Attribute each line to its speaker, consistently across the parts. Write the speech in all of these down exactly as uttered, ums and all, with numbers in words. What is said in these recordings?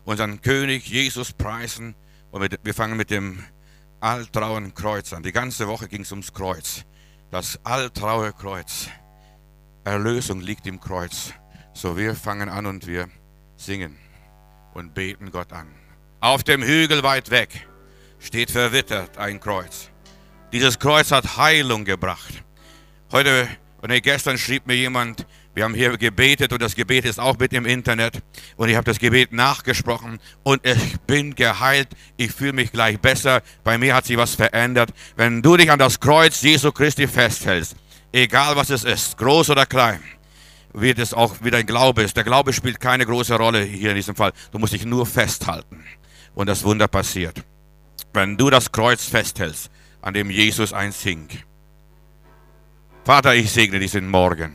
Speaker 1: unseren König Jesus preisen. Und mit, wir fangen mit dem altrauen Kreuz an. Die ganze Woche ging es ums Kreuz. Das altraue Kreuz. Erlösung liegt im Kreuz. So, wir fangen an und wir singen und beten Gott an. Auf dem Hügel weit weg steht verwittert ein Kreuz. Dieses Kreuz hat Heilung gebracht. Heute, und gestern schrieb mir jemand, wir haben hier gebetet und das Gebet ist auch mit im Internet und ich habe das Gebet nachgesprochen und ich bin geheilt, ich fühle mich gleich besser, bei mir hat sich was verändert. Wenn du dich an das Kreuz Jesu Christi festhältst, egal was es ist, groß oder klein, wird es auch wie dein Glaube ist. Der Glaube spielt keine große Rolle hier in diesem Fall, du musst dich nur festhalten und das Wunder passiert. Wenn du das Kreuz festhältst, an dem Jesus einst hing. Vater, ich segne diesen Morgen.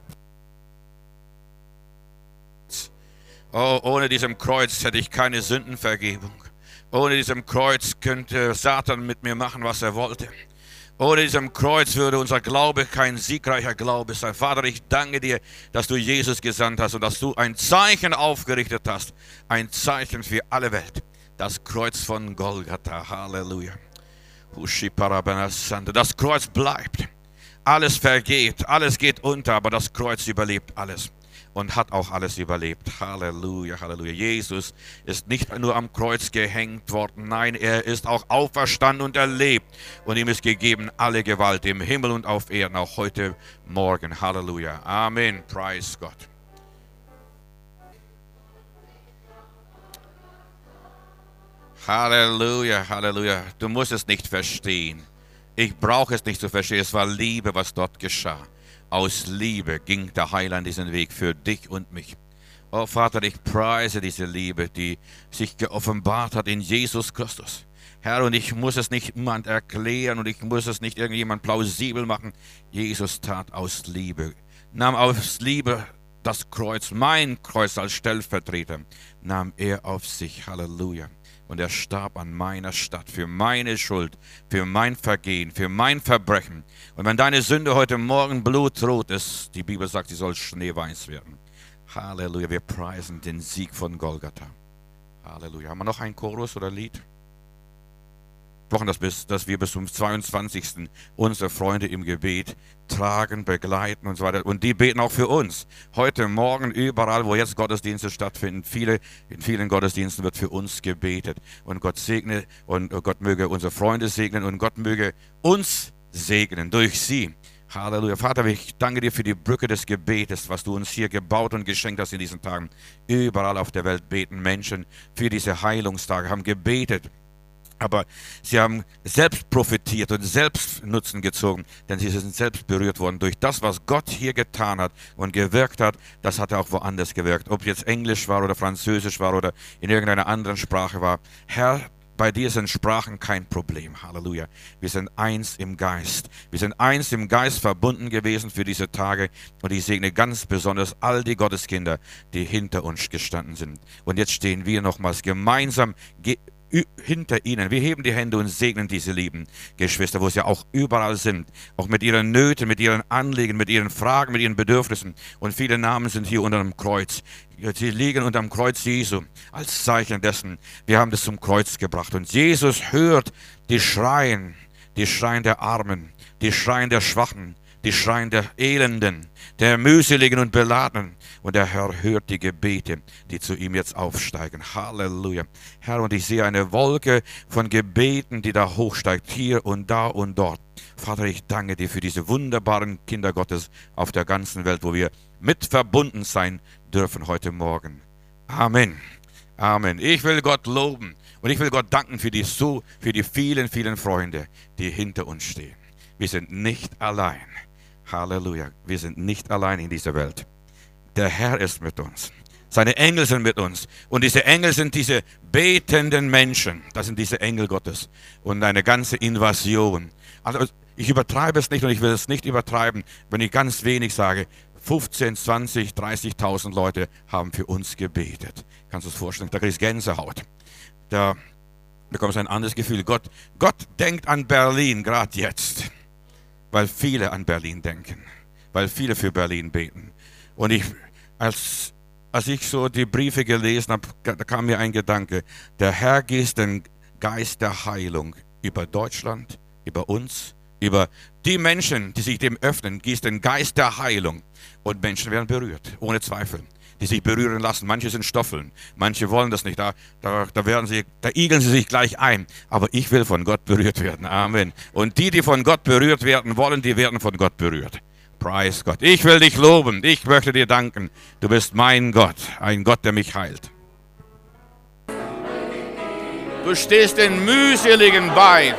Speaker 1: Oh, ohne diesem Kreuz hätte ich keine Sündenvergebung. Ohne diesem Kreuz könnte Satan mit mir machen, was er wollte. Ohne diesem Kreuz würde unser Glaube kein siegreicher Glaube sein. Vater, ich danke dir, dass du Jesus gesandt hast und dass du ein Zeichen aufgerichtet hast. Ein Zeichen für alle Welt. Das Kreuz von Golgatha. Halleluja. Das Kreuz bleibt. Alles vergeht, alles geht unter, aber das Kreuz überlebt alles. Und hat auch alles überlebt. Halleluja, Halleluja. Jesus ist nicht nur am Kreuz gehängt worden, nein, er ist auch auferstanden und erlebt. Und ihm ist gegeben alle Gewalt im Himmel und auf Erden, auch heute Morgen. Halleluja. Amen. Preis Gott. Halleluja, Halleluja. Du musst es nicht verstehen. Ich brauche es nicht zu verstehen. Es war Liebe, was dort geschah. Aus Liebe ging der Heiland diesen Weg für dich und mich. Oh Vater, ich preise diese Liebe, die sich geoffenbart hat in Jesus Christus. Herr, und ich muss es nicht jemand erklären und ich muss es nicht irgendjemand plausibel machen. Jesus tat aus Liebe, nahm aus Liebe das Kreuz, mein Kreuz als Stellvertreter, nahm er auf sich. Halleluja. Und er starb an meiner Stadt für meine Schuld, für mein Vergehen, für mein Verbrechen. Und wenn deine Sünde heute Morgen blutrot ist, die Bibel sagt, sie soll schneeweiß werden. Halleluja, wir preisen den Sieg von Golgatha. Halleluja. Haben wir noch einen Chorus oder Lied? Wir brauchen das, bis, dass wir bis zum zweiundzwanzigsten unsere Freunde im Gebet tragen, begleiten und so weiter. Und die beten auch für uns. Heute Morgen, überall, wo jetzt Gottesdienste stattfinden, viele, in vielen Gottesdiensten wird für uns gebetet. Und Gott segne und Gott möge unsere Freunde segnen und Gott möge uns segnen durch sie. Halleluja. Vater, ich danke dir für die Brücke des Gebetes, was du uns hier gebaut und geschenkt hast in diesen Tagen. Überall auf der Welt beten Menschen für diese Heilungstage, haben gebetet. Aber sie haben selbst profitiert und selbst Nutzen gezogen, denn sie sind selbst berührt worden durch das, was Gott hier getan hat und gewirkt hat. Das hat er auch woanders gewirkt. Ob jetzt Englisch war oder Französisch war oder in irgendeiner anderen Sprache war. Herr, bei dir sind Sprachen kein Problem. Halleluja. Wir sind eins im Geist. Wir sind eins im Geist verbunden gewesen für diese Tage. Und ich segne ganz besonders all die Gotteskinder, die hinter uns gestanden sind. Und jetzt stehen wir nochmals gemeinsam ge- hinter ihnen. Wir heben die Hände und segnen diese lieben Geschwister, wo sie auch überall sind. Auch mit ihren Nöten, mit ihren Anliegen, mit ihren Fragen, mit ihren Bedürfnissen. Und viele Namen sind hier unter dem Kreuz. Sie liegen unter dem Kreuz Jesu als Zeichen dessen. Wir haben das zum Kreuz gebracht. Und Jesus hört die Schreien, die Schreien der Armen, die Schreien der Schwachen, die Schreien der Elenden, der Mühseligen und Beladenen. Und der Herr hört die Gebete, die zu ihm jetzt aufsteigen. Halleluja. Herr, und ich sehe eine Wolke von Gebeten, die da hochsteigt, hier und da und dort. Vater, ich danke dir für diese wunderbaren Kinder Gottes auf der ganzen Welt, wo wir mit verbunden sein dürfen heute Morgen. Amen. Amen. Ich will Gott loben und ich will Gott danken für die, so, für die vielen, vielen Freunde, die hinter uns stehen. Wir sind nicht allein. Halleluja. Wir sind nicht allein in dieser Welt. Der Herr ist mit uns. Seine Engel sind mit uns. Und diese Engel sind diese betenden Menschen. Das sind diese Engel Gottes. Und eine ganze Invasion. Also ich übertreibe es nicht und ich will es nicht übertreiben, wenn ich ganz wenig sage. fünfzehn, zwanzig, dreißigtausend Leute haben für uns gebetet. Kannst du es vorstellen? Da kriegst du Gänsehaut. Da bekommst du ein anderes Gefühl. Gott, Gott denkt an Berlin, gerade jetzt. Weil viele an Berlin denken. Weil viele für Berlin beten. Und ich, als als ich so die Briefe gelesen habe, da kam mir ein Gedanke. Der Herr gießt den Geist der Heilung über Deutschland, über uns, über die Menschen, die sich dem öffnen, gießt den Geist der Heilung. Und Menschen werden berührt, ohne Zweifel, die sich berühren lassen. Manche sind Stoffeln, manche wollen das nicht. Da, da, da, werden sie, da igeln sie sich gleich ein. Aber ich will von Gott berührt werden. Amen. Und die, die von Gott berührt werden wollen, die werden von Gott berührt. Preis Gott. Ich will dich loben. Ich möchte dir danken. Du bist mein Gott, ein Gott, der mich heilt. Du stehst den mühseligen bei.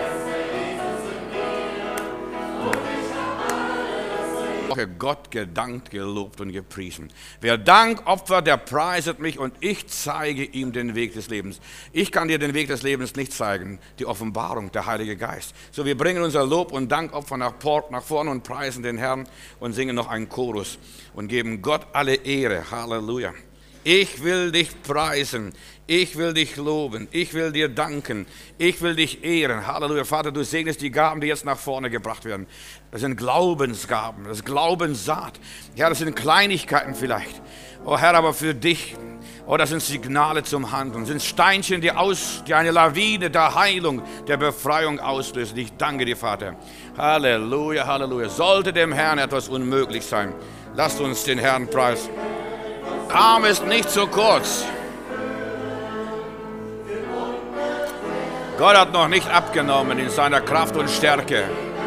Speaker 1: Gott gedankt, gelobt und gepriesen. Wer Dank opfert, der preiset mich und ich zeige ihm den Weg des Lebens. Ich kann dir den Weg des Lebens nicht zeigen, die Offenbarung, der Heilige Geist. So, wir bringen unser Lob und Dankopfer nach, nach vorne und preisen den Herrn und singen noch einen Chorus und geben Gott alle Ehre. Halleluja. Ich will dich preisen, ich will dich loben, ich will dir danken, ich will dich ehren. Halleluja, Vater, du segnest die Gaben, die jetzt nach vorne gebracht werden. Das sind Glaubensgaben, das ist Glaubenssaat. Ja, das sind Kleinigkeiten vielleicht. Oh Herr, aber für dich, oh, das sind Signale zum Handeln, das sind Steinchen, die, aus, die eine Lawine der Heilung, der Befreiung auslösen. Ich danke dir, Vater. Halleluja, Halleluja. Sollte dem Herrn etwas unmöglich sein, lasst uns den Herrn preisen. Arm ist nicht so kurz. Gott hat noch nicht abgenommen in seiner Kraft und Stärke.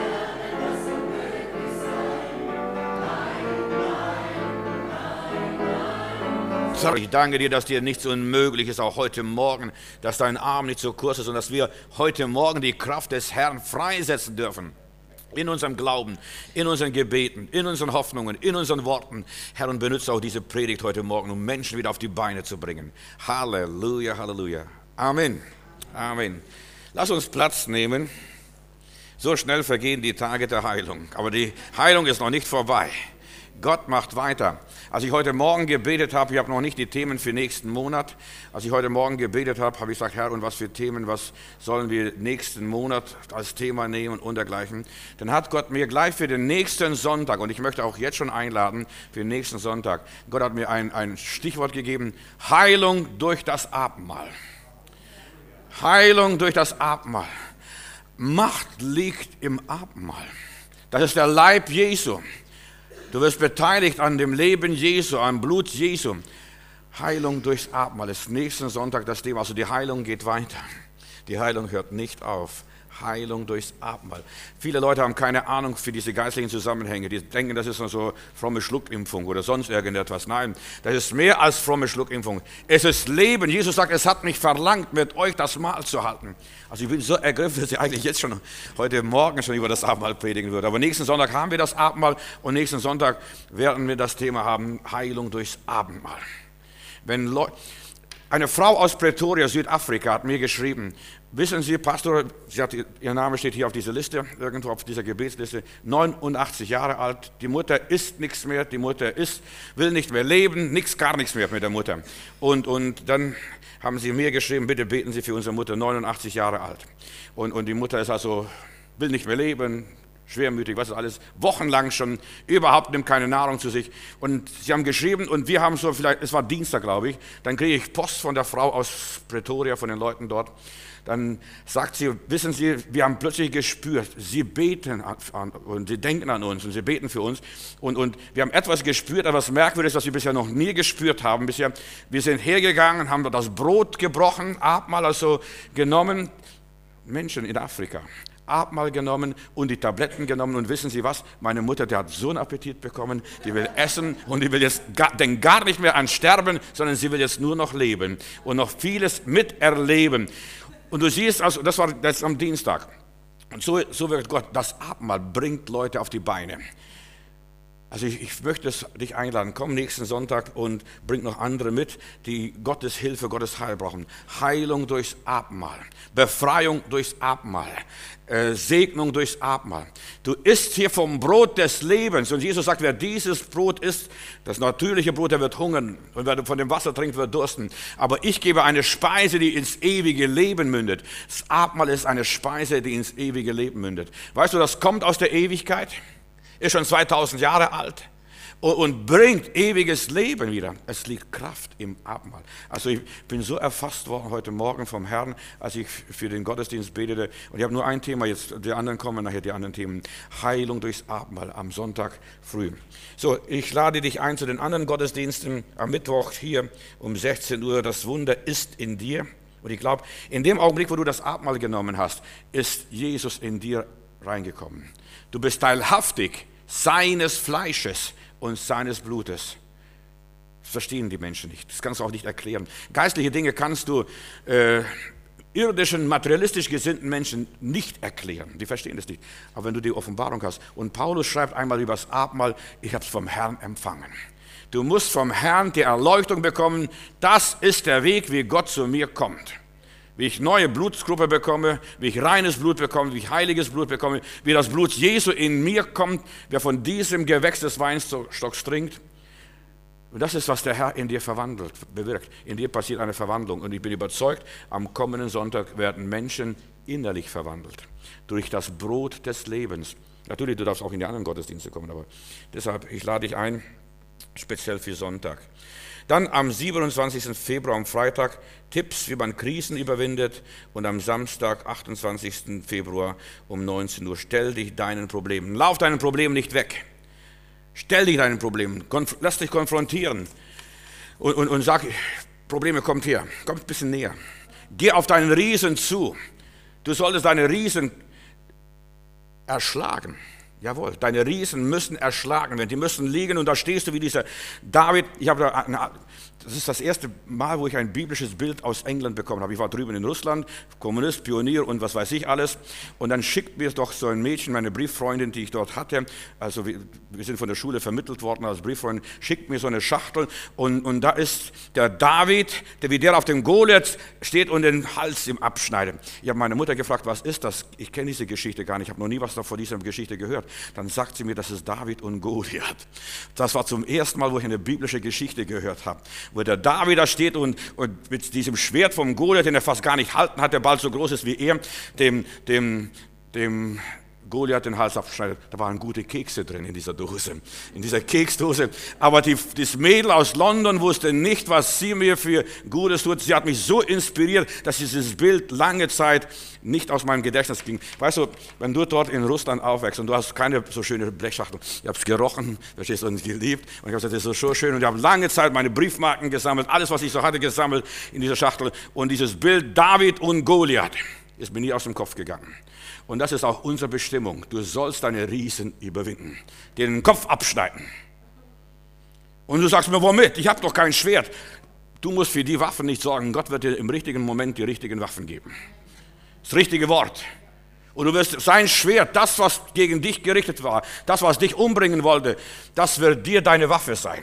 Speaker 1: Ich danke dir, dass dir nichts unmöglich ist, auch heute Morgen, dass dein Arm nicht so kurz ist und dass wir heute Morgen die Kraft des Herrn freisetzen dürfen. In unserem Glauben, in unseren Gebeten, in unseren Hoffnungen, in unseren Worten. Herr, und benutze auch diese Predigt heute Morgen, um Menschen wieder auf die Beine zu bringen. Halleluja, Halleluja. Amen. Amen. Lass uns Platz nehmen. So schnell vergehen die Tage der Heilung. Aber die Heilung ist noch nicht vorbei. Gott macht weiter. Als ich heute Morgen gebetet habe, ich habe noch nicht die Themen für nächsten Monat. Als ich heute Morgen gebetet habe, habe ich gesagt, Herr, und was für Themen, was sollen wir nächsten Monat als Thema nehmen und dergleichen. Dann hat Gott mir gleich für den nächsten Sonntag, und ich möchte auch jetzt schon einladen für den nächsten Sonntag, Gott hat mir ein, ein Stichwort gegeben, Heilung durch das Abendmahl. Heilung durch das Abendmahl. Macht liegt im Abendmahl. Das ist der Leib Jesu. Du wirst beteiligt an dem Leben Jesu, am Blut Jesu. Heilung durchs Abendmahl ist nächsten Sonntag das Thema. Also die Heilung geht weiter. Die Heilung hört nicht auf. Heilung durchs Abendmahl. Viele Leute haben keine Ahnung für diese geistlichen Zusammenhänge. Die denken, das ist so fromme Schluckimpfung oder sonst irgendetwas. Nein, das ist mehr als fromme Schluckimpfung. Es ist Leben. Jesus sagt, es hat mich verlangt, mit euch das Mahl zu halten. Also ich bin so ergriffen, dass ich eigentlich jetzt schon heute Morgen schon über das Abendmahl predigen würde. Aber nächsten Sonntag haben wir das Abendmahl und nächsten Sonntag werden wir das Thema haben, Heilung durchs Abendmahl. Wenn Leute... Eine Frau aus Pretoria, Südafrika, hat mir geschrieben, wissen Sie, Pastor, sie hat, ihr Name steht hier auf dieser Liste, irgendwo auf dieser Gebetsliste, neunundachtzig Jahre alt, die Mutter isst nichts mehr, die Mutter isst, will nicht mehr leben, nichts, gar nichts mehr mit der Mutter. Und, und dann haben sie mir geschrieben, bitte beten Sie für unsere Mutter, neunundachtzig Jahre alt. Und, und die Mutter ist also, will nicht mehr leben, schwermütig, was ist alles, wochenlang schon, überhaupt nimmt keine Nahrung zu sich. Und sie haben geschrieben und wir haben so vielleicht, es war Dienstag, glaube ich, dann kriege ich Post von der Frau aus Pretoria, von den Leuten dort. Dann sagt sie, wissen Sie, wir haben plötzlich gespürt, Sie beten an, und Sie denken an uns und Sie beten für uns. Und, und wir haben etwas gespürt, etwas Merkwürdiges, was wir bisher noch nie gespürt haben. Bisher, wir sind hergegangen, haben das Brot gebrochen, Abendmahl also genommen, Menschen in Afrika. Abendmahl genommen und die Tabletten genommen und wissen Sie was, meine Mutter, die hat so einen Appetit bekommen, die will essen und die will jetzt gar, denkt gar nicht mehr an Sterben, sondern sie will jetzt nur noch leben und noch vieles miterleben. Und du siehst, also das war das am Dienstag und so, so wird Gott, das Abendmahl bringt Leute auf die Beine. Also ich, ich möchte dich einladen, komm nächsten Sonntag und bring noch andere mit, die Gottes Hilfe, Gottes Heil brauchen. Heilung durchs Abendmahl, Befreiung durchs Abendmahl, äh, Segnung durchs Abendmahl. Du isst hier vom Brot des Lebens und Jesus sagt, wer dieses Brot isst, das natürliche Brot, der wird hungern und wer von dem Wasser trinkt, wird dursten. Aber ich gebe eine Speise, die ins ewige Leben mündet. Das Abendmahl ist eine Speise, die ins ewige Leben mündet. Weißt du, das kommt aus der Ewigkeit. Ist schon zweitausend Jahre alt.
Speaker 2: und bringt ewiges Leben wieder. Es liegt Kraft im Abendmahl. Also ich bin so erfasst worden heute Morgen vom Herrn, als ich für den Gottesdienst betete. Und ich habe nur ein Thema, jetzt die anderen kommen nachher, die anderen Themen. Heilung durchs Abendmahl am Sonntag früh. So, ich lade dich ein zu den anderen Gottesdiensten am Mittwoch hier um sechzehn Uhr. Das Wunder ist in dir. Und ich glaube, in dem Augenblick, wo du das Abendmahl genommen hast, ist Jesus in dir reingekommen. Du bist teilhaftig seines Fleisches und seines Blutes. Das verstehen die Menschen nicht. Das kannst du auch nicht erklären. Geistliche Dinge kannst du äh, irdischen, materialistisch gesinnten Menschen nicht erklären. Die verstehen das nicht. Aber wenn du die Offenbarung hast. Und Paulus schreibt einmal über das Abendmahl, ich habe es vom Herrn empfangen. Du musst vom Herrn die Erleuchtung bekommen. Das ist der Weg, wie Gott zu mir kommt. Wie ich neue Blutgruppe bekomme, wie ich reines Blut bekomme, wie ich heiliges Blut bekomme, wie das Blut Jesu in mir kommt, wer von diesem Gewächs des Weinstocks trinkt. Und das ist, was der Herr in dir verwandelt, bewirkt. In dir passiert eine Verwandlung. Und ich bin überzeugt, am kommenden Sonntag werden Menschen innerlich verwandelt. Durch das Brot des Lebens. Natürlich, du darfst auch in die anderen Gottesdienste kommen, aber deshalb, ich lade dich ein, speziell für Sonntag. Dann am siebenundzwanzigsten Februar, am Freitag, Tipps, wie man Krisen überwindet. Und am Samstag, achtundzwanzigsten Februar um neunzehn Uhr, stell dich deinen Problemen. Lauf deinen Problemen nicht weg. Stell dich deinen Problemen. Konf- lass dich konfrontieren. Und, und, und sag, Probleme, kommt her. Kommt ein bisschen näher. Geh auf deinen Riesen zu. Du solltest deine Riesen erschlagen. Jawohl, deine Riesen müssen erschlagen werden, die müssen liegen und da stehst du wie dieser David. Ich habe da eine, das ist das erste Mal, wo ich ein biblisches Bild aus England bekommen habe. Ich war drüben in Russland, Kommunist, Pionier und was weiß ich alles. Und dann schickt mir doch so ein Mädchen, meine Brieffreundin, die ich dort hatte, also wir, wir sind von der Schule vermittelt worden als Brieffreundin, schickt mir so eine Schachtel und, und da ist der David, der wie der auf dem Goliath steht und den Hals ihm abschneidet. Ich habe meine Mutter gefragt, was ist das? Ich kenne diese Geschichte gar nicht, ich habe noch nie was von dieser Geschichte gehört. Dann sagt sie mir, das ist David und Goliath. Das war zum ersten Mal, wo ich eine biblische Geschichte gehört habe, wo der David da steht und, und mit diesem Schwert vom Goliath, den er fast gar nicht halten hat, der bald so groß ist wie er, dem, dem, dem Goliath den Hals abschneidet. Da waren gute Kekse drin in dieser Dose, in dieser Keksdose. Aber die, das Mädel aus London wusste nicht, was sie mir für Gutes tut. Sie hat mich so inspiriert, dass dieses Bild lange Zeit nicht aus meinem Gedächtnis ging. Weißt du, wenn du dort in Russland aufwächst und du hast keine so schöne Blechschachtel, ich habe es gerochen, verstehst du, und geliebt. Und ich habe gesagt, das ist so schön. Und ich habe lange Zeit meine Briefmarken gesammelt, alles, was ich so hatte, gesammelt in dieser Schachtel. Und dieses Bild David und Goliath ist mir nie aus dem Kopf gegangen. Und das ist auch unsere Bestimmung. Du sollst deine Riesen überwinden, dir den Kopf abschneiden. Und du sagst mir, womit? Ich habe doch kein Schwert. Du musst für die Waffen nicht sorgen. Gott wird dir im richtigen Moment die richtigen Waffen geben. Das richtige Wort. Und du wirst sein Schwert, das, was gegen dich gerichtet war, das, was dich umbringen wollte, das wird dir deine Waffe sein.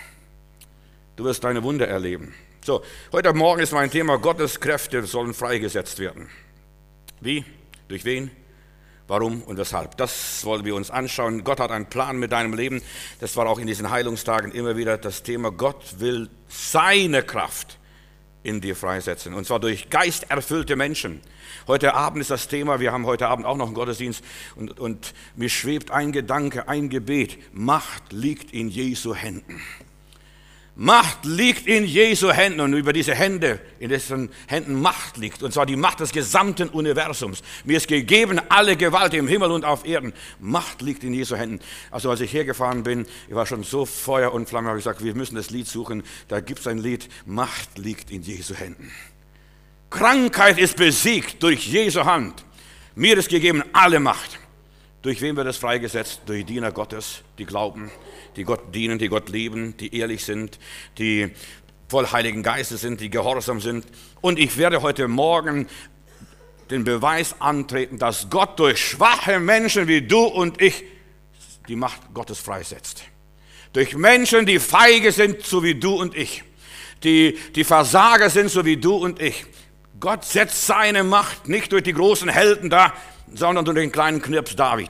Speaker 2: Du wirst deine Wunder erleben. So, heute Morgen ist mein Thema, Gottes Kräfte sollen freigesetzt werden. Wie? Durch wen? Warum und weshalb? Das wollen wir uns anschauen. Gott hat einen Plan mit deinem Leben. Das war auch in diesen Heilungstagen immer wieder das Thema. Gott will seine Kraft in dir freisetzen. Und zwar durch geisterfüllte Menschen. Heute Abend ist das Thema. Wir haben heute Abend auch noch einen Gottesdienst. Und, und mir schwebt ein Gedanke, ein Gebet. Macht liegt in Jesu Händen. Macht liegt in Jesu Händen und über diese Hände, in dessen Händen Macht liegt, und zwar die Macht des gesamten Universums. Mir ist gegeben alle Gewalt im Himmel und auf Erden. Macht liegt in Jesu Händen. Also als ich hergefahren bin, ich war schon so Feuer und Flamme, habe ich gesagt, wir müssen das Lied suchen. Da gibt es ein Lied, Macht liegt in Jesu Händen. Krankheit ist besiegt durch Jesu Hand. Mir ist gegeben alle Macht. Durch wen wird es freigesetzt? Durch Diener Gottes, die glauben, die Gott dienen, die Gott lieben, die ehrlich sind, die voll Heiligen Geistes sind, die gehorsam sind. Und ich werde heute Morgen den Beweis antreten, dass Gott durch schwache Menschen wie du und ich die Macht Gottes freisetzt. Durch Menschen, die feige sind, so wie du und ich, die, die Versager sind, so wie du und ich. Gott setzt seine Macht nicht durch die großen Helden da, sondern durch den kleinen Knirps David.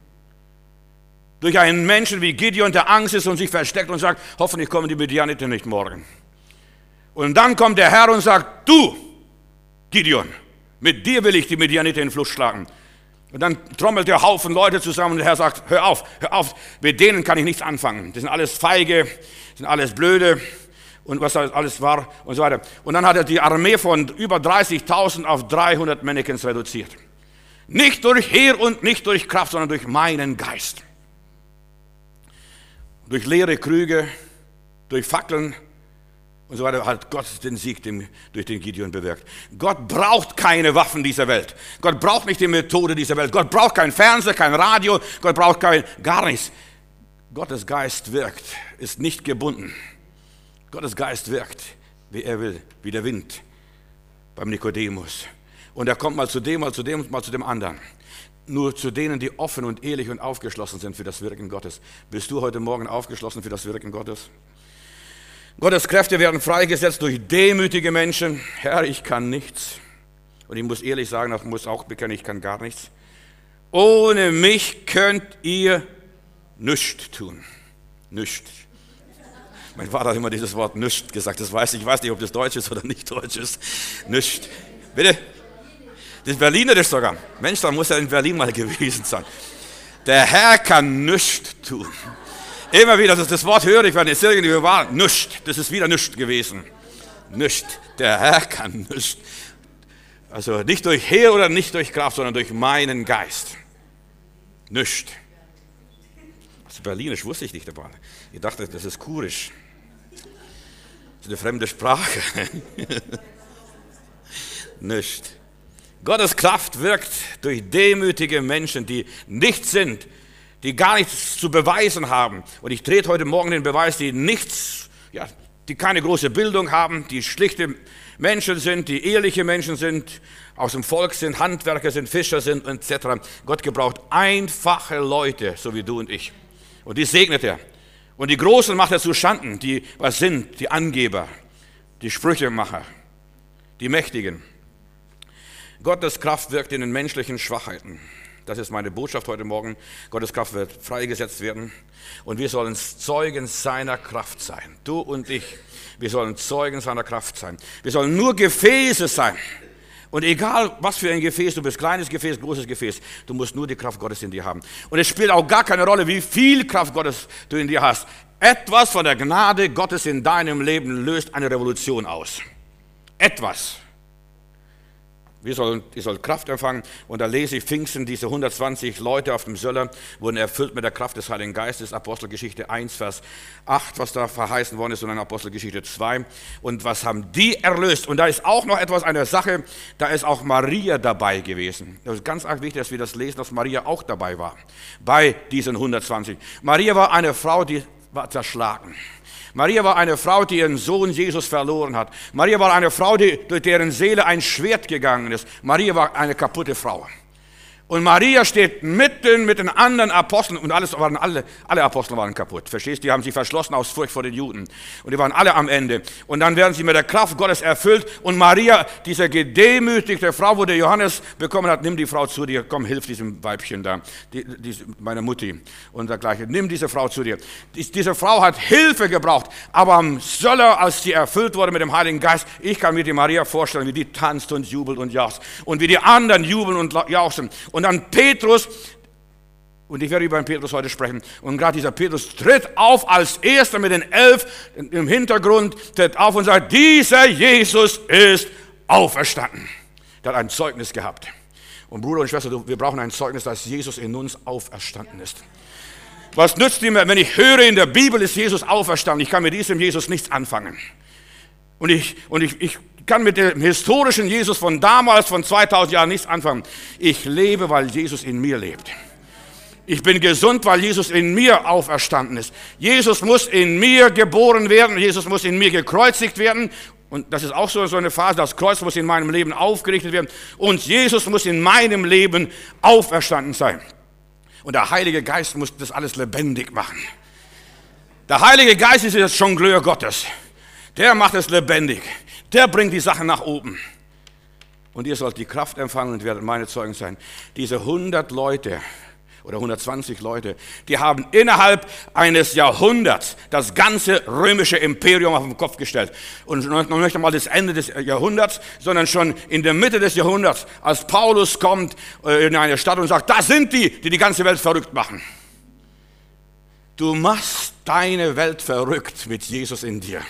Speaker 2: Durch einen Menschen wie Gideon, der Angst ist und sich versteckt und sagt, hoffentlich kommen die Midianiter nicht morgen. Und dann kommt der Herr und sagt, du, Gideon, mit dir will ich die Midianiter in den Fluss schlagen. Und dann trommelt der Haufen Leute zusammen und der Herr sagt, hör auf, hör auf, mit denen kann ich nichts anfangen. Das sind alles Feige, das sind alles Blöde und was das alles war und so weiter. Und dann hat er die Armee von über dreißigtausend auf dreihundert Mannequins reduziert. Nicht durch Heer und nicht durch Kraft, sondern durch meinen Geist. Durch leere Krüge, durch Fackeln und so weiter hat Gott den Sieg dem, durch den Gideon bewirkt. Gott braucht keine Waffen dieser Welt. Gott braucht nicht die Methode dieser Welt. Gott braucht kein Fernseher, kein Radio. Gott braucht kein, gar nichts. Gottes Geist wirkt, ist nicht gebunden. Gottes Geist wirkt, wie er will, wie der Wind beim Nikodemus. Und er kommt mal zu dem, mal zu dem, mal zu dem anderen. Nur zu denen, die offen und ehrlich und aufgeschlossen sind für das Wirken Gottes. Bist du heute Morgen aufgeschlossen für das Wirken Gottes? Gottes Kräfte werden freigesetzt durch demütige Menschen. Herr, ich kann nichts. Und ich muss ehrlich sagen, ich muss auch bekennen, ich kann gar nichts. Ohne mich könnt ihr nichts tun. Nichts. Mein Vater hat immer dieses Wort nichts gesagt. Das weiß ich. Ich weiß nicht, ob das Deutsch ist oder nicht Deutsch ist. Nichts. Bitte? Das ist Berlinerisch sogar. Mensch, da muss er in Berlin mal gewesen sein. Der Herr kann nichts tun. Immer wieder, dass ich das Wort höre, ich werde jetzt irgendwie wahr, nichts, das ist wieder nichts gewesen. Nichts, der Herr kann nichts. Also nicht durch Heer oder nicht durch Kraft, sondern durch meinen Geist. Nichts. Das ist Berlinisch, wusste ich nicht dabei. Ich dachte, das ist Kurisch. Das ist eine fremde Sprache. Nichts. Gottes Kraft wirkt durch demütige Menschen, die nichts sind, die gar nichts zu beweisen haben. Und ich trete heute Morgen den Beweis, die nichts, ja, die keine große Bildung haben, die schlichte Menschen sind, die ehrliche Menschen sind, aus dem Volk sind, Handwerker sind, Fischer sind et cetera. Gott gebraucht einfache Leute, so wie du und ich. Und die segnet er. Und die Großen macht er zu Schanden, die was sind, die Angeber, die Sprüchemacher, die Mächtigen. Gottes Kraft wirkt in den menschlichen Schwachheiten. Das ist meine Botschaft heute Morgen. Gottes Kraft wird freigesetzt werden. Und wir sollen Zeugen seiner Kraft sein. Du und ich, wir sollen Zeugen seiner Kraft sein. Wir sollen nur Gefäße sein. Und egal, was für ein Gefäß du bist, kleines Gefäß, großes Gefäß, du musst nur die Kraft Gottes in dir haben. Und es spielt auch gar keine Rolle, wie viel Kraft Gottes du in dir hast. Etwas von der Gnade Gottes in deinem Leben löst eine Revolution aus. Etwas. Wir sollen, ihr sollt Kraft empfangen. Und da lese ich Pfingsten, diese hundertzwanzig Leute auf dem Söller wurden erfüllt mit der Kraft des Heiligen Geistes. Apostelgeschichte eins, Vers acht, was da verheißen worden ist, und dann Apostelgeschichte zwei. Und was haben die erlöst? Und da ist auch noch etwas, eine Sache, da ist auch Maria dabei gewesen. Das ist ganz arg wichtig, dass wir das lesen, dass Maria auch dabei war, bei diesen hundertzwanzig. Maria war eine Frau, die war zerschlagen. Maria war eine Frau, die ihren Sohn Jesus verloren hat. Maria war eine Frau, die, durch deren Seele ein Schwert gegangen ist. Maria war eine kaputte Frau. Und Maria steht mitten mit den anderen Aposteln, und alles waren alle, alle Apostel waren kaputt. Verstehst du? Die haben sich verschlossen aus Furcht vor den Juden. Und die waren alle am Ende. Und dann werden sie mit der Kraft Gottes erfüllt. Und Maria, diese gedemütigte Frau, wo der Johannes bekommen hat, nimm die Frau zu dir, komm, hilf diesem Weibchen da, die, die, meine Mutti und dergleichen. Nimm diese Frau zu dir. Die, diese Frau hat Hilfe gebraucht. Aber am Söller, als sie erfüllt wurde mit dem Heiligen Geist, ich kann mir die Maria vorstellen, wie die tanzt und jubelt und jauchzt. Und wie die anderen jubeln und jauchzen. Und Und dann Petrus, und ich werde über den Petrus heute sprechen, und gerade dieser Petrus tritt auf als erster mit den elf im Hintergrund, tritt auf und sagt, dieser Jesus ist auferstanden. Der hat ein Zeugnis gehabt. Und Bruder und Schwester, wir brauchen ein Zeugnis, dass Jesus in uns auferstanden ist. Was nützt mir, wenn ich höre, in der Bibel ist Jesus auferstanden? Ich kann mit diesem Jesus nichts anfangen. Und ich, und ich, ich kann mit dem historischen Jesus von damals, von zweitausend Jahren nichts anfangen. Ich lebe, weil Jesus in mir lebt. Ich bin gesund, weil Jesus in mir auferstanden ist. Jesus muss in mir geboren werden. Jesus muss in mir gekreuzigt werden. Und das ist auch so, so eine Phase, das Kreuz muss in meinem Leben aufgerichtet werden. Und Jesus muss in meinem Leben auferstanden sein. Und der Heilige Geist muss das alles lebendig machen. Der Heilige Geist ist das Jongleur Gottes. Der macht es lebendig. Der bringt die Sachen nach oben. Und ihr sollt die Kraft empfangen und werdet meine Zeugen sein. Diese hundert Leute oder hundertzwanzig Leute, die haben innerhalb eines Jahrhunderts das ganze römische Imperium auf den Kopf gestellt. Und noch nicht einmal das Ende des Jahrhunderts, sondern schon in der Mitte des Jahrhunderts, als Paulus kommt in eine Stadt und sagt, da sind die, die die ganze Welt verrückt machen. Du machst deine Welt verrückt mit Jesus in dir.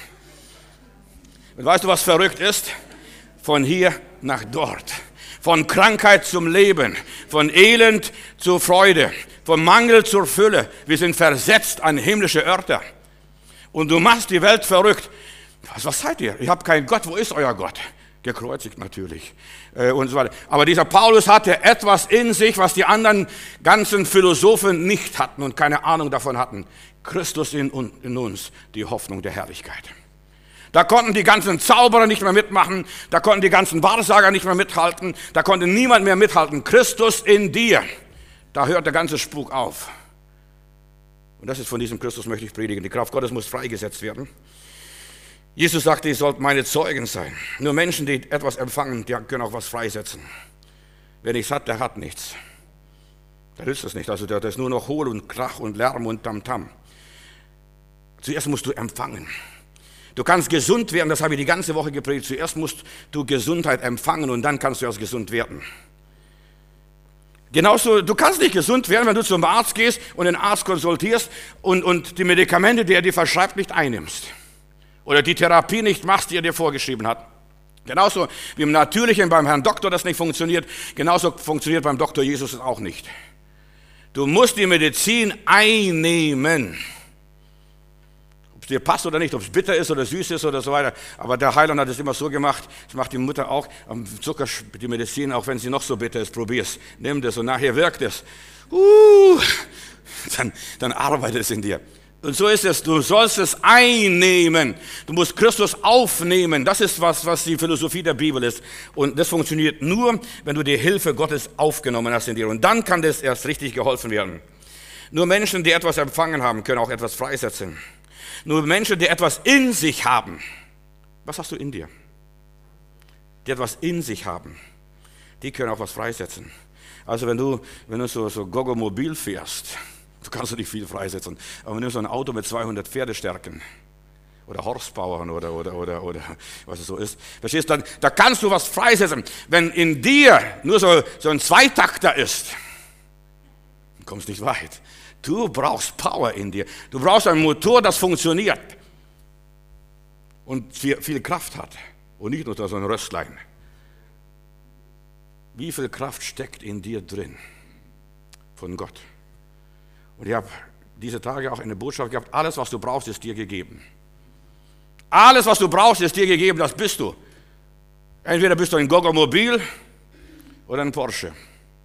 Speaker 2: Und weißt du, was verrückt ist? Von hier nach dort. Von Krankheit zum Leben, von Elend zur Freude, vom Mangel zur Fülle. Wir sind versetzt an himmlische Örter. Und du machst die Welt verrückt. Was, was seid ihr? Ich habe keinen Gott. Wo ist euer Gott? Gekreuzigt natürlich. Äh, und so weiter. Aber dieser Paulus hatte etwas in sich, was die anderen ganzen Philosophen nicht hatten und keine Ahnung davon hatten. Christus in, in uns, die Hoffnung der Herrlichkeit. Da konnten die ganzen Zauberer nicht mehr mitmachen, da konnten die ganzen Wahrsager nicht mehr mithalten, da konnte niemand mehr mithalten. Christus in dir, da hört der ganze Spuk auf. Und das ist von diesem Christus, möchte ich predigen. Die Kraft Gottes muss freigesetzt werden. Jesus sagte, ihr sollt meine Zeugen sein. Nur Menschen, die etwas empfangen, die können auch was freisetzen. Wer nichts hat, der hat nichts. Der ist es nicht. Also der, der ist nur noch Hohl und Krach und Lärm und Tamtam. Zuerst musst du empfangen. Du kannst gesund werden, das habe ich die ganze Woche gepredigt. Zuerst musst du Gesundheit empfangen und dann kannst du erst gesund werden. Genauso, du kannst nicht gesund werden, wenn du zum Arzt gehst und den Arzt konsultierst und, und die Medikamente, die er dir verschreibt, nicht einnimmst. Oder die Therapie nicht machst, die er dir vorgeschrieben hat. Genauso wie im Natürlichen beim Herrn Doktor das nicht funktioniert, genauso funktioniert beim Doktor Jesus es auch nicht. Du musst die Medizin einnehmen. Ob es dir passt oder nicht, ob es bitter ist oder süß ist oder so weiter. Aber der Heiland hat es immer so gemacht, das macht die Mutter auch, am Zucker, die Medizin, auch wenn sie noch so bitter ist, probier's. Nimm das und nachher wirkt es. Uh, dann, dann arbeitet es in dir. Und so ist es, du sollst es einnehmen. Du musst Christus aufnehmen. Das ist, was, was die Philosophie der Bibel ist. Und das funktioniert nur, wenn du die Hilfe Gottes aufgenommen hast in dir. Und dann kann das erst richtig geholfen werden. Nur Menschen, die etwas empfangen haben, können auch etwas freisetzen. Nur Menschen, die etwas in sich haben. Was hast du in dir? Die etwas in sich haben, die können auch was freisetzen. Also wenn du, wenn du so, so Gogo-Mobil fährst, du kannst nicht viel freisetzen, aber wenn du so ein Auto mit zweihundert Pferdestärken oder Horsepower oder, oder, oder, oder was es so ist, verstehst du, dann, da kannst du was freisetzen. Wenn in dir nur so, so ein Zweitakter ist, dann kommst du nicht weit. Du brauchst Power in dir. Du brauchst einen Motor, das funktioniert und viel, viel Kraft hat und nicht nur so ein Röstlein. Wie viel Kraft steckt in dir drin von Gott? Und ich habe diese Tage auch eine Botschaft gehabt, alles, was du brauchst, ist dir gegeben. Alles, was du brauchst, ist dir gegeben, das bist du. Entweder bist du ein Gogo-Mobil oder ein Porsche.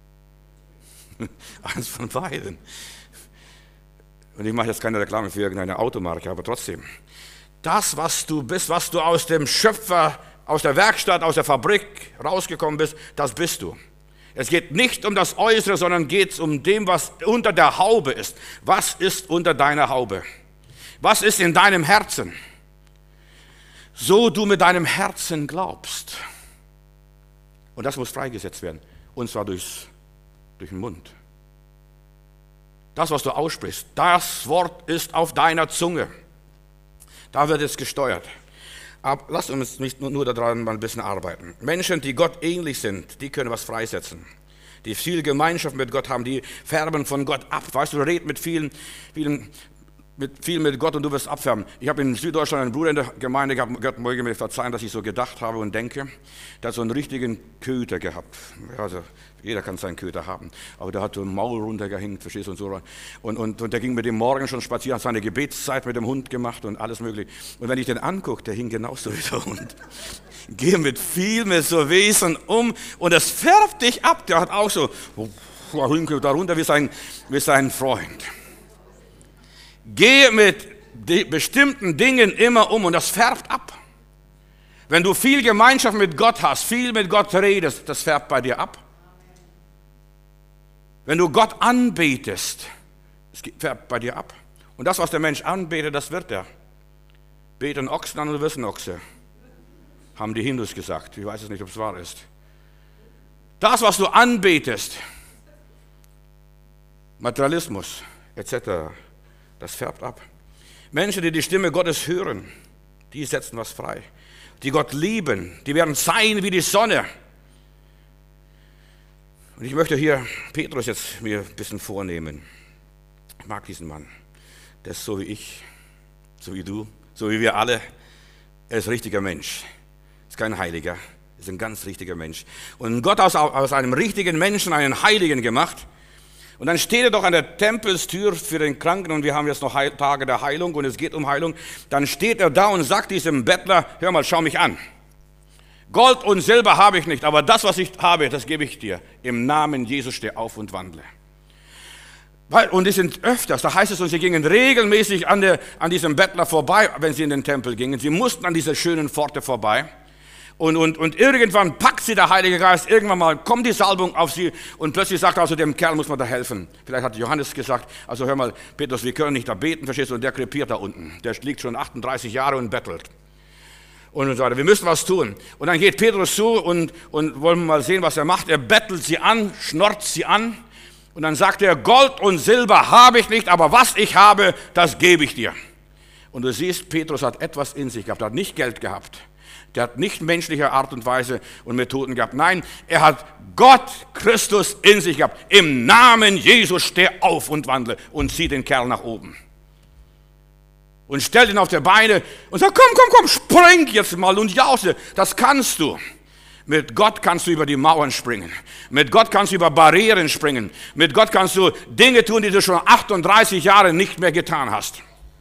Speaker 2: Eins von beiden. Und ich mache jetzt keine Reklame für irgendeine Automarke, aber trotzdem. Das, was du bist, was du aus dem Schöpfer, aus der Werkstatt, aus der Fabrik rausgekommen bist, das bist du. Es geht nicht um das Äußere, sondern geht es um dem, was unter der Haube ist. Was ist unter deiner Haube? Was ist in deinem Herzen? So du mit deinem Herzen glaubst. Und das muss freigesetzt werden. Und zwar durchs, durch den Mund. Das, was du aussprichst, das Wort ist auf deiner Zunge. Da wird es gesteuert. Aber lasst uns nicht nur daran mal ein bisschen arbeiten. Menschen, die Gott ähnlich sind, die können was freisetzen. Die viel Gemeinschaft mit Gott haben, die färben von Gott ab. Weißt du, du redest mit vielen, vielen, mit, viel mit Gott und du wirst abfärben. Ich habe in Süddeutschland einen Bruder in der Gemeinde gehabt, Gott möge mir verzeihen, dass ich so gedacht habe und denke. Der hat so einen richtigen Köter gehabt. Also, jeder kann seinen Köter haben. Aber der hat so ein Maul runtergehängt, verstehst du, und so. Und, und, und der ging mit dem Morgen schon spazieren, hat seine Gebetszeit mit dem Hund gemacht und alles mögliche. Und wenn ich den angucke, der hing genauso wie der Hund. Gehe mit viel, mit so Wesen um und das färbt dich ab. Der hat auch so, darunter wie sein, wie sein Freund. Gehe mit bestimmten Dingen immer um und das färbt ab. Wenn du viel Gemeinschaft mit Gott hast, viel mit Gott redest, das färbt bei dir ab. Wenn du Gott anbetest, es färbt bei dir ab. Und das, was der Mensch anbetet, das wird er. Bete einen Ochsen an und du wirst ein Ochse. Haben die Hindus gesagt. Ich weiß es nicht, ob es wahr ist. Das, was du anbetest, Materialismus et cetera. Das färbt ab. Menschen, die die Stimme Gottes hören, die setzen was frei. Die Gott lieben, die werden sein wie die Sonne. Und ich möchte hier Petrus jetzt mir ein bisschen vornehmen. Ich mag diesen Mann. Der ist so wie ich, so wie du, so wie wir alle. Er ist ein richtiger Mensch. Ist kein Heiliger, ist ein ganz richtiger Mensch. Und Gott hat aus, aus einem richtigen Menschen einen Heiligen gemacht. Und dann steht er doch an der Tempelstür für den Kranken und wir haben jetzt noch Heil- Tage der Heilung und es geht um Heilung. Dann steht er da und sagt diesem Bettler, hör mal, schau mich an. Gold und Silber habe ich nicht, aber das, was ich habe, das gebe ich dir. Im Namen Jesus steh auf und wandle. Weil, und die sind öfters, da heißt es uns, sie gingen regelmäßig an, der, an diesem Bettler vorbei, wenn sie in den Tempel gingen. Sie mussten an dieser schönen Pforte vorbei. Und, und, und irgendwann packt sie der Heilige Geist, irgendwann mal kommt die Salbung auf sie und plötzlich sagt er, also dem Kerl muss man da helfen. Vielleicht hat Johannes gesagt, also hör mal, Petrus, wir können nicht da beten, verstehst du, und der krepiert da unten. Der liegt schon achtunddreißig Jahre und bettelt. Und so weiter, wir müssen was tun. Und dann geht Petrus zu und, und wollen mal sehen, was er macht. Er bettelt sie an, schnorrt sie an und dann sagt er, Gold und Silber habe ich nicht, aber was ich habe, das gebe ich dir. Und du siehst, Petrus hat etwas in sich gehabt, er hat nicht Geld gehabt. Der hat nicht menschliche Art und Weise und Methoden gehabt. Nein, er hat Gott, Christus in sich gehabt. Im Namen Jesus steh auf und wandle und zieh den Kerl nach oben. Und stellt ihn auf die Beine und sagt, komm, komm, komm, spring jetzt mal und jause. Das kannst du. Mit Gott kannst du über die Mauern springen. Mit Gott kannst du über Barrieren springen. Mit Gott kannst du Dinge tun, die du schon achtunddreißig Jahre nicht mehr getan hast.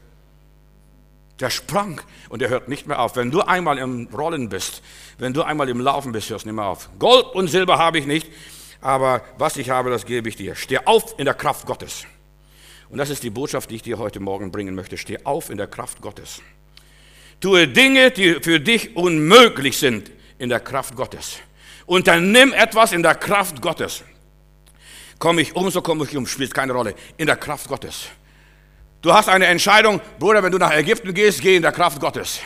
Speaker 2: Der sprang und der hört nicht mehr auf. Wenn du einmal im Rollen bist, wenn du einmal im Laufen bist, hörst du nicht mehr auf. Gold und Silber habe ich nicht, aber was ich habe, das gebe ich dir. Steh auf in der Kraft Gottes. Und das ist die Botschaft, die ich dir heute Morgen bringen möchte. Steh auf in der Kraft Gottes. Tue Dinge, die für dich unmöglich sind, in der Kraft Gottes. Unternimm etwas in der Kraft Gottes. Komme ich um, so komme ich um, spielt keine Rolle. In der Kraft Gottes. Du hast eine Entscheidung, Bruder, wenn du nach Ägypten gehst, geh in der Kraft Gottes.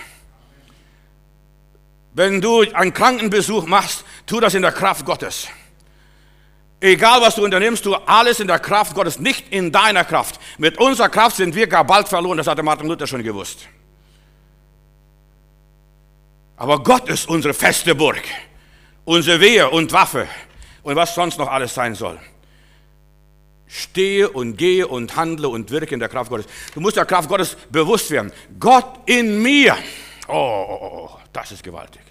Speaker 2: Wenn du einen Krankenbesuch machst, tu das in der Kraft Gottes. Egal was du unternimmst, tu alles in der Kraft Gottes, nicht in deiner Kraft. Mit unserer Kraft sind wir gar bald verloren, das hatte Martin Luther schon gewusst. Aber Gott ist unsere feste Burg, unsere Wehr und Waffe und was sonst noch alles sein soll. Stehe und gehe und handle und wirke in der Kraft Gottes. Du musst der Kraft Gottes bewusst werden. Gott in mir. Oh, oh, oh, das ist gewaltig.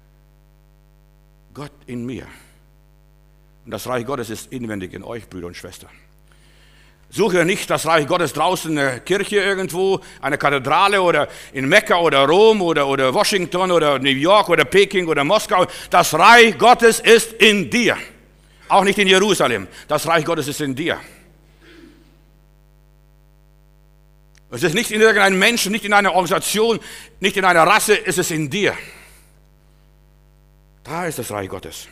Speaker 2: Gott in mir. Und das Reich Gottes ist inwendig in euch, Brüder und Schwestern. Suche nicht das Reich Gottes draußen in der Kirche irgendwo, eine Kathedrale oder in Mekka oder Rom oder, oder Washington oder New York oder Peking oder Moskau. Das Reich Gottes ist in dir. Auch nicht in Jerusalem. Das Reich Gottes ist in dir. Es ist nicht in irgendeinem Menschen, nicht in einer Organisation, nicht in einer Rasse, es ist in dir. Da ist das Reich Gottes.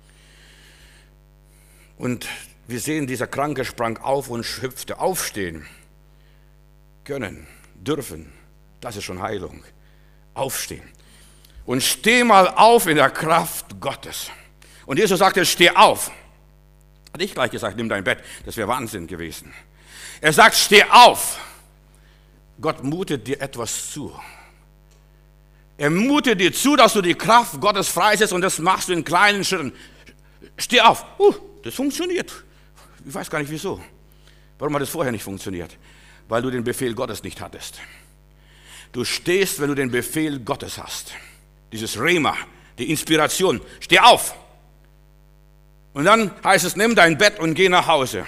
Speaker 2: Und wir sehen, dieser Kranke sprang auf und hüpfte. Aufstehen können, dürfen, das ist schon Heilung. Aufstehen. Und steh mal auf in der Kraft Gottes. Und Jesus sagte, steh auf. Hat ich gleich gesagt, nimm dein Bett. Das wäre Wahnsinn gewesen. Er sagt, steh auf. Gott mutet dir etwas zu. Er mutet dir zu, dass du die Kraft Gottes freisetzt und das machst du in kleinen Schritten. Steh auf. Uh, das funktioniert. Ich weiß gar nicht wieso. Warum hat das vorher nicht funktioniert? Weil du den Befehl Gottes nicht hattest. Du stehst, wenn du den Befehl Gottes hast. Dieses Rema, die Inspiration. Steh auf. Und dann heißt es, nimm dein Bett und geh nach Hause.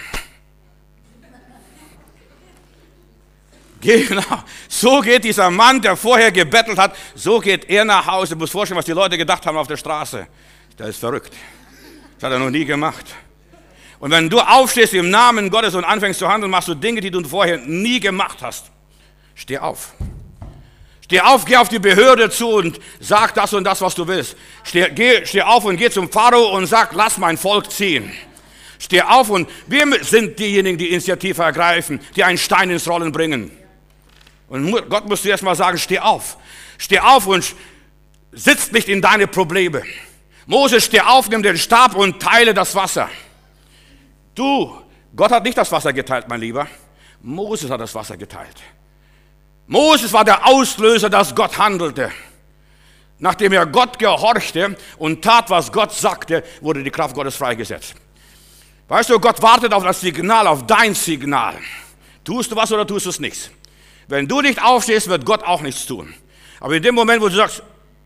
Speaker 2: Geh nach, so geht dieser Mann, der vorher gebettelt hat, so geht er nach Hause. Du musst dir vorstellen, was die Leute gedacht haben auf der Straße. Der ist verrückt. Das hat er noch nie gemacht. Und wenn du aufstehst im Namen Gottes und anfängst zu handeln, machst du Dinge, die du vorher nie gemacht hast. Steh auf. Steh auf, geh auf die Behörde zu und sag das und das, was du willst. Steh, geh, steh auf und geh zum Pharao und sag, lass mein Volk ziehen. Steh auf und wir sind diejenigen, die Initiative ergreifen, die einen Stein ins Rollen bringen. Und Gott muss dir erst mal sagen, steh auf. Steh auf und sitz nicht in deine Probleme. Mose, steh auf, nimm den Stab und teile das Wasser. Du Gott hat nicht das Wasser geteilt, mein Lieber. Moses hat das Wasser geteilt. Moses war der Auslöser, dass Gott handelte. Nachdem er Gott gehorchte und tat, was Gott sagte, wurde die Kraft Gottes freigesetzt. Weißt du, Gott wartet auf das Signal, auf dein Signal. Tust du was oder tust du es nichts? Wenn du nicht aufstehst, wird Gott auch nichts tun. Aber in dem Moment, wo du sagst,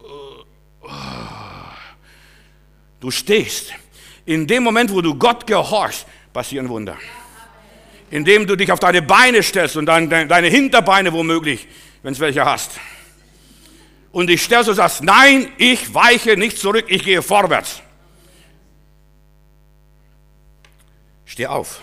Speaker 2: du stehst, in dem Moment, wo du Gott gehorchst, passieren Wunder. Indem du dich auf deine Beine stellst und dein, deine Hinterbeine womöglich, wenn es welche hast. Und dich stellst und sagst, nein, ich weiche nicht zurück, ich gehe vorwärts. Steh auf.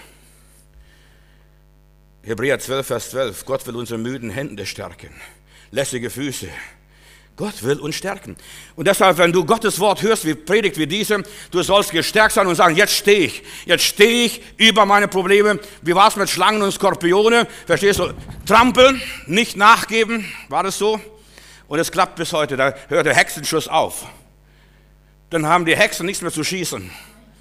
Speaker 2: Hebräer zwölf, Vers zwölf. Gott will unsere müden Hände stärken. Lässige Füße. Gott will uns stärken. Und deshalb, wenn du Gottes Wort hörst, wie Predigt wie diese, du sollst gestärkt sein und sagen, jetzt stehe ich. Jetzt stehe ich über meine Probleme. Wie war es mit Schlangen und Skorpione? Verstehst du? Trampeln, nicht nachgeben. War das so? Und es klappt bis heute. Da hört der Hexenschuss auf. Dann haben die Hexen nichts mehr zu schießen.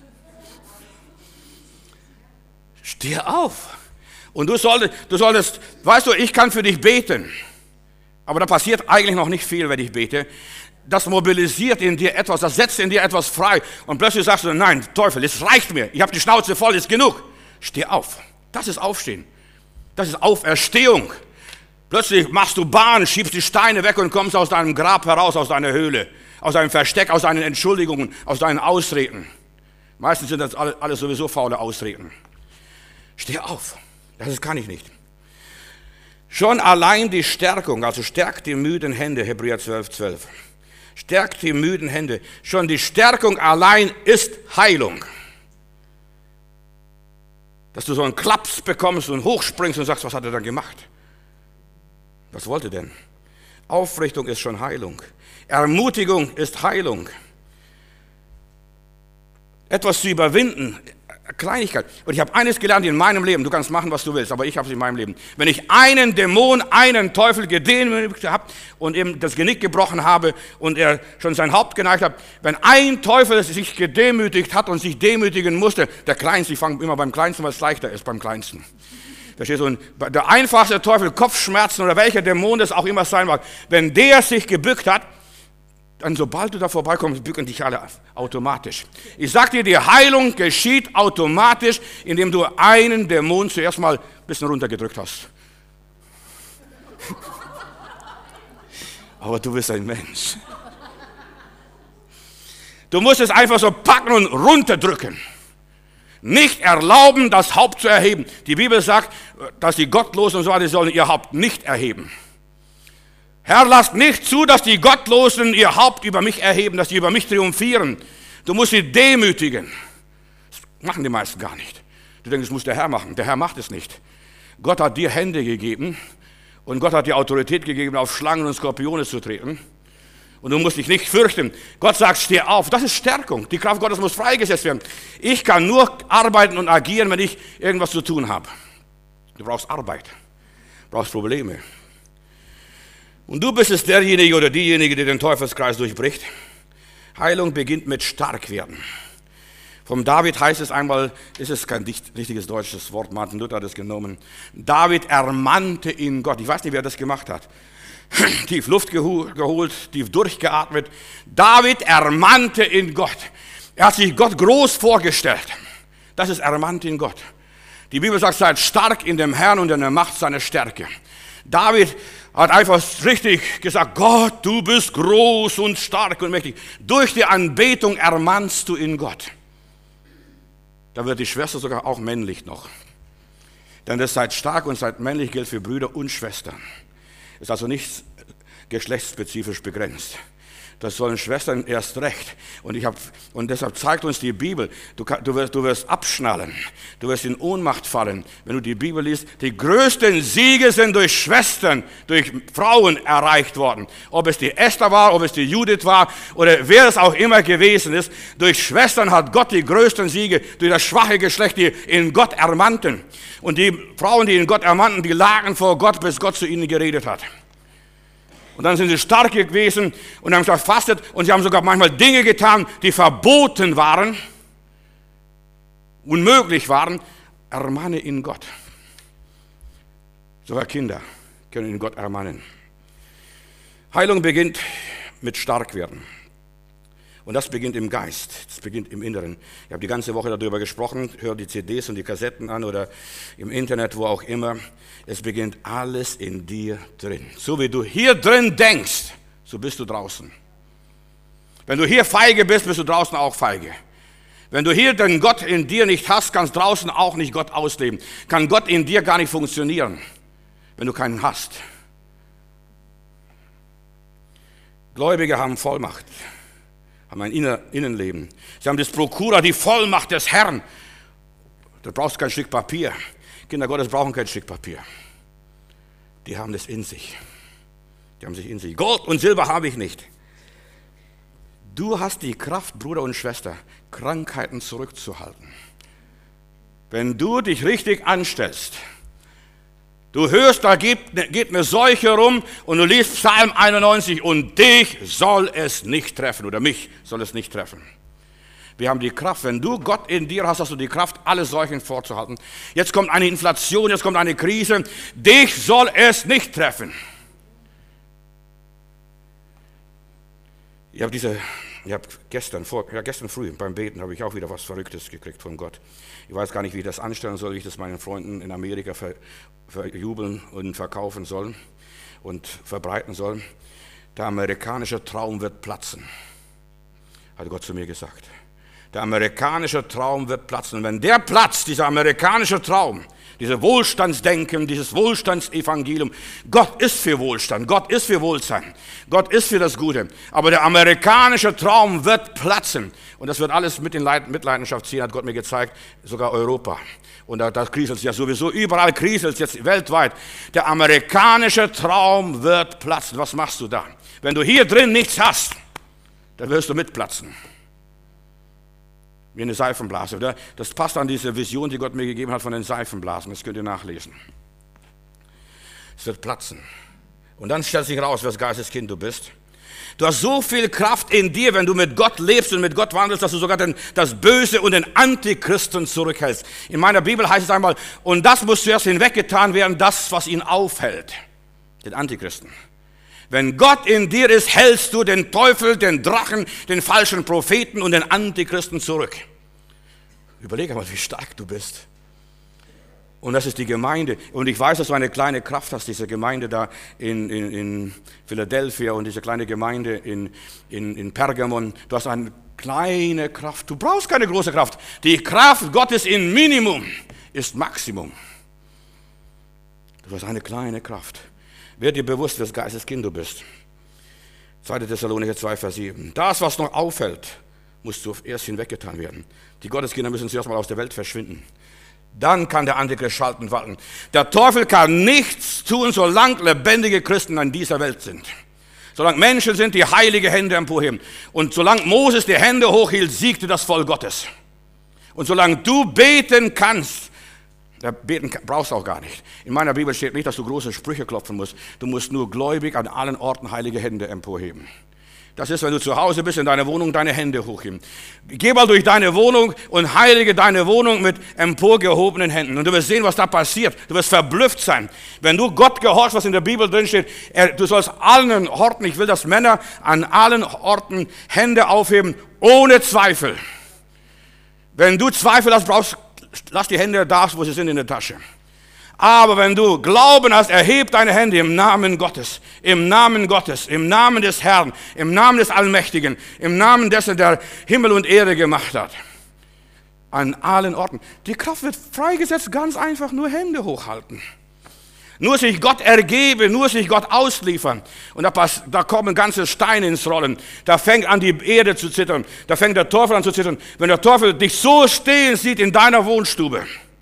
Speaker 2: Steh auf. Und du solltest, du solltest, weißt du, ich kann für dich beten. Aber da passiert eigentlich noch nicht viel, wenn ich bete. Das mobilisiert in dir etwas, das setzt in dir etwas frei. Und plötzlich sagst du, nein, Teufel, es reicht mir. Ich habe die Schnauze voll, ist genug. Steh auf. Das ist Aufstehen. Das ist Auferstehung. Plötzlich machst du Bahn, schiebst die Steine weg und kommst aus deinem Grab heraus, aus deiner Höhle, aus deinem Versteck, aus deinen Entschuldigungen, aus deinen Ausreden. Meistens sind das alles sowieso faule Ausreden. Steh auf. Das kann ich nicht. Schon allein die Stärkung, also stärkt die müden Hände, Hebräer zwölf, zwölf. Stärkt die müden Hände. Schon die Stärkung allein ist Heilung. Dass du so einen Klaps bekommst und hochspringst und sagst, was hat er dann gemacht? Was wollte denn? Aufrichtung ist schon Heilung. Ermutigung ist Heilung. Etwas zu überwinden, Kleinigkeit. Und ich habe eines gelernt in meinem Leben, du kannst machen, was du willst, aber ich habe es in meinem Leben. Wenn ich einen Dämon, einen Teufel gedemütigt habe und ihm das Genick gebrochen habe und er schon sein Haupt geneigt hat, wenn ein Teufel sich gedemütigt hat und sich demütigen musste, der Kleinste, ich fange immer beim Kleinsten, weil es leichter ist, beim Kleinsten. Verstehst du? Und der einfachste Teufel, Kopfschmerzen oder welcher Dämon das auch immer sein mag, wenn der sich gebückt hat, dann sobald du da vorbeikommst, bücken dich alle automatisch. Ich sag dir, die Heilung geschieht automatisch, indem du einen Dämon zuerst mal ein bisschen runtergedrückt hast. Aber du bist ein Mensch. Du musst es einfach so packen und runterdrücken. Nicht erlauben, das Haupt zu erheben. Die Bibel sagt, dass die Gottlosen und so weiter sollen ihr Haupt nicht erheben. Herr, lasst nicht zu, dass die Gottlosen ihr Haupt über mich erheben, dass sie über mich triumphieren. Du musst sie demütigen. Das machen die meisten gar nicht. Du denkst, das muss der Herr machen. Der Herr macht es nicht. Gott hat dir Hände gegeben und Gott hat dir Autorität gegeben, auf Schlangen und Skorpione zu treten. Und du musst dich nicht fürchten. Gott sagt, steh auf. Das ist Stärkung. Die Kraft Gottes muss freigesetzt werden. Ich kann nur arbeiten und agieren, wenn ich irgendwas zu tun habe. Du brauchst Arbeit. Du brauchst Probleme. Und du bist es derjenige oder diejenige, die den Teufelskreis durchbricht. Heilung beginnt mit Starkwerden. Vom David heißt es einmal, ist es kein richtiges deutsches Wort, Martin Luther hat es genommen. David ermannte in Gott. Ich weiß nicht, wer das gemacht hat. Tief Luft geholt, tief durchgeatmet. David ermannte in Gott. Er hat sich Gott groß vorgestellt. Das ist ermannt in Gott. Die Bibel sagt, seid stark in dem Herrn und in der Macht seiner Stärke. David hat einfach richtig gesagt, Gott, du bist groß und stark und mächtig. Durch die Anbetung ermannst du in Gott. Da wird die Schwester sogar auch männlich noch. Denn das seid stark und seid männlich gilt für Brüder und Schwestern. Ist also nicht geschlechtsspezifisch begrenzt. Das sollen Schwestern erst recht. Und, ich hab, und deshalb zeigt uns die Bibel, du, kann, du, wirst, du wirst abschnallen, du wirst in Ohnmacht fallen, wenn du die Bibel liest. Die größten Siege sind durch Schwestern, durch Frauen erreicht worden. Ob es die Esther war, ob es die Judith war oder wer es auch immer gewesen ist. Durch Schwestern hat Gott die größten Siege, durch das schwache Geschlecht, die in Gott ermannten. Und die Frauen, die in Gott ermannten, die lagen vor Gott, bis Gott zu ihnen geredet hat. Und dann sind sie stark gewesen und haben gefastet und sie haben sogar manchmal Dinge getan, die verboten waren, unmöglich waren, ermahne in Gott. Sogar Kinder können in Gott ermahnen. Heilung beginnt mit Starkwerden. Und das beginnt im Geist, das beginnt im Inneren. Ich habe die ganze Woche darüber gesprochen, hör die C Ds und die Kassetten an oder im Internet, wo auch immer. Es beginnt alles in dir drin. So wie du hier drin denkst, so bist du draußen. Wenn du hier feige bist, bist du draußen auch feige. Wenn du hier den Gott in dir nicht hast, kannst draußen auch nicht Gott ausleben. Kann Gott in dir gar nicht funktionieren, wenn du keinen hast. Gläubige haben Vollmacht, haben ein Innenleben. Sie haben das Prokura, die Vollmacht des Herrn. Du brauchst kein Stück Papier. Kinder Gottes brauchen kein Stück Papier. Die haben das in sich. Die haben sich in sich. Gold und Silber habe ich nicht. Du hast die Kraft, Bruder und Schwester, Krankheiten zurückzuhalten. Wenn du dich richtig anstellst, du hörst, da geht, geht eine Seuche rum und du liest Psalm einundneunzig und dich soll es nicht treffen oder mich soll es nicht treffen. Wir haben die Kraft, wenn du Gott in dir hast, hast du die Kraft, alle Seuchen vorzuhalten. Jetzt kommt eine Inflation, jetzt kommt eine Krise, dich soll es nicht treffen. Ich habe diese, ich habe gestern, vor, ja, gestern früh beim Beten habe ich auch wieder was Verrücktes gekriegt von Gott. Ich weiß gar nicht, wie ich das anstellen soll, wie ich das meinen Freunden in Amerika ver, verjubeln und verkaufen soll und verbreiten soll. Der amerikanische Traum wird platzen, hat Gott zu mir gesagt. Der amerikanische Traum wird platzen. Und wenn der platzt, dieser amerikanische Traum, dieses Wohlstandsdenken, dieses Wohlstandsevangelium, Gott ist für Wohlstand, Gott ist für Wohlsein, Gott ist für das Gute. Aber der amerikanische Traum wird platzen. Und das wird alles mit in Mitleidenschaft ziehen, hat Gott mir gezeigt, sogar Europa. Und da, da kriselt es ja sowieso, überall kriselt es jetzt weltweit. Der amerikanische Traum wird platzen. Was machst du da? Wenn du hier drin nichts hast, dann wirst du mitplatzen. Wie eine Seifenblase. Oder? Das passt an diese Vision, die Gott mir gegeben hat von den Seifenblasen. Das könnt ihr nachlesen. Es wird platzen. Und dann stellt sich raus, was Geisteskind du bist. Du hast so viel Kraft in dir, wenn du mit Gott lebst und mit Gott wandelst, dass du sogar den, das Böse und den Antichristen zurückhältst. In meiner Bibel heißt es einmal, und das muss zuerst hinweggetan werden, das, was ihn aufhält. Den Antichristen. Wenn Gott in dir ist, hältst du den Teufel, den Drachen, den falschen Propheten und den Antichristen zurück. Überleg einmal, wie stark du bist. Und das ist die Gemeinde. Und ich weiß, dass du eine kleine Kraft hast, diese Gemeinde da in, in, in Philadelphia und diese kleine Gemeinde in, in, in Pergamon. Du hast eine kleine Kraft. Du brauchst keine große Kraft. Die Kraft Gottes in Minimum ist Maximum. Du hast eine kleine Kraft. Werd dir bewusst, wes Geisteskind du bist. zweiter Thessalonicher zwei, Vers sieben. Das, was noch auffällt, muss zuerst hinweggetan werden. Die Gotteskinder müssen zuerst mal aus der Welt verschwinden. Dann kann der Antichrist schalten und walten. Der Teufel kann nichts tun, solange lebendige Christen in dieser Welt sind. Solange Menschen sind, die heilige Hände emporheben. Und solange Moses die Hände hochhielt, siegte das Volk Gottes. Und solange du beten kannst, ja, beten brauchst du auch gar nicht. In meiner Bibel steht nicht, dass du große Sprüche klopfen musst. Du musst nur gläubig an allen Orten heilige Hände emporheben. Das ist, wenn du zu Hause bist, in deiner Wohnung deine Hände hochheben. Geh mal durch deine Wohnung und heilige deine Wohnung mit emporgehobenen Händen. Und du wirst sehen, was da passiert. Du wirst verblüfft sein. Wenn du Gott gehorchst, was in der Bibel drin steht, er, du sollst allen Orten, ich will, dass Männer an allen Orten Hände aufheben, ohne Zweifel. Wenn du Zweifel hast, brauchst lass die Hände da, wo sie sind, in der Tasche. Aber wenn du Glauben hast, erheb deine Hände im Namen Gottes, im Namen Gottes, im Namen des Herrn, im Namen des Allmächtigen, im Namen dessen, der Himmel und Erde gemacht hat. An allen Orten. Die Kraft wird freigesetzt, ganz einfach nur Hände hochhalten. Nur sich Gott ergeben, nur sich Gott ausliefern. Und da, pass, da kommen ganze Steine ins Rollen. Da fängt an die Erde zu zittern. Da fängt der Teufel an zu zittern. Wenn der Teufel dich so stehen sieht in deiner Wohnstube.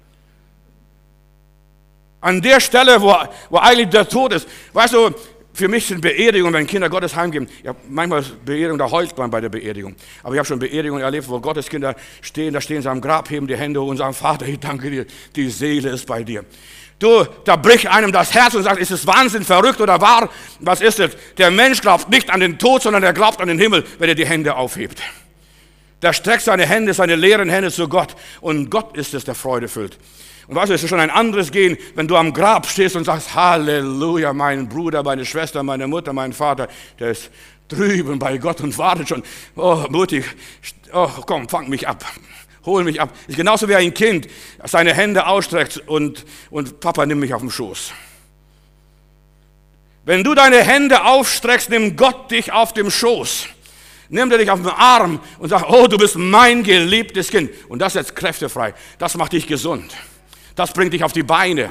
Speaker 2: An der Stelle, wo, wo eigentlich der Tod ist. Weißt du, für mich sind Beerdigungen, wenn Kinder Gottes heimgeben. Ja, manchmal Beerdigung, da heult man bei der Beerdigung. Aber ich habe schon Beerdigungen erlebt, wo Gottes Kinder stehen, da stehen sie am Grab, heben die Hände hoch und sagen, Vater, ich danke dir, die Seele ist bei dir. Du, da bricht einem das Herz und sagt, ist es Wahnsinn, verrückt oder wahr? Was ist es? Der Mensch glaubt nicht an den Tod, sondern er glaubt an den Himmel, wenn er die Hände aufhebt. Der streckt seine Hände, seine leeren Hände zu Gott. Und Gott ist es, der Freude füllt. Und weißt du, es ist schon ein anderes Gehen, wenn du am Grab stehst und sagst, Halleluja, mein Bruder, meine Schwester, meine Mutter, mein Vater, der ist drüben bei Gott und wartet schon. Oh, mutig, oh, komm, fang mich ab, hol mich ab. Ist genauso wie ein Kind seine Hände ausstreckt und, und Papa, nimm mich auf den Schoß. Wenn du deine Hände aufstreckst, nimmt Gott dich auf dem Schoß. Nimmt er dich auf den Arm und sagt, oh, du bist mein geliebtes Kind. Und das setzt Kräfte frei. Das macht dich gesund. Das bringt dich auf die Beine.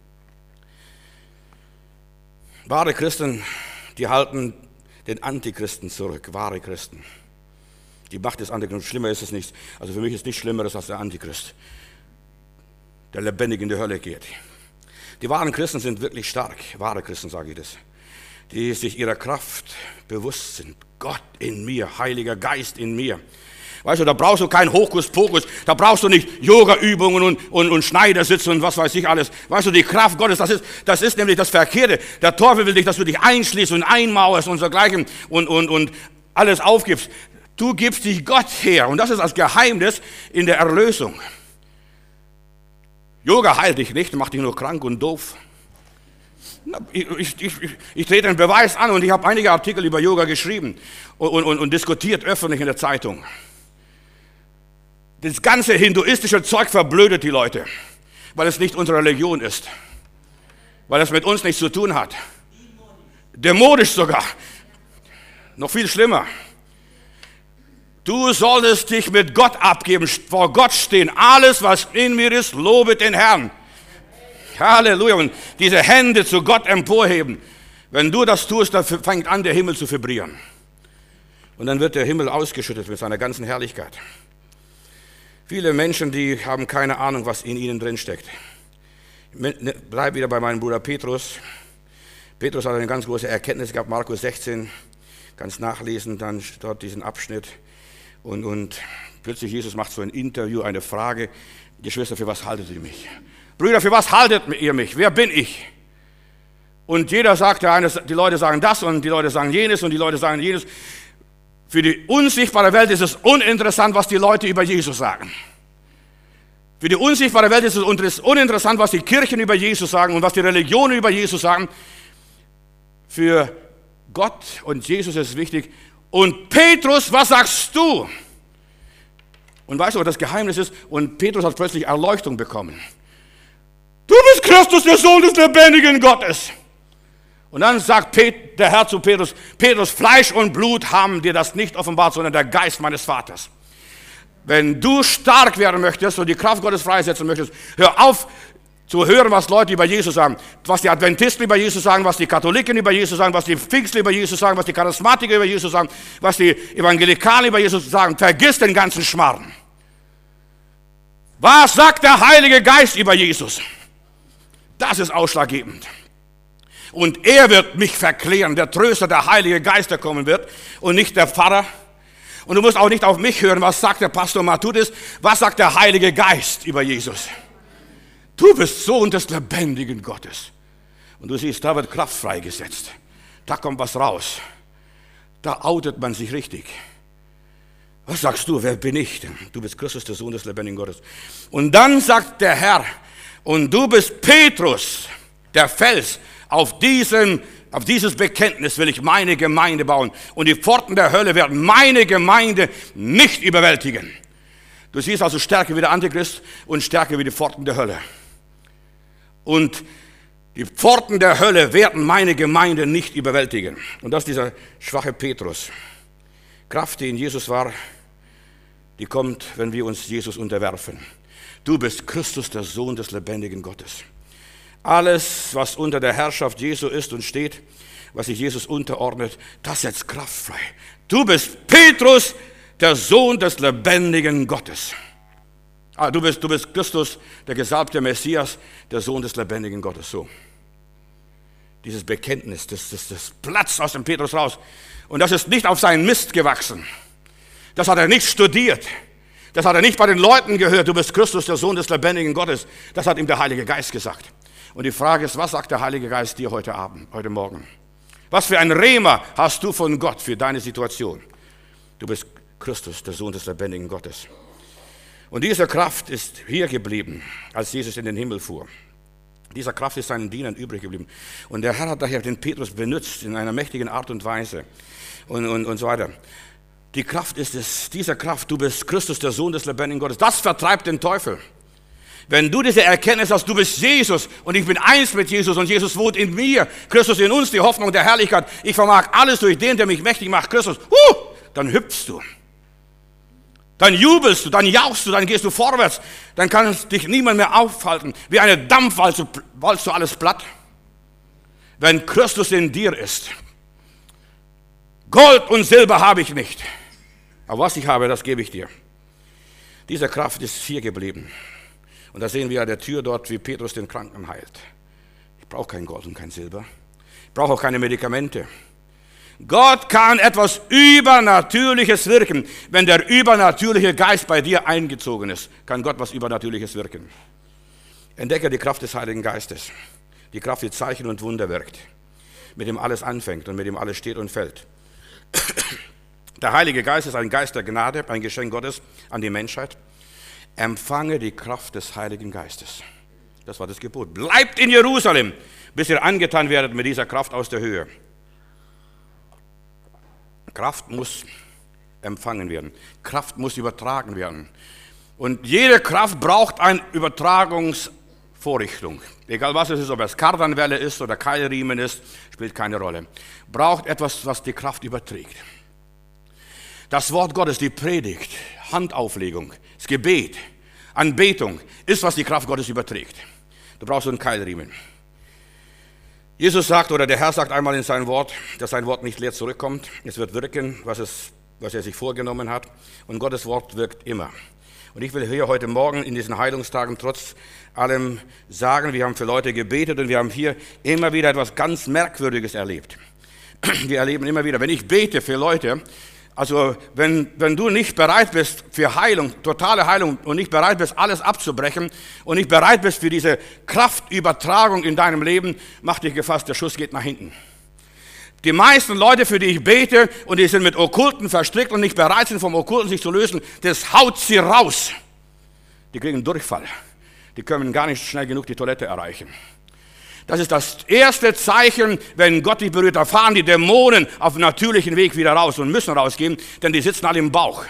Speaker 2: Wahre Christen, die halten den Antichristen zurück. Wahre Christen. Die Macht des Antichristen, schlimmer ist es nicht. Also für mich ist nichts Schlimmeres als der Antichrist, der lebendig in die Hölle geht. Die wahren Christen sind wirklich stark. Wahre Christen, sage ich das. Die sich ihrer Kraft bewusst sind. Gott in mir, Heiliger Geist in mir. Weißt du, da brauchst du keinen Hokuspokus, da brauchst du nicht Yoga-Übungen und, und, und Schneidersitze und was weiß ich alles. Weißt du, die Kraft Gottes, das ist, das ist nämlich das Verkehrte. Der Teufel will dich, dass du dich einschließt und einmauerst und dergleichen und, und, und alles aufgibst. Du gibst dich Gott her und das ist das Geheimnis in der Erlösung. Yoga heilt dich nicht, macht dich nur krank und doof. Ich, ich, ich, ich trete einen Beweis an und ich habe einige Artikel über Yoga geschrieben und, und, und diskutiert öffentlich in der Zeitung. Das ganze hinduistische Zeug verblödet die Leute, weil es nicht unsere Religion ist, weil es mit uns nichts zu tun hat. Dämonisch sogar, noch viel schlimmer. Du solltest dich mit Gott abgeben, vor Gott stehen. Alles, was in mir ist, lobet den Herrn. Halleluja. Und diese Hände zu Gott emporheben. Wenn du das tust, dann fängt an, der Himmel zu vibrieren. Und dann wird der Himmel ausgeschüttet mit seiner ganzen Herrlichkeit. Viele Menschen, die haben keine Ahnung, was in ihnen drin steckt. Ich bleibe wieder bei meinem Bruder Petrus. Petrus hat eine ganz große Erkenntnis gehabt, Markus sechzehn. Ganz nachlesen, dann dort diesen Abschnitt. Und, und plötzlich Jesus macht so ein Interview, eine Frage. Geschwister, für was haltet ihr mich? Brüder, für was haltet ihr mich? Wer bin ich? Und jeder sagt, der eine, die Leute sagen das und die Leute sagen jenes und die Leute sagen jenes. Für die unsichtbare Welt ist es uninteressant, was die Leute über Jesus sagen. Für die unsichtbare Welt ist es uninteressant, was die Kirchen über Jesus sagen und was die Religionen über Jesus sagen. Für Gott und Jesus ist es wichtig. Und Petrus, was sagst du? Und weißt du, was das Geheimnis ist? Und Petrus hat plötzlich Erleuchtung bekommen. Du bist Christus, der Sohn des lebendigen Gottes. Und dann sagt der Herr zu Petrus, Petrus, Fleisch und Blut haben dir das nicht offenbart, sondern der Geist meines Vaters. Wenn du stark werden möchtest und die Kraft Gottes freisetzen möchtest, hör auf zu hören, was Leute über Jesus sagen. Was die Adventisten über Jesus sagen, was die Katholiken über Jesus sagen, was die Pfingstler über Jesus sagen, was die Charismatiker über Jesus sagen, was die Evangelikalen über Jesus sagen. Vergiss den ganzen Schmarrn. Was sagt der Heilige Geist über Jesus? Das ist ausschlaggebend. Und er wird mich verklären, der Tröster, der Heilige Geist, der kommen wird und nicht der Pfarrer. Und du musst auch nicht auf mich hören, was sagt der Pastor Matthäus, was sagt der Heilige Geist über Jesus. Du bist Sohn des lebendigen Gottes. Und du siehst, da wird Kraft freigesetzt. Da kommt was raus. Da outet man sich richtig. Was sagst du, wer bin ich denn? Du bist Christus, der Sohn des lebendigen Gottes. Und dann sagt der Herr, und du bist Petrus, der Fels. Auf, diesen, auf dieses Bekenntnis will ich meine Gemeinde bauen. Und die Pforten der Hölle werden meine Gemeinde nicht überwältigen. Du siehst also Stärke wie der Antichrist und Stärke wie die Pforten der Hölle. Und die Pforten der Hölle werden meine Gemeinde nicht überwältigen. Und das ist dieser schwache Petrus. Kraft, die in Jesus war, die kommt, wenn wir uns Jesus unterwerfen. Du bist Christus, der Sohn des lebendigen Gottes. Alles, was unter der Herrschaft Jesu ist und steht, was sich Jesus unterordnet, das setzt Kraft frei. Du bist Petrus, der Sohn des lebendigen Gottes. Ah, du bist, du bist Christus, der gesalbte Messias, der Sohn des lebendigen Gottes. So. Dieses Bekenntnis, das, das, das platzt aus dem Petrus raus. Und das ist nicht auf seinen Mist gewachsen. Das hat er nicht studiert. Das hat er nicht bei den Leuten gehört. Du bist Christus, der Sohn des lebendigen Gottes. Das hat ihm der Heilige Geist gesagt. Und die Frage ist, was sagt der Heilige Geist dir heute Abend, heute Morgen? Was für ein Rema hast du von Gott für deine Situation? Du bist Christus, der Sohn des lebendigen Gottes. Und diese Kraft ist hier geblieben, als Jesus in den Himmel fuhr. Dieser Kraft ist seinen Dienern übrig geblieben. Und der Herr hat daher den Petrus benutzt in einer mächtigen Art und Weise und, und, und so weiter. Die Kraft ist es, diese Kraft, du bist Christus, der Sohn des lebendigen Gottes. Das vertreibt den Teufel. Wenn du diese Erkenntnis hast, du bist Jesus und ich bin eins mit Jesus und Jesus wohnt in mir, Christus in uns, die Hoffnung der Herrlichkeit, ich vermag alles durch den, der mich mächtig macht, Christus, huh, dann hüpfst du. Dann jubelst du, dann jauchst du, dann gehst du vorwärts, dann kann dich niemand mehr aufhalten. Wie eine Dampfwalze walzt du alles platt. Wenn Christus in dir ist. Gold und Silber habe ich nicht, aber was ich habe, das gebe ich dir. Diese Kraft ist hier geblieben. Und da sehen wir an der Tür dort, wie Petrus den Kranken heilt. Ich brauche kein Gold und kein Silber. Ich brauche auch keine Medikamente. Gott kann etwas Übernatürliches wirken. Wenn der übernatürliche Geist bei dir eingezogen ist, kann Gott was Übernatürliches wirken. Entdecke die Kraft des Heiligen Geistes. Die Kraft, die Zeichen und Wunder wirkt. Mit dem alles anfängt und mit dem alles steht und fällt. Der Heilige Geist ist ein Geist der Gnade, ein Geschenk Gottes an die Menschheit. Empfange die Kraft des Heiligen Geistes. Das war das Gebot. Bleibt in Jerusalem, bis ihr angetan werdet mit dieser Kraft aus der Höhe. Kraft muss empfangen werden. Kraft muss übertragen werden. Und jede Kraft braucht eine Übertragungsvorrichtung. Egal was es ist, ob es Kardanwelle ist oder Keilriemen ist, spielt keine Rolle. Braucht etwas, was die Kraft überträgt. Das Wort Gottes, die Predigt, Handauflegung, das Gebet, Anbetung, ist, was die Kraft Gottes überträgt. Du brauchst so einen Keilriemen. Jesus sagt, oder der Herr sagt einmal in seinem Wort, dass sein Wort nicht leer zurückkommt. Es wird wirken, was, es, was er sich vorgenommen hat. Und Gottes Wort wirkt immer. Und ich will hier heute Morgen in diesen Heilungstagen trotz allem sagen, wir haben für Leute gebetet und wir haben hier immer wieder etwas ganz Merkwürdiges erlebt. Wir erleben immer wieder, wenn ich bete für Leute, also wenn, wenn du nicht bereit bist für Heilung, totale Heilung und nicht bereit bist, alles abzubrechen und nicht bereit bist für diese Kraftübertragung in deinem Leben, mach dich gefasst, der Schuss geht nach hinten. Die meisten Leute, für die ich bete und die sind mit Okkulten verstrickt und nicht bereit sind, vom Okkulten sich zu lösen, das haut sie raus. Die kriegen Durchfall. Die können gar nicht schnell genug die Toilette erreichen. Das ist das erste Zeichen, wenn Gott dich berührt. Da fahren die Dämonen auf dem natürlichen Weg wieder raus und müssen rausgehen, denn die sitzen alle im Bauch.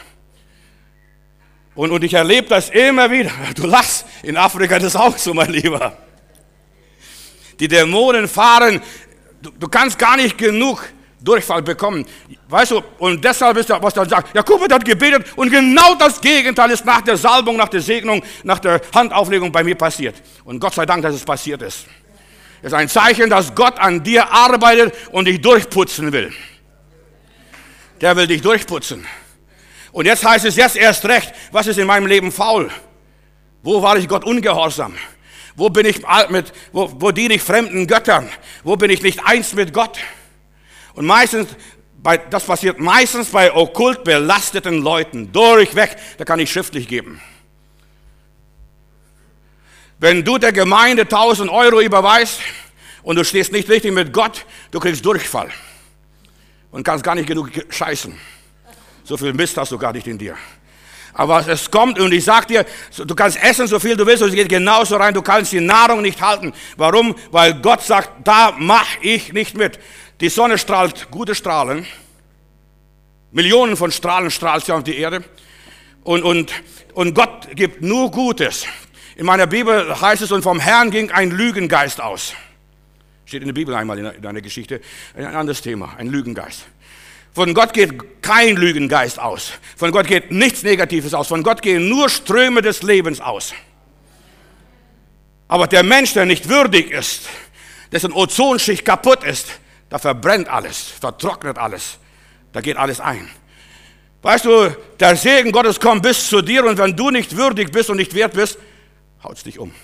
Speaker 2: Und, und ich erlebe das immer wieder. Du lachst, in Afrika ist das auch so, mein Lieber. Die Dämonen fahren, du, du kannst gar nicht genug Durchfall bekommen. Weißt du, und deshalb ist das, was dann sagt, Jakobus hat gebetet und genau das Gegenteil ist nach der Salbung, nach der Segnung, nach der Handauflegung bei mir passiert. Und Gott sei Dank, dass es passiert ist. Das ist ein Zeichen, dass Gott an dir arbeitet und dich durchputzen will. Der will dich durchputzen. Und jetzt heißt es jetzt erst recht, was ist in meinem Leben faul? Wo war ich Gott ungehorsam? Wo bin ich mit, wo, wo diene ich fremden Göttern? Wo bin ich nicht eins mit Gott? Und meistens, bei, das passiert meistens bei okkult belasteten Leuten. Durchweg, da kann ich schriftlich geben. Wenn du der Gemeinde tausend Euro überweist und du stehst nicht richtig mit Gott, du kriegst Durchfall und kannst gar nicht genug scheißen. So viel Mist hast du gar nicht in dir. Aber es kommt und ich sag dir, du kannst essen, so viel du willst, und es geht genauso rein, du kannst die Nahrung nicht halten. Warum? Weil Gott sagt, da mache ich nicht mit. Die Sonne strahlt gute Strahlen, Millionen von Strahlen strahlt sie auf die Erde und, und, und Gott gibt nur Gutes. In meiner Bibel heißt es, und vom Herrn ging ein Lügengeist aus. Steht in der Bibel einmal in einer Geschichte, ein anderes Thema, ein Lügengeist. Von Gott geht kein Lügengeist aus. Von Gott geht nichts Negatives aus. Von Gott gehen nur Ströme des Lebens aus. Aber der Mensch, der nicht würdig ist, dessen Ozonschicht kaputt ist, da verbrennt alles, vertrocknet alles, da geht alles ein. Weißt du, der Segen Gottes kommt bis zu dir und wenn du nicht würdig bist und nicht wert bist, haut's dich um.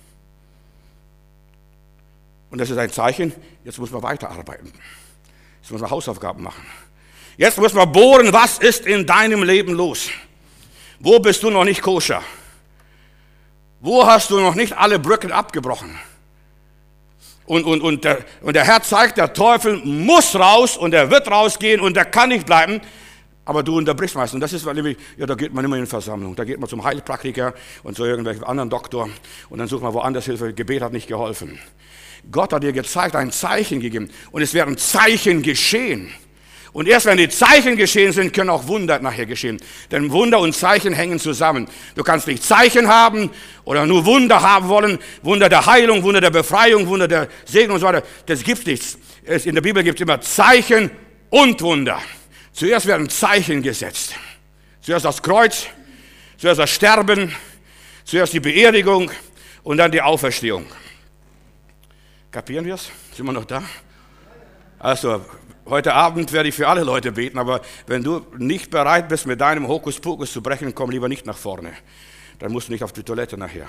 Speaker 2: Und das ist ein Zeichen, jetzt muss man weiterarbeiten. Jetzt muss man Hausaufgaben machen. Jetzt muss man bohren, was ist in deinem Leben los? Wo bist du noch nicht koscher? Wo hast du noch nicht alle Brücken abgebrochen? Und, und, und, der, und der Herr zeigt, der Teufel muss raus und er wird rausgehen und er kann nicht bleiben. Aber du unterbrichst meistens. Und das ist, weil nämlich, ja, da geht man immer in Versammlung. Da geht man zum Heilpraktiker und zu irgendwelchen anderen Doktor. Und dann sucht man woanders Hilfe. Gebet hat nicht geholfen. Gott hat dir gezeigt, ein Zeichen gegeben. Und es werden Zeichen geschehen. Und erst wenn die Zeichen geschehen sind, können auch Wunder nachher geschehen. Denn Wunder und Zeichen hängen zusammen. Du kannst nicht Zeichen haben oder nur Wunder haben wollen. Wunder der Heilung, Wunder der Befreiung, Wunder der Segnung und so weiter. Das gibt nichts. In der Bibel gibt es immer Zeichen und Wunder. Zuerst werden Zeichen gesetzt. Zuerst das Kreuz, zuerst das Sterben, zuerst die Beerdigung und dann die Auferstehung. Kapieren wir es? Sind wir noch da? Also, heute Abend werde ich für alle Leute beten, aber wenn du nicht bereit bist, mit deinem Hokuspokus zu brechen, komm lieber nicht nach vorne. Dann musst du nicht auf die Toilette nachher.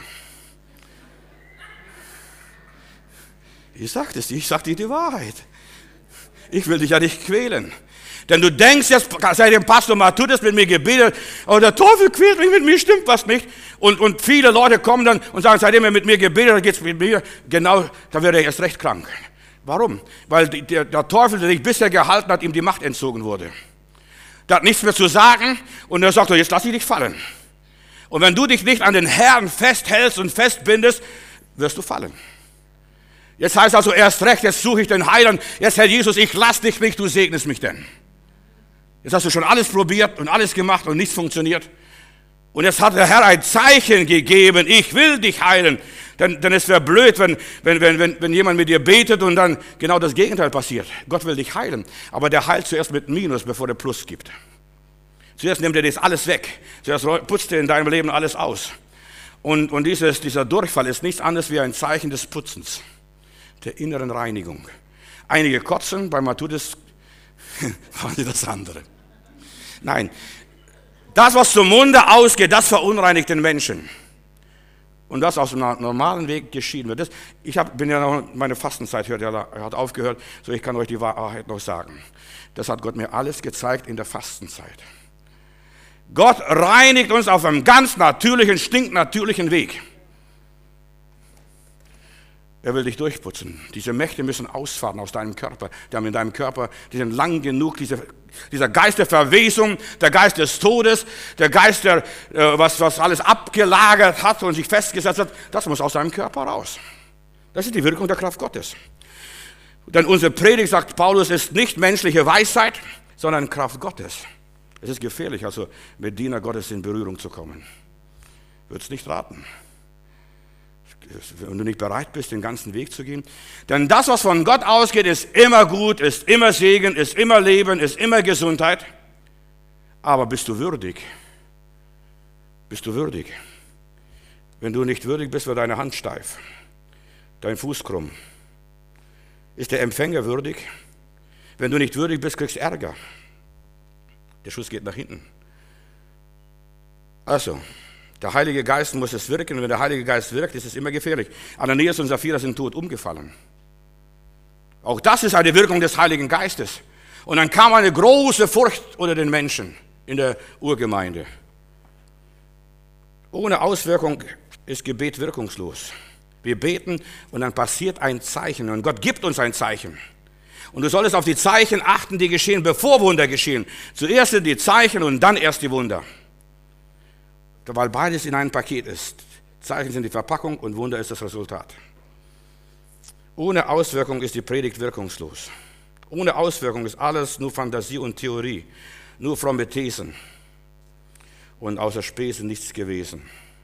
Speaker 2: Ich sag das, ich sag dir die Wahrheit. Ich will dich ja nicht quälen. Denn du denkst jetzt, sei dem Pastor mal, tut es mit mir gebetet, aber der Teufel quält mich, mit mir stimmt was nicht. Und, und viele Leute kommen dann und sagen, seitdem er mit mir gebetet hat, geht's mit mir. Genau, da wird er erst recht krank. Warum? Weil die, der, der Teufel, der dich bisher gehalten hat, ihm die Macht entzogen wurde. Der hat nichts mehr zu sagen und er sagt, jetzt lass ich dich fallen. Und wenn du dich nicht an den Herrn festhältst und festbindest, wirst du fallen. Jetzt heißt also erst recht, jetzt suche ich den Heiland, jetzt Herr Jesus, ich lass dich nicht, du segnest mich denn. Jetzt hast du schon alles probiert und alles gemacht und nichts funktioniert. Und jetzt hat der Herr ein Zeichen gegeben, ich will dich heilen. Denn, denn es wäre blöd, wenn, wenn, wenn, wenn, wenn jemand mit dir betet und dann genau das Gegenteil passiert. Gott will dich heilen, aber der heilt zuerst mit Minus, bevor der Plus gibt. Zuerst nimmt er das alles weg. Zuerst putzt er in deinem Leben alles aus. Und, und dieses, dieser Durchfall ist nichts anderes wie ein Zeichen des Putzens, der inneren Reinigung. Einige kotzen, bei Matthäus waren sie das andere. Nein, das, was zum Munde ausgeht, das verunreinigt den Menschen. Und das aus dem normalen Weg geschieden wird. Das, ich hab, bin ja noch, meine Fastenzeit hört, ja, hat aufgehört, so ich kann euch die Wahrheit noch sagen. Das hat Gott mir alles gezeigt in der Fastenzeit. Gott reinigt uns auf einem ganz natürlichen, stinknatürlichen Weg. Er will dich durchputzen. Diese Mächte müssen ausfahren aus deinem Körper. Die haben in deinem Körper, die sind lang genug, diese, dieser Geist der Verwesung, der Geist des Todes, der Geist, der, äh, was, was alles abgelagert hat und sich festgesetzt hat, das muss aus deinem Körper raus. Das ist die Wirkung der Kraft Gottes. Denn unsere Predigt, sagt Paulus, ist nicht menschliche Weisheit, sondern Kraft Gottes. Es ist gefährlich, also mit Diener Gottes in Berührung zu kommen. Würdest nicht raten. Wenn du nicht bereit bist, den ganzen Weg zu gehen. Denn das, was von Gott ausgeht, ist immer gut, ist immer Segen, ist immer Leben, ist immer Gesundheit. Aber bist du würdig? Bist du würdig? Wenn du nicht würdig bist, wird deine Hand steif, dein Fuß krumm. Ist der Empfänger würdig? Wenn du nicht würdig bist, kriegst du Ärger. Der Schuss geht nach hinten. Also, der Heilige Geist muss es wirken, und wenn der Heilige Geist wirkt, ist es immer gefährlich. Ananias und Sapphira sind tot umgefallen. Auch das ist eine Wirkung des Heiligen Geistes. Und dann kam eine große Furcht unter den Menschen in der Urgemeinde. Ohne Auswirkung ist Gebet wirkungslos. Wir beten und dann passiert ein Zeichen und Gott gibt uns ein Zeichen. Und du solltest auf die Zeichen achten, die geschehen, bevor Wunder geschehen. Zuerst sind die Zeichen und dann erst die Wunder. Weil beides in einem Paket ist. Zeichen sind die Verpackung und Wunder ist das Resultat. Ohne Auswirkung ist die Predigt wirkungslos. Ohne Auswirkung ist alles nur Fantasie und Theorie, nur fromme Thesen. Und außer Späßen nichts gewesen.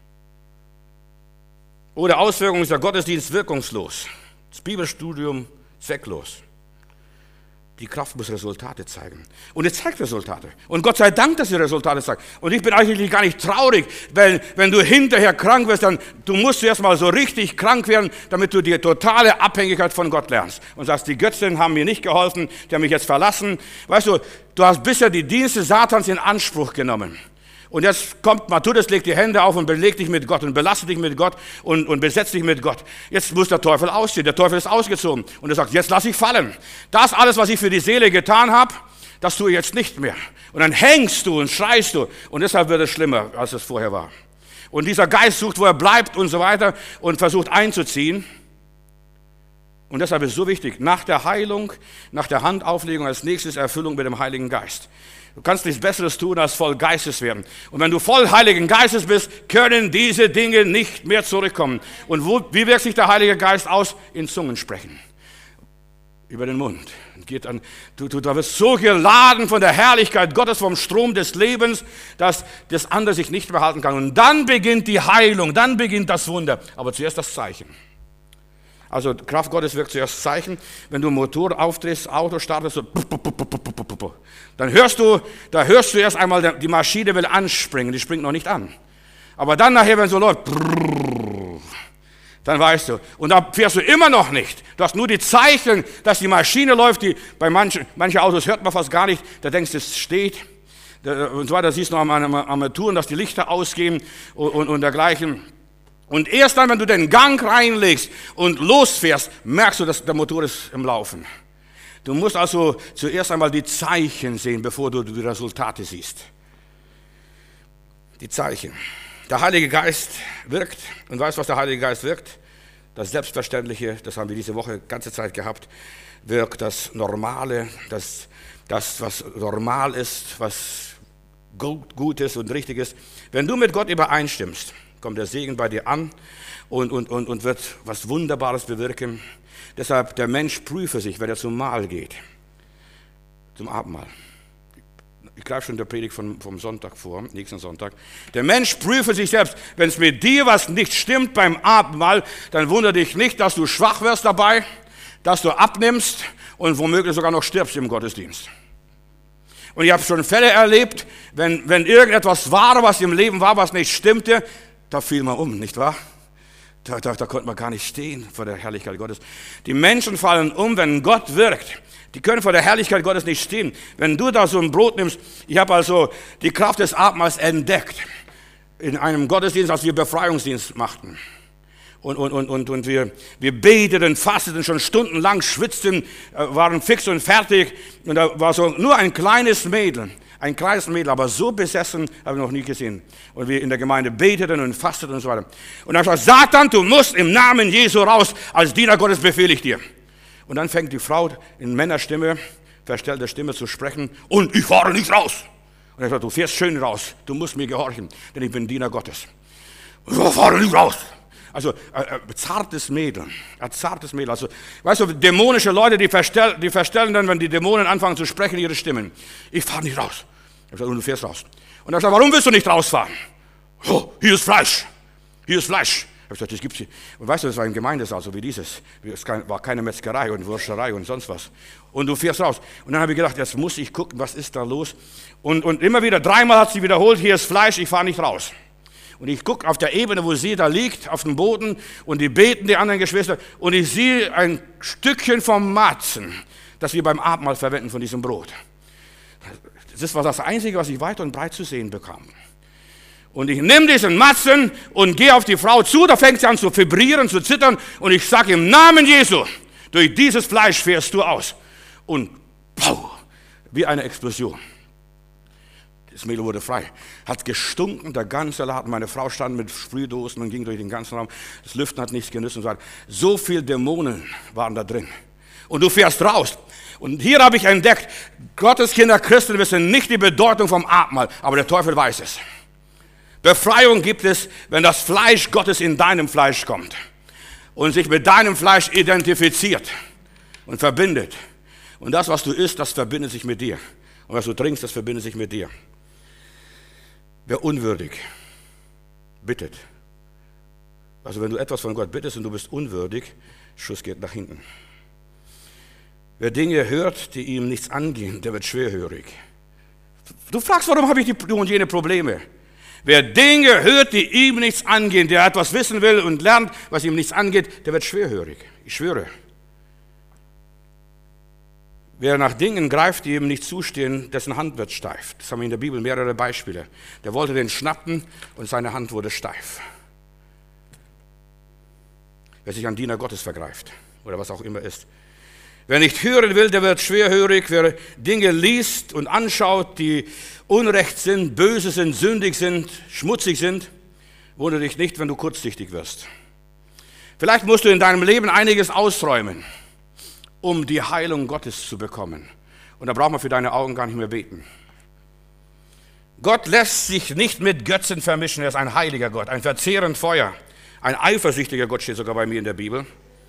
Speaker 2: Ohne Auswirkung ist der Gottesdienst wirkungslos. Das Bibelstudium zwecklos. Die Kraft muss Resultate zeigen. Und es zeigt Resultate. Und Gott sei Dank, dass sie Resultate zeigt. Und ich bin eigentlich gar nicht traurig, weil wenn du hinterher krank wirst, dann du musst erst mal so richtig krank werden, damit du die totale Abhängigkeit von Gott lernst. Und sagst, die Götzen haben mir nicht geholfen, die haben mich jetzt verlassen. Weißt du, du hast bisher die Dienste Satans in Anspruch genommen. Und jetzt kommt Matthäus, legt die Hände auf und belegt dich mit Gott und belastet dich mit Gott und, und besetzt dich mit Gott. Jetzt muss der Teufel ausziehen. Der Teufel ist ausgezogen. Und er sagt, jetzt lass ich fallen. Das alles, was ich für die Seele getan habe, das tue ich jetzt nicht mehr. Und dann hängst du und schreist du. Und deshalb wird es schlimmer, als es vorher war. Und dieser Geist sucht, wo er bleibt und so weiter und versucht einzuziehen. Und deshalb ist es so wichtig, nach der Heilung, nach der Handauflegung als nächstes Erfüllung mit dem Heiligen Geist. Du kannst nichts Besseres tun, als voll Geistes werden. Und wenn du voll Heiligen Geistes bist, können diese Dinge nicht mehr zurückkommen. Und wo, wie wirkt sich der Heilige Geist aus? In Zungen sprechen. Über den Mund. Geht an, du, du, du wirst so geladen von der Herrlichkeit Gottes, vom Strom des Lebens, dass das andere sich nicht mehr halten kann. Und dann beginnt die Heilung, dann beginnt das Wunder. Aber zuerst das Zeichen. Also Kraft Gottes wirkt zuerst Zeichen. Wenn du Motor aufdrehst, Auto startest, so, dann hörst du, da hörst du erst einmal, die Maschine will anspringen, die springt noch nicht an. Aber dann nachher, wenn es so läuft, dann weißt du. Und da fährst du immer noch nicht. Du hast nur die Zeichen, dass die Maschine läuft, die bei manchen, manche Autos hört man fast gar nicht. Da denkst du, es steht. Und so weiter, siehst du noch am Armaturen, dass die Lichter ausgehen und, und, und dergleichen. Und erst dann, wenn du den Gang reinlegst und losfährst, merkst du, dass der Motor ist im Laufen. Du musst also zuerst einmal die Zeichen sehen, bevor du die Resultate siehst. Die Zeichen. Der Heilige Geist wirkt. Und weißt du, was der Heilige Geist wirkt? Das Selbstverständliche, das haben wir diese Woche die ganze Zeit gehabt, wirkt das Normale, das, das was normal ist, was gut, gut ist und richtig ist. Wenn du mit Gott übereinstimmst, kommt der Segen bei dir an und, und, und, und wird was Wunderbares bewirken. Deshalb, der Mensch prüfe sich, wenn er zum Mahl geht, zum Abendmahl. Ich greife schon der Predigt vom, vom Sonntag vor, nächsten Sonntag. Der Mensch prüfe sich selbst. Wenn es mit dir was nicht stimmt beim Abendmahl, dann wundere dich nicht, dass du schwach wirst dabei, dass du abnimmst und womöglich sogar noch stirbst im Gottesdienst. Und ich habe schon Fälle erlebt, wenn, wenn irgendetwas war, was im Leben war, was nicht stimmte, da fiel man um, nicht wahr? Da, da, da konnte man gar nicht stehen vor der Herrlichkeit Gottes. Die Menschen fallen um, wenn Gott wirkt. Die können vor der Herrlichkeit Gottes nicht stehen. Wenn du da so ein Brot nimmst, ich habe also die Kraft des Abendmahls entdeckt in einem Gottesdienst, als wir Befreiungsdienst machten. Und, und, und, und, und wir, wir beteten, fasteten schon stundenlang, schwitzten, waren fix und fertig. Und da war so nur ein kleines Mädel, ein kleines Mädel, aber so besessen habe ich noch nie gesehen. Und wir in der Gemeinde beteten und fasteten und so weiter. Und dann sagt Satan, du musst im Namen Jesu raus, als Diener Gottes befehle ich dir. Und dann fängt die Frau in Männerstimme, verstellter Stimme zu sprechen, und ich fahre nicht raus. Und er sagt, du fährst schön raus, du musst mir gehorchen, denn ich bin Diener Gottes. Ich fahre nicht raus. Also ein äh, zartes Mädel, ein zartes Mädel. Also, weißt du, dämonische Leute, die verstellen, die verstellen dann, wenn die Dämonen anfangen zu sprechen, ihre Stimmen. Ich fahre nicht raus. Ich sage, und du fährst raus. Und er sagt, warum willst du nicht rausfahren? Oh, hier ist Fleisch, hier ist Fleisch. Ich habe gesagt, das gibt's hier. Und weißt du, das war ein Gemeindesaal, so wie dieses. Es war keine Metzgerei und Wurscherei und sonst was. Und du fährst raus. Und dann habe ich gedacht, jetzt muss ich gucken, was ist da los. Und, und immer wieder, dreimal hat sie wiederholt, hier ist Fleisch, ich fahre nicht raus. Und ich gucke auf der Ebene, wo sie da liegt, auf dem Boden, und die beten, die anderen Geschwister, und ich sehe ein Stückchen vom Matzen, das wir beim Abendmahl verwenden von diesem Brot. Das war das Einzige, was ich weit und breit zu sehen bekam. Und ich nehme diesen Matzen und gehe auf die Frau zu, da fängt sie an zu vibrieren, zu zittern, und ich sage im Namen Jesu, durch dieses Fleisch fährst du aus. Und pow, wie eine Explosion. Das Mädel wurde frei. Hat gestunken, der ganze Laden. Meine Frau stand mit Sprühdosen und ging durch den ganzen Raum. Das Lüften hat nichts genützt und so weiter. So viele Dämonen waren da drin. Und du fährst raus. Und hier habe ich entdeckt, Gottes Kinder, Christen wissen nicht die Bedeutung vom Abendmahl, aber der Teufel weiß es. Befreiung gibt es, wenn das Fleisch Gottes in deinem Fleisch kommt und sich mit deinem Fleisch identifiziert und verbindet. Und das, was du isst, das verbindet sich mit dir. Und was du trinkst, das verbindet sich mit dir. Wer unwürdig bittet, also wenn du etwas von Gott bittest und du bist unwürdig, Schuss geht nach hinten. Wer Dinge hört, die ihm nichts angehen, der wird schwerhörig. Du fragst, warum habe ich die und jene Probleme? Wer Dinge hört, die ihm nichts angehen, der etwas wissen will und lernt, was ihm nichts angeht, der wird schwerhörig. Ich schwöre. Wer nach Dingen greift, die ihm nicht zustehen, dessen Hand wird steif. Das haben wir in der Bibel mehrere Beispiele. Der wollte den schnappen und seine Hand wurde steif. Wer sich an Diener Gottes vergreift oder was auch immer ist. Wer nicht hören will, der wird schwerhörig. Wer Dinge liest und anschaut, die unrecht sind, böse sind, sündig sind, schmutzig sind, wundere dich nicht, wenn du kurzsichtig wirst. Vielleicht musst du in deinem Leben einiges ausräumen, um die Heilung Gottes zu bekommen. Und da braucht man für deine Augen gar nicht mehr beten. Gott lässt sich nicht mit Götzen vermischen. Er ist ein heiliger Gott, ein verzehrend Feuer. Ein eifersüchtiger Gott steht sogar bei mir in der Bibel.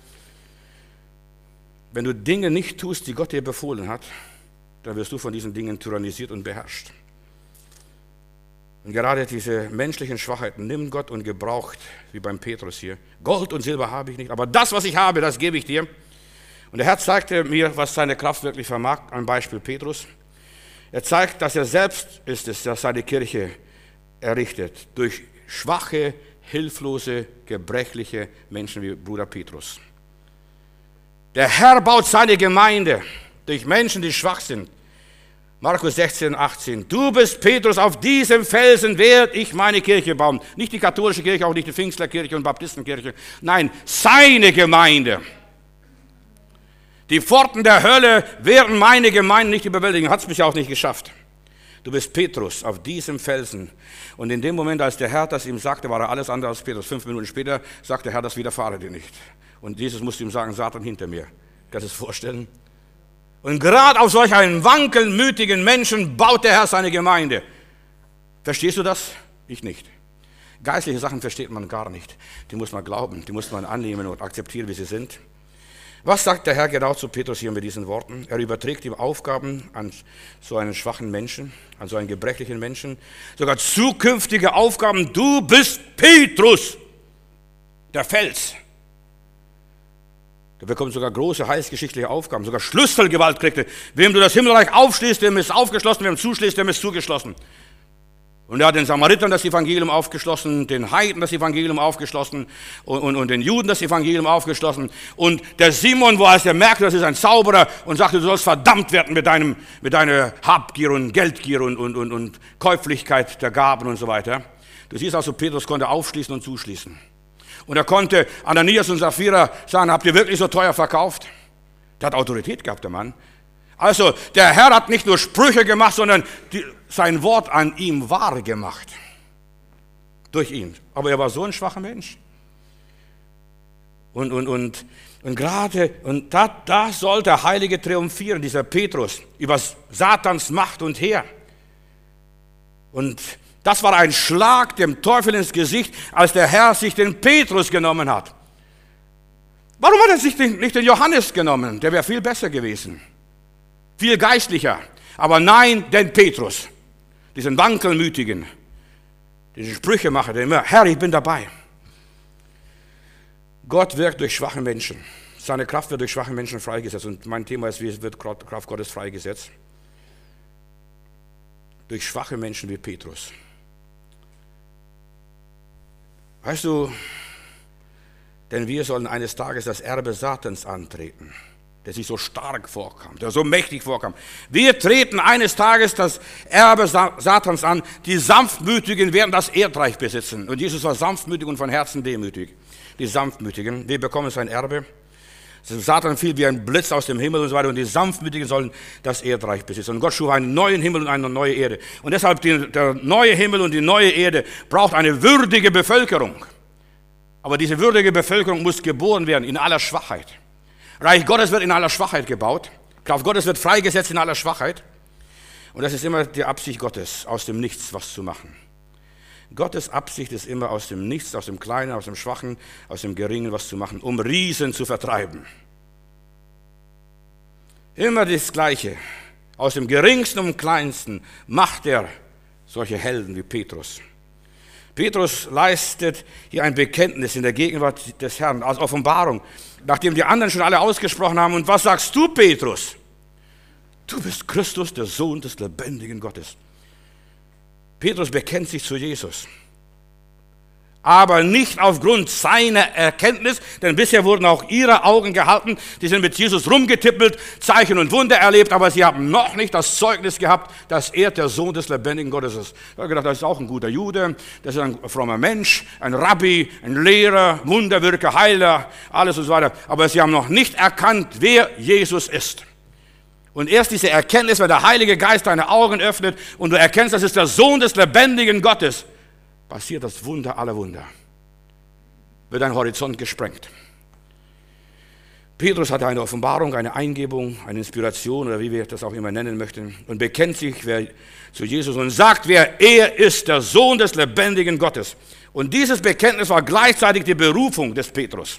Speaker 2: Wenn du Dinge nicht tust, die Gott dir befohlen hat, dann wirst du von diesen Dingen tyrannisiert und beherrscht. Und gerade diese menschlichen Schwachheiten nimmt Gott und gebraucht, wie beim Petrus hier. Gold und Silber habe ich nicht, aber das, was ich habe, das gebe ich dir. Und der Herr zeigte mir, was seine Kraft wirklich vermag, am Beispiel Petrus. Er zeigt, dass er selbst ist es, der seine Kirche errichtet, durch schwache, hilflose, gebrechliche Menschen wie Bruder Petrus. Der Herr baut seine Gemeinde durch Menschen, die schwach sind. Markus sechzehn, achtzehn. Du bist Petrus, auf diesem Felsen werde ich meine Kirche bauen. Nicht die katholische Kirche, auch nicht die Pfingstlerkirche und Baptistenkirche. Nein, seine Gemeinde. Die Pforten der Hölle werden meine Gemeinde nicht überwältigen. Hat es bisher auch nicht geschafft. Du bist Petrus auf diesem Felsen. Und in dem Moment, als der Herr das ihm sagte, war er alles andere als Petrus. Fünf Minuten später sagt der Herr, das widerfahre dir nicht. Und Jesus musste ihm sagen, Satan hinter mir. Kannst du das vorstellen? Und gerade auf solch einen wankelmütigen Menschen baut der Herr seine Gemeinde. Verstehst du das? Ich nicht. Geistliche Sachen versteht man gar nicht. Die muss man glauben, die muss man annehmen und akzeptieren, wie sie sind. Was sagt der Herr genau zu Petrus hier mit diesen Worten? Er überträgt ihm Aufgaben an so einen schwachen Menschen, an so einen gebrechlichen Menschen. Sogar zukünftige Aufgaben. Du bist Petrus, der Fels. Er bekommt sogar große heilsgeschichtliche Aufgaben, sogar Schlüsselgewalt kriegt er. Wem du das Himmelreich aufschließt, dem ist aufgeschlossen, wem zuschließt, dem ist zugeschlossen. Und er hat den Samaritern das Evangelium aufgeschlossen, den Heiden das Evangelium aufgeschlossen und, und, und den Juden das Evangelium aufgeschlossen. Und der Simon, wo als er merkte, das ist ein Zauberer und sagte, du sollst verdammt werden mit, deinem, mit deiner Habgier und Geldgier und, und, und, und Käuflichkeit der Gaben und so weiter. Du siehst also, Petrus konnte aufschließen und zuschließen. Und er konnte Ananias und Sapphira sagen, habt ihr wirklich so teuer verkauft? Der hat Autorität gehabt, der Mann. Also der Herr hat nicht nur Sprüche gemacht, sondern die, sein Wort an ihm wahr gemacht. Durch ihn. Aber er war so ein schwacher Mensch. Und, und, und, und gerade, und da, da soll der Heilige triumphieren, dieser Petrus, über Satans Macht und Heer. Und das war ein Schlag dem Teufel ins Gesicht, als der Herr sich den Petrus genommen hat. Warum hat er sich nicht den Johannes genommen? Der wäre viel besser gewesen. Viel geistlicher. Aber nein, den Petrus. Diesen Wankelmütigen. Diesen Sprüchemacher, der immer, Herr, ich bin dabei. Gott wirkt durch schwache Menschen. Seine Kraft wird durch schwache Menschen freigesetzt. Und mein Thema ist, wie wird Kraft Gottes freigesetzt? Durch schwache Menschen wie Petrus. Weißt du, denn wir sollen eines Tages das Erbe Satans antreten, der sich so stark vorkam, der so mächtig vorkam. Wir treten eines Tages das Erbe Satans an, die Sanftmütigen werden das Erdreich besitzen. Und Jesus war sanftmütig und von Herzen demütig. Die Sanftmütigen, wir bekommen sein Erbe. Satan fiel wie ein Blitz aus dem Himmel und so weiter und die Sanftmütigen sollen das Erdreich besitzen. Und Gott schuf einen neuen Himmel und eine neue Erde. Und deshalb die, der neue Himmel und die neue Erde braucht eine würdige Bevölkerung. Aber diese würdige Bevölkerung muss geboren werden in aller Schwachheit. Reich Gottes wird in aller Schwachheit gebaut. Kraft Gottes wird freigesetzt in aller Schwachheit. Und das ist immer die Absicht Gottes, aus dem Nichts was zu machen. Gottes Absicht ist immer aus dem Nichts, aus dem Kleinen, aus dem Schwachen, aus dem Geringen was zu machen, um Riesen zu vertreiben. Immer das Gleiche. Aus dem Geringsten und Kleinsten macht er solche Helden wie Petrus. Petrus leistet hier ein Bekenntnis in der Gegenwart des Herrn, als Offenbarung, nachdem die anderen schon alle ausgesprochen haben. Und was sagst du, Petrus? Du bist Christus, der Sohn des lebendigen Gottes. Petrus bekennt sich zu Jesus, aber nicht aufgrund seiner Erkenntnis, denn bisher wurden auch ihre Augen gehalten, die sind mit Jesus rumgetippelt, Zeichen und Wunder erlebt, aber sie haben noch nicht das Zeugnis gehabt, dass er der Sohn des lebendigen Gottes ist. Ich habe gedacht, das ist auch ein guter Jude, das ist ein frommer Mensch, ein Rabbi, ein Lehrer, Wunderwirker, Heiler, alles und so weiter, aber sie haben noch nicht erkannt, wer Jesus ist. Und erst diese Erkenntnis, wenn der Heilige Geist deine Augen öffnet und du erkennst, das ist der Sohn des lebendigen Gottes, passiert das Wunder aller Wunder. Wird dein Horizont gesprengt. Petrus hatte eine Offenbarung, eine Eingebung, eine Inspiration oder wie wir das auch immer nennen möchten und bekennt sich wer, zu Jesus und sagt, wer er ist, der Sohn des lebendigen Gottes. Und dieses Bekenntnis war gleichzeitig die Berufung des Petrus.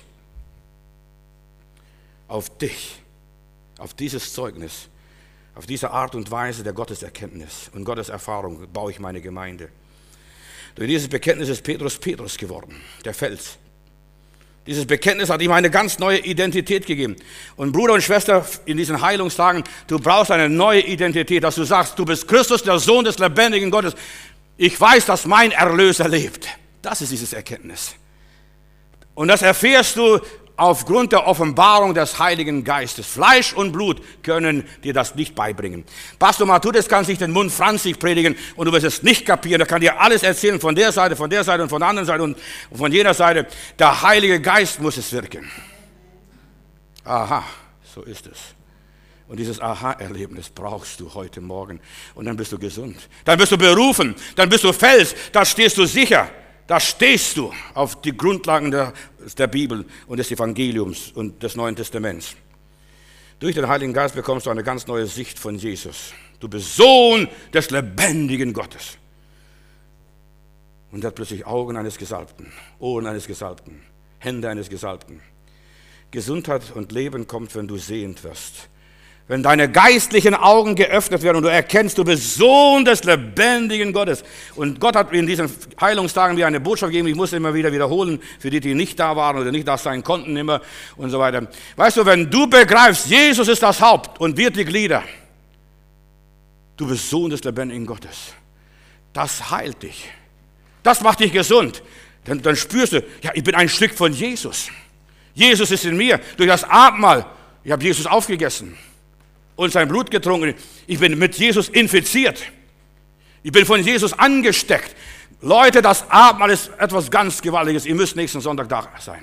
Speaker 2: Auf dich, auf dieses Zeugnis, auf diese Art und Weise der Gotteserkenntnis und Gotteserfahrung baue ich meine Gemeinde. Durch dieses Bekenntnis ist Petrus Petrus geworden, der Fels. Dieses Bekenntnis hat ihm eine ganz neue Identität gegeben. Und Bruder und Schwester, in diesen Heilungstagen, du brauchst eine neue Identität, dass du sagst, du bist Christus, der Sohn des lebendigen Gottes. Ich weiß, dass mein Erlöser lebt. Das ist dieses Erkenntnis. Und das erfährst du aufgrund der Offenbarung des Heiligen Geistes. Fleisch und Blut können dir das nicht beibringen. Pastor Matthäus kann sich den Mund franzig predigen und du wirst es nicht kapieren. Er kann dir alles erzählen von der Seite, von der Seite und von der anderen Seite und von jener Seite. Der Heilige Geist muss es wirken. Aha, so ist es. Und dieses Aha-Erlebnis brauchst du heute Morgen. Und dann bist du gesund. Dann bist du berufen. Dann bist du Fels. Da stehst du sicher. Da stehst du auf die Grundlagen der, der Bibel und des Evangeliums und des Neuen Testaments. Durch den Heiligen Geist bekommst du eine ganz neue Sicht von Jesus. Du bist Sohn des lebendigen Gottes. Und er hat plötzlich Augen eines Gesalbten, Ohren eines Gesalbten, Hände eines Gesalbten. Gesundheit und Leben kommt, wenn du sehend wirst. Wenn deine geistlichen Augen geöffnet werden und du erkennst, du bist Sohn des lebendigen Gottes. Und Gott hat in diesen Heilungstagen mir eine Botschaft gegeben, ich muss immer wieder wiederholen, für die, die nicht da waren oder nicht da sein konnten immer und so weiter. Weißt du, wenn du begreifst, Jesus ist das Haupt und wir die Glieder, du bist Sohn des lebendigen Gottes. Das heilt dich. Das macht dich gesund. Dann, dann spürst du, ja, ich bin ein Stück von Jesus. Jesus ist in mir. Durch das Abendmahl, ich habe Jesus aufgegessen und sein Blut getrunken. Ich bin mit Jesus infiziert. Ich bin von Jesus angesteckt. Leute, das Abendmahl ist etwas ganz Gewaltiges. Ihr müsst nächsten Sonntag da sein.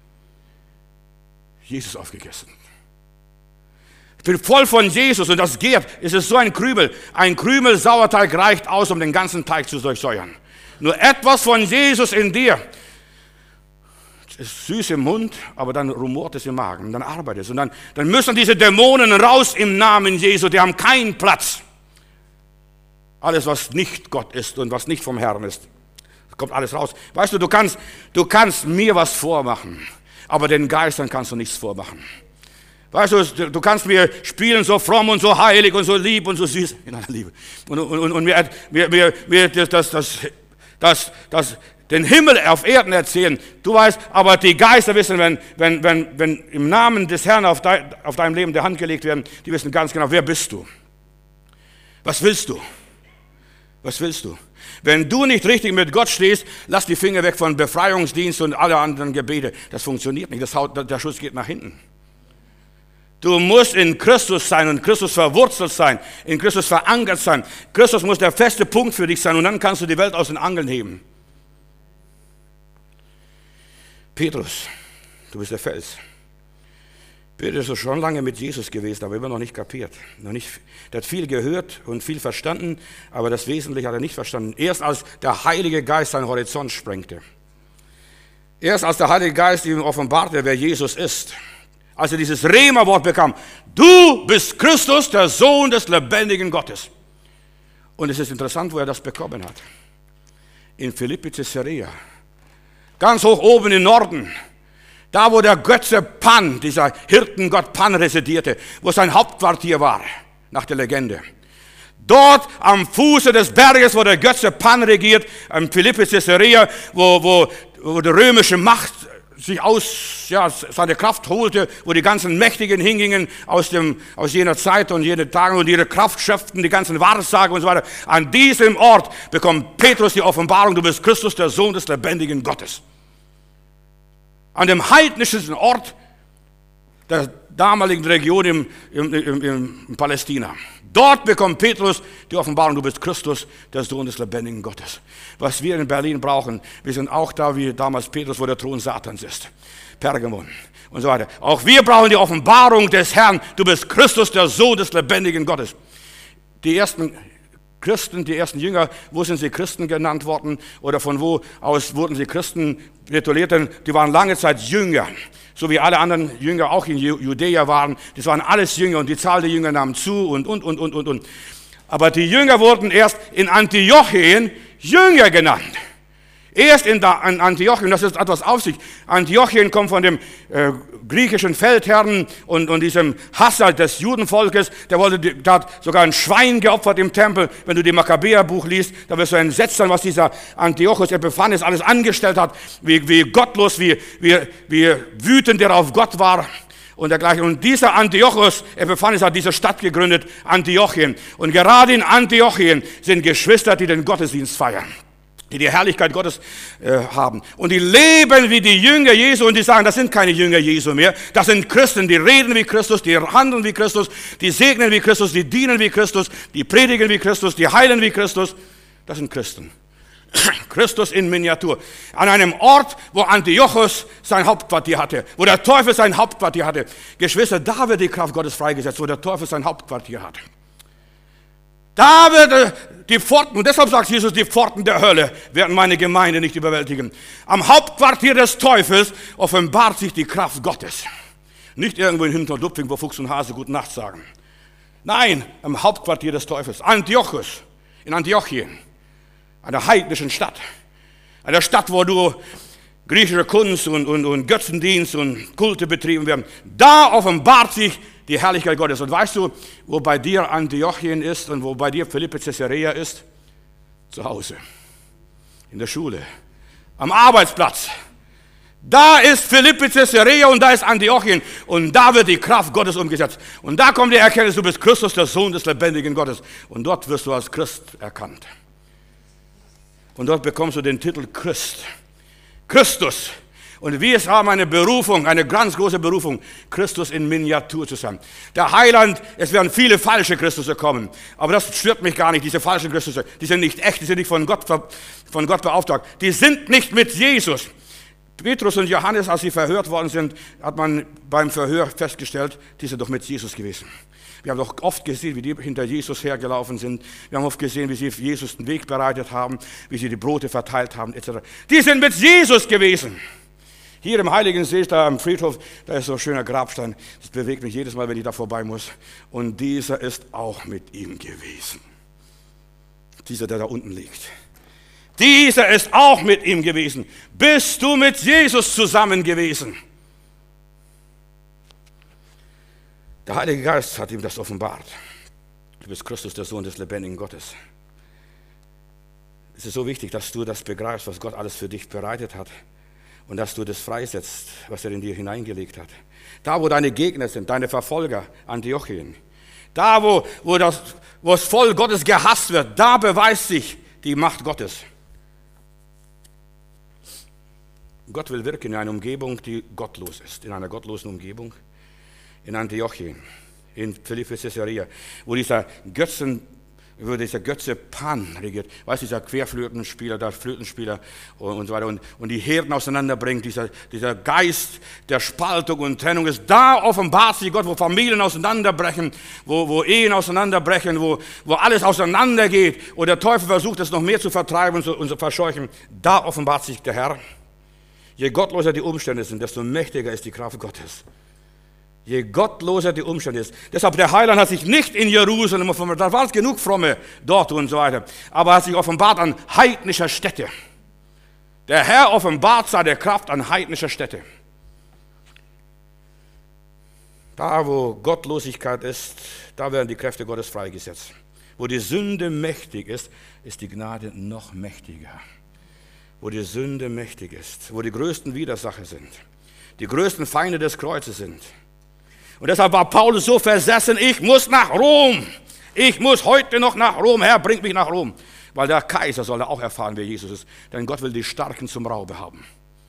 Speaker 2: Jesus aufgegessen. Ich bin voll von Jesus und das gärt. Es ist so ein Krümel. Ein Krümel Sauerteig reicht aus, um den ganzen Teig zu durchsäuern. Nur etwas von Jesus in dir. Es ist süß im Mund, aber dann rumort es im Magen. Und dann arbeitet es. Und dann, dann müssen diese Dämonen raus im Namen Jesu. Die haben keinen Platz. Alles, was nicht Gott ist und was nicht vom Herrn ist, kommt alles raus. Weißt du, du kannst, du kannst mir was vormachen, aber den Geistern kannst du nichts vormachen. Weißt du, du kannst mir spielen so fromm und so heilig und so lieb und so süß in einer Liebe. Und, und, und mir, mir, mir, mir das, das, das, das, das, den Himmel auf Erden erzählen. Du weißt, aber die Geister wissen, wenn, wenn, wenn, wenn im Namen des Herrn auf, dein, auf deinem Leben die Hand gelegt werden, die wissen ganz genau, wer bist du? Was willst du? Was willst du? Wenn du nicht richtig mit Gott stehst, lass die Finger weg von Befreiungsdienst und alle anderen Gebete. Das funktioniert nicht. Das haut, der Schuss geht nach hinten. Du musst in Christus sein und Christus verwurzelt sein, in Christus verankert sein. Christus muss der feste Punkt für dich sein und dann kannst du die Welt aus den Angeln heben. Petrus, du bist der Fels. Petrus ist schon lange mit Jesus gewesen, aber immer noch nicht kapiert. Noch nicht, der hat viel gehört und viel verstanden, aber das Wesentliche hat er nicht verstanden. Erst als der Heilige Geist seinen Horizont sprengte. Erst als der Heilige Geist ihm offenbarte, wer Jesus ist. Als er dieses Rema-Wort bekam, du bist Christus, der Sohn des lebendigen Gottes. Und es ist interessant, wo er das bekommen hat. In Philippi Caesarea. Ganz hoch oben im Norden. Da, wo der Götze Pan, dieser Hirtengott Pan residierte, wo sein Hauptquartier war, nach der Legende. Dort am Fuße des Berges, wo der Götze Pan regiert, am Philippi Caesarea, wo, wo, wo die römische Macht sich aus, ja, seine Kraft holte, wo die ganzen Mächtigen hingingen aus, dem, aus jener Zeit und jenen Tagen und ihre Kraft schöpften, die ganzen Wahrsager und so weiter. An diesem Ort bekommt Petrus die Offenbarung, du bist Christus, der Sohn des lebendigen Gottes. An dem heidnischen Ort der damaligen Region im, im, im, im Palästina. Dort bekommt Petrus die Offenbarung, du bist Christus, der Sohn des lebendigen Gottes. Was wir in Berlin brauchen, wir sind auch da wie damals Petrus, wo der Thron Satans ist. Pergamon und so weiter. Auch wir brauchen die Offenbarung des Herrn, du bist Christus, der Sohn des lebendigen Gottes. Die ersten Christen, die ersten Jünger, wo sind sie Christen genannt worden oder von wo aus wurden sie Christen tituliert? Denn die waren lange Zeit Jünger, so wie alle anderen Jünger auch in Judäa waren. Das waren alles Jünger und die Zahl der Jünger nahm zu und, und, und, und, und, und. Aber die Jünger wurden erst in Antiochien Jünger genannt. Erst in Antiochien, das ist etwas auf sich. Antiochien kommt von dem äh, griechischen Feldherrn und, und diesem Hasser des Judenvolkes. Der wollte, der hat sogar ein Schwein geopfert im Tempel. Wenn du die Makkabäerbuch liest, da wirst du entsetzt sein, was dieser Antiochus Epiphanes alles angestellt hat. Wie, wie gottlos, wie, wie, wie wütend er auf Gott war. Und dergleichen. Und dieser Antiochus Epiphanes hat diese Stadt gegründet, Antiochien. Und gerade in Antiochien sind Geschwister, die den Gottesdienst feiern, die die Herrlichkeit Gottes äh, haben. Und die leben wie die Jünger Jesu und die sagen, das sind keine Jünger Jesu mehr. Das sind Christen, die reden wie Christus, die handeln wie Christus, die segnen wie Christus, die dienen wie Christus, die predigen wie Christus, die heilen wie Christus. Das sind Christen. Christus in Miniatur. An einem Ort, wo Antiochus sein Hauptquartier hatte, wo der Teufel sein Hauptquartier hatte. Geschwister, da wird die Kraft Gottes freigesetzt, wo der Teufel sein Hauptquartier hat. Da wird die Pforten, und deshalb sagt Jesus, die Pforten der Hölle werden meine Gemeinde nicht überwältigen. Am Hauptquartier des Teufels offenbart sich die Kraft Gottes. Nicht irgendwo in Hinterdupfing, wo Fuchs und Hase gute Nacht sagen. Nein, am Hauptquartier des Teufels. Antiochus, in Antiochien, einer heidnischen Stadt. Einer Stadt, wo du griechische Kunst und, und, und Götzendienst und Kulte betrieben werden. Da offenbart sich die Herrlichkeit Gottes. Und weißt du, wo bei dir Antiochien ist und wo bei dir Philippi Caesarea ist? Zu Hause, in der Schule, am Arbeitsplatz. Da ist Philippi Caesarea und da ist Antiochien. Und da wird die Kraft Gottes umgesetzt. Und da kommt die Erkenntnis, du bist Christus, der Sohn des lebendigen Gottes. Und dort wirst du als Christ erkannt. Und dort bekommst du den Titel Christ. Christus. Und wir haben eine Berufung, eine ganz große Berufung, Christus in Miniatur zu sein. Der Heiland, es werden viele falsche Christusse kommen, aber das stört mich gar nicht, diese falschen Christusse. Die sind nicht echt, die sind nicht von Gott, von Gott beauftragt. Die sind nicht mit Jesus. Petrus und Johannes, als sie verhört worden sind, hat man beim Verhör festgestellt, die sind doch mit Jesus gewesen. Wir haben doch oft gesehen, wie die hinter Jesus hergelaufen sind. Wir haben oft gesehen, wie sie Jesus den Weg bereitet haben, wie sie die Brote verteilt haben, et cetera. Die sind mit Jesus gewesen. Hier im Heiligen See, da am Friedhof, da ist so ein schöner Grabstein. Das bewegt mich jedes Mal, wenn ich da vorbei muss. Und dieser ist auch mit ihm gewesen. Dieser, der da unten liegt. Dieser ist auch mit ihm gewesen. Bist du mit Jesus zusammen gewesen? Der Heilige Geist hat ihm das offenbart. Du bist Christus, der Sohn des lebendigen Gottes. Es ist so wichtig, dass du das begreifst, was Gott alles für dich bereitet hat. Und dass du das freisetzt, was er in dir hineingelegt hat. Da, wo deine Gegner sind, deine Verfolger, Antiochien. Da, wo, wo, das, wo das Volk Gottes gehasst wird, da beweist sich die Macht Gottes. Gott will wirken in einer Umgebung, die gottlos ist. In einer gottlosen Umgebung. In Antiochien, in Philippi Caesarea, wo dieser Götzen, wo dieser Götze Pan regiert. Weißt du, dieser Querflötenspieler, der Flötenspieler und, und so weiter. Und, und die Herden auseinanderbringt, dieser, dieser Geist der Spaltung und Trennung ist. Da offenbart sich Gott, wo Familien auseinanderbrechen, wo, wo Ehen auseinanderbrechen, wo, wo alles auseinandergeht. Und der Teufel versucht, es noch mehr zu vertreiben und zu, und zu verscheuchen. Da offenbart sich der Herr. Je gottloser die Umstände sind, desto mächtiger ist die Kraft Gottes. Je gottloser die Umstände ist. Deshalb, der Heiland hat sich nicht in Jerusalem offenbart, da waren es genug Fromme dort und so weiter, aber er hat sich offenbart an heidnischer Stätte. Der Herr offenbart seine Kraft an heidnischer Stätte. Da, wo Gottlosigkeit ist, da werden die Kräfte Gottes freigesetzt. Wo die Sünde mächtig ist, ist die Gnade noch mächtiger. Wo die Sünde mächtig ist, wo die größten Widersacher sind, die größten Feinde des Kreuzes sind. Und deshalb war Paulus so versessen, ich muss nach Rom. Ich muss heute noch nach Rom. Herr, bring mich nach Rom. Weil der Kaiser soll auch erfahren, wer Jesus ist. Denn Gott will die Starken zum Raube haben.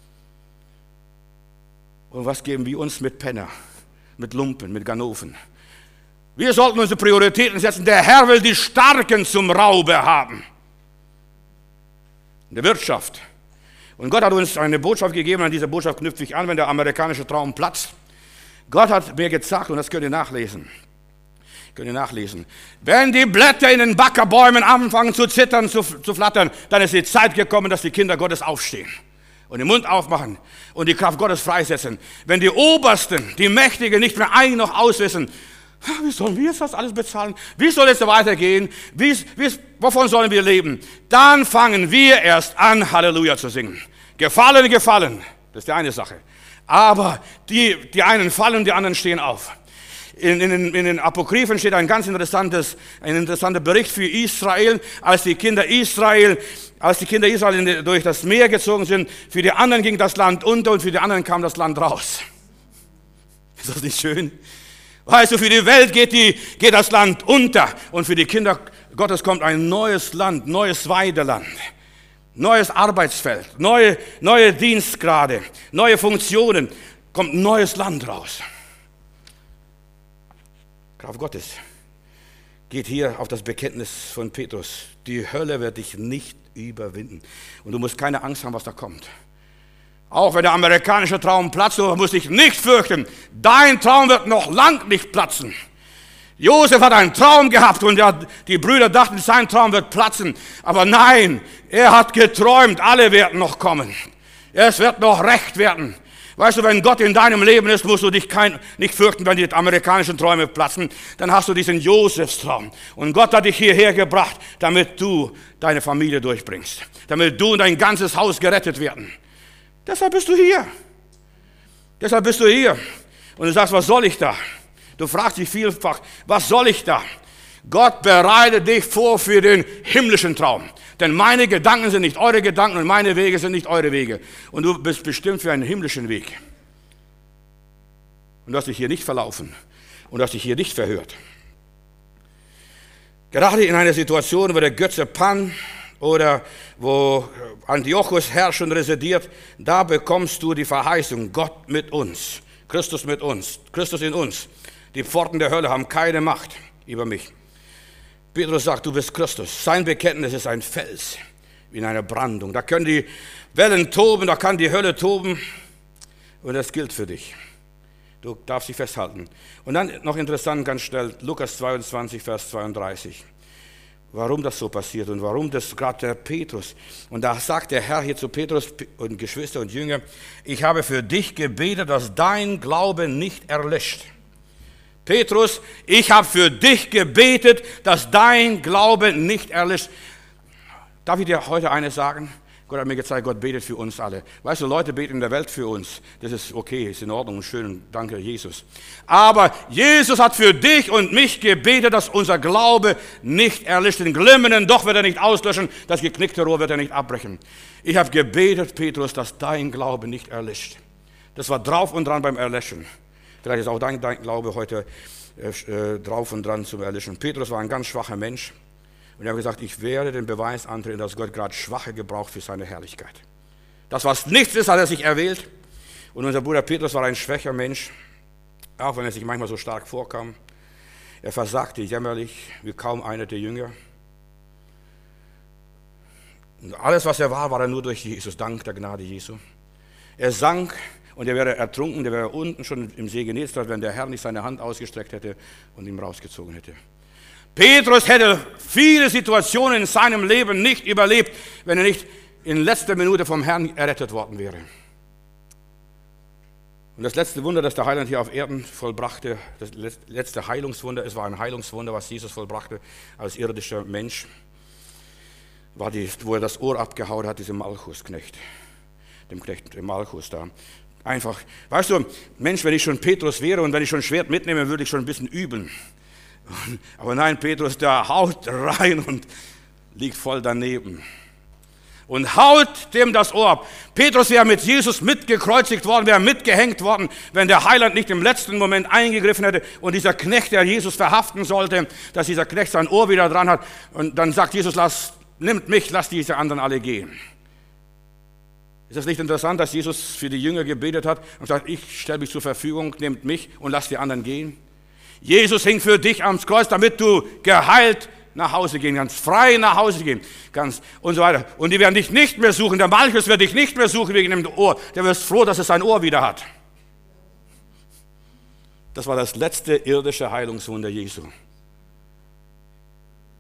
Speaker 2: Und was geben wir uns mit Penner, mit Lumpen, mit Ganoven? Wir sollten unsere Prioritäten setzen. Der Herr will die Starken zum Raube haben. In der Wirtschaft. Und Gott hat uns eine Botschaft gegeben. An dieser Botschaft knüpfe ich an, wenn der amerikanische Traum platzt. Gott hat mir gesagt, und das könnt ihr nachlesen, Könnt ihr nachlesen. Wenn die Blätter in den Backerbäumen anfangen zu zittern, zu, zu flattern, dann ist die Zeit gekommen, dass die Kinder Gottes aufstehen und den Mund aufmachen und die Kraft Gottes freisetzen. Wenn die Obersten, die Mächtigen nicht mehr ein noch auswissen, wie sollen wir das alles bezahlen? Wie soll es weitergehen? Wie, wie, wovon sollen wir leben? Dann fangen wir erst an, Halleluja zu singen. Gefallen, gefallen. Das ist die eine Sache. Aber die, die einen fallen, die anderen stehen auf. In, in, in den Apokryphen steht ein ganz interessantes, ein interessanter Bericht für Israel, als die Kinder Israel, als die Kinder Israel durch das Meer gezogen sind. Für die anderen ging das Land unter und für die anderen kam das Land raus. Ist das nicht schön? Weißt du, für die Welt geht, die, geht das Land unter und für die Kinder Gottes kommt ein neues Land, neues Weideland, neues Arbeitsfeld, neue, neue Dienstgrade, neue Funktionen, kommt ein neues Land raus. Kraft Gottes geht hier auf das Bekenntnis von Petrus. Die Hölle wird dich nicht überwinden und du musst keine Angst haben, was da kommt. Auch wenn der amerikanische Traum platzt, du musst dich nicht fürchten. Dein Traum wird noch lang nicht platzen. Josef hat einen Traum gehabt und die Brüder dachten, sein Traum wird platzen. Aber nein, er hat geträumt, alle werden noch kommen. Es wird noch recht werden. Weißt du, wenn Gott in deinem Leben ist, musst du dich kein, nicht fürchten, wenn die amerikanischen Träume platzen. Dann hast du diesen Josefstraum. Und Gott hat dich hierher gebracht, damit du deine Familie durchbringst. Damit du und dein ganzes Haus gerettet werden. Deshalb bist du hier. Deshalb bist du hier. Und du sagst, was soll ich da? Du fragst dich vielfach, was soll ich da? Gott bereitet dich vor für den himmlischen Traum. Denn meine Gedanken sind nicht eure Gedanken und meine Wege sind nicht eure Wege. Und du bist bestimmt für einen himmlischen Weg. Und du hast dich hier nicht verlaufen. Und du hast dich hier nicht verhört. Gerade in einer Situation, wo der Götze Pan oder wo Antiochus herrscht und residiert, da bekommst du die Verheißung, Gott mit uns, Christus mit uns, Christus in uns. Die Pforten der Hölle haben keine Macht über mich. Petrus sagt, du bist Christus. Sein Bekenntnis ist ein Fels wie in einer Brandung. Da können die Wellen toben, da kann die Hölle toben und das gilt für dich. Du darfst dich festhalten. Und dann noch interessant, ganz schnell, Lukas zweiundzwanzig, Vers zweiunddreißig. Warum das so passiert und warum das gerade der Petrus. Und da sagt der Herr hier zu Petrus und Geschwister und Jünger, ich habe für dich gebetet, dass dein Glaube nicht erlischt. Petrus, ich habe für dich gebetet, dass dein Glaube nicht erlischt. Darf ich dir heute eines sagen? Gott hat mir gezeigt, Gott betet für uns alle. Weißt du, Leute beten in der Welt für uns. Das ist okay, ist in Ordnung und schön. Danke, Jesus. Aber Jesus hat für dich und mich gebetet, dass unser Glaube nicht erlischt. Den glimmenden Doch wird er nicht auslöschen, das geknickte Rohr wird er nicht abbrechen. Ich habe gebetet, Petrus, dass dein Glaube nicht erlischt. Das war drauf und dran beim Erlöschen. Vielleicht ist auch dein, dein Glaube heute äh, drauf und dran zum Erlischen. Petrus war ein ganz schwacher Mensch. Und er hat gesagt, ich werde den Beweis antreten, dass Gott gerade Schwache gebraucht für seine Herrlichkeit. Das, was nichts ist, hat er sich erwählt. Und unser Bruder Petrus war ein schwächer Mensch, auch wenn er sich manchmal so stark vorkam. Er versagte jämmerlich, wie kaum einer der Jünger. Und alles, was er war, war er nur durch Jesus, dank der Gnade Jesu. Er sank und er wäre ertrunken, der wäre unten schon im See Genezareth, wenn der Herr nicht seine Hand ausgestreckt hätte und ihn rausgezogen hätte. Petrus hätte viele Situationen in seinem Leben nicht überlebt, wenn er nicht in letzter Minute vom Herrn errettet worden wäre. Und das letzte Wunder, das der Heiland hier auf Erden vollbrachte, das letzte Heilungswunder, es war ein Heilungswunder, was Jesus vollbrachte als irdischer Mensch, war die, wo er das Ohr abgehauen hat, diesem Malchusknecht, dem Knecht, dem Malchus da. Einfach, weißt du, Mensch, wenn ich schon Petrus wäre und wenn ich schon Schwert mitnehme, würde ich schon ein bisschen üben. Aber nein, Petrus, der haut rein und liegt voll daneben. Und haut dem das Ohr ab. Petrus wäre mit Jesus mitgekreuzigt worden, wäre mitgehängt worden, wenn der Heiland nicht im letzten Moment eingegriffen hätte und dieser Knecht, der Jesus verhaften sollte, dass dieser Knecht sein Ohr wieder dran hat. Und dann sagt Jesus, lass, nimmt mich, lass diese anderen alle gehen. Ist das nicht interessant, dass Jesus für die Jünger gebetet hat und sagt, ich stelle mich zur Verfügung, nehmt mich und lasst die anderen gehen? Jesus hing für dich am Kreuz, damit du geheilt nach Hause gehen kannst, frei nach Hause gehen kannst und so weiter. Und die werden dich nicht mehr suchen, der Malchus wird dich nicht mehr suchen wegen dem Ohr, der wird froh, dass er sein Ohr wieder hat. Das war das letzte irdische Heilungswunder Jesu.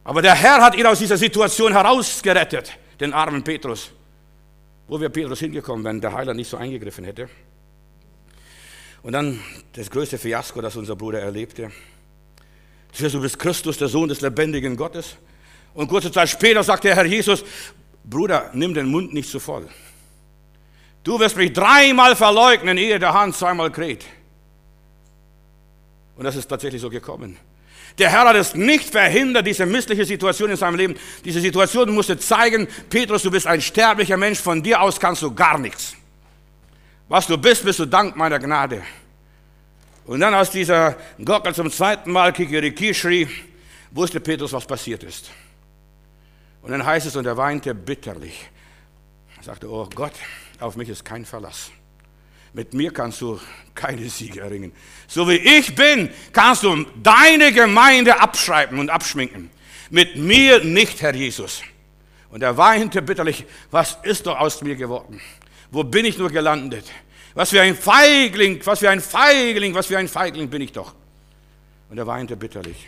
Speaker 2: Aber der Herr hat ihn aus dieser Situation herausgerettet, den armen Petrus. Wo wäre Petrus hingekommen, wenn der Heiland nicht so eingegriffen hätte? Und dann das größte Fiasko, das unser Bruder erlebte. Du bist Christus, der Sohn des lebendigen Gottes. Und kurze Zeit später sagt der Herr Jesus, Bruder, nimm den Mund nicht zu voll. Du wirst mich dreimal verleugnen, ehe der Hahn zweimal kräht. Und das ist tatsächlich so gekommen. Der Herr hat es nicht verhindert, diese missliche Situation in seinem Leben. Diese Situation musste zeigen, Petrus, du bist ein sterblicher Mensch, von dir aus kannst du gar nichts. Was du bist, bist du dank meiner Gnade. Und dann, als dieser Gockel zum zweiten Mal Kikeriki schrie, wusste Petrus, was passiert ist. Und dann heißt es, und er weinte bitterlich. Er sagte, oh Gott, auf mich ist kein Verlass. Mit mir kannst du keine Siege erringen. So wie ich bin, kannst du deine Gemeinde abschreiben und abschminken. Mit mir nicht, Herr Jesus. Und er weinte bitterlich, was ist doch aus mir geworden? Wo bin ich nur gelandet? Was für ein Feigling, was für ein Feigling, was für ein Feigling bin ich doch. Und er weinte bitterlich.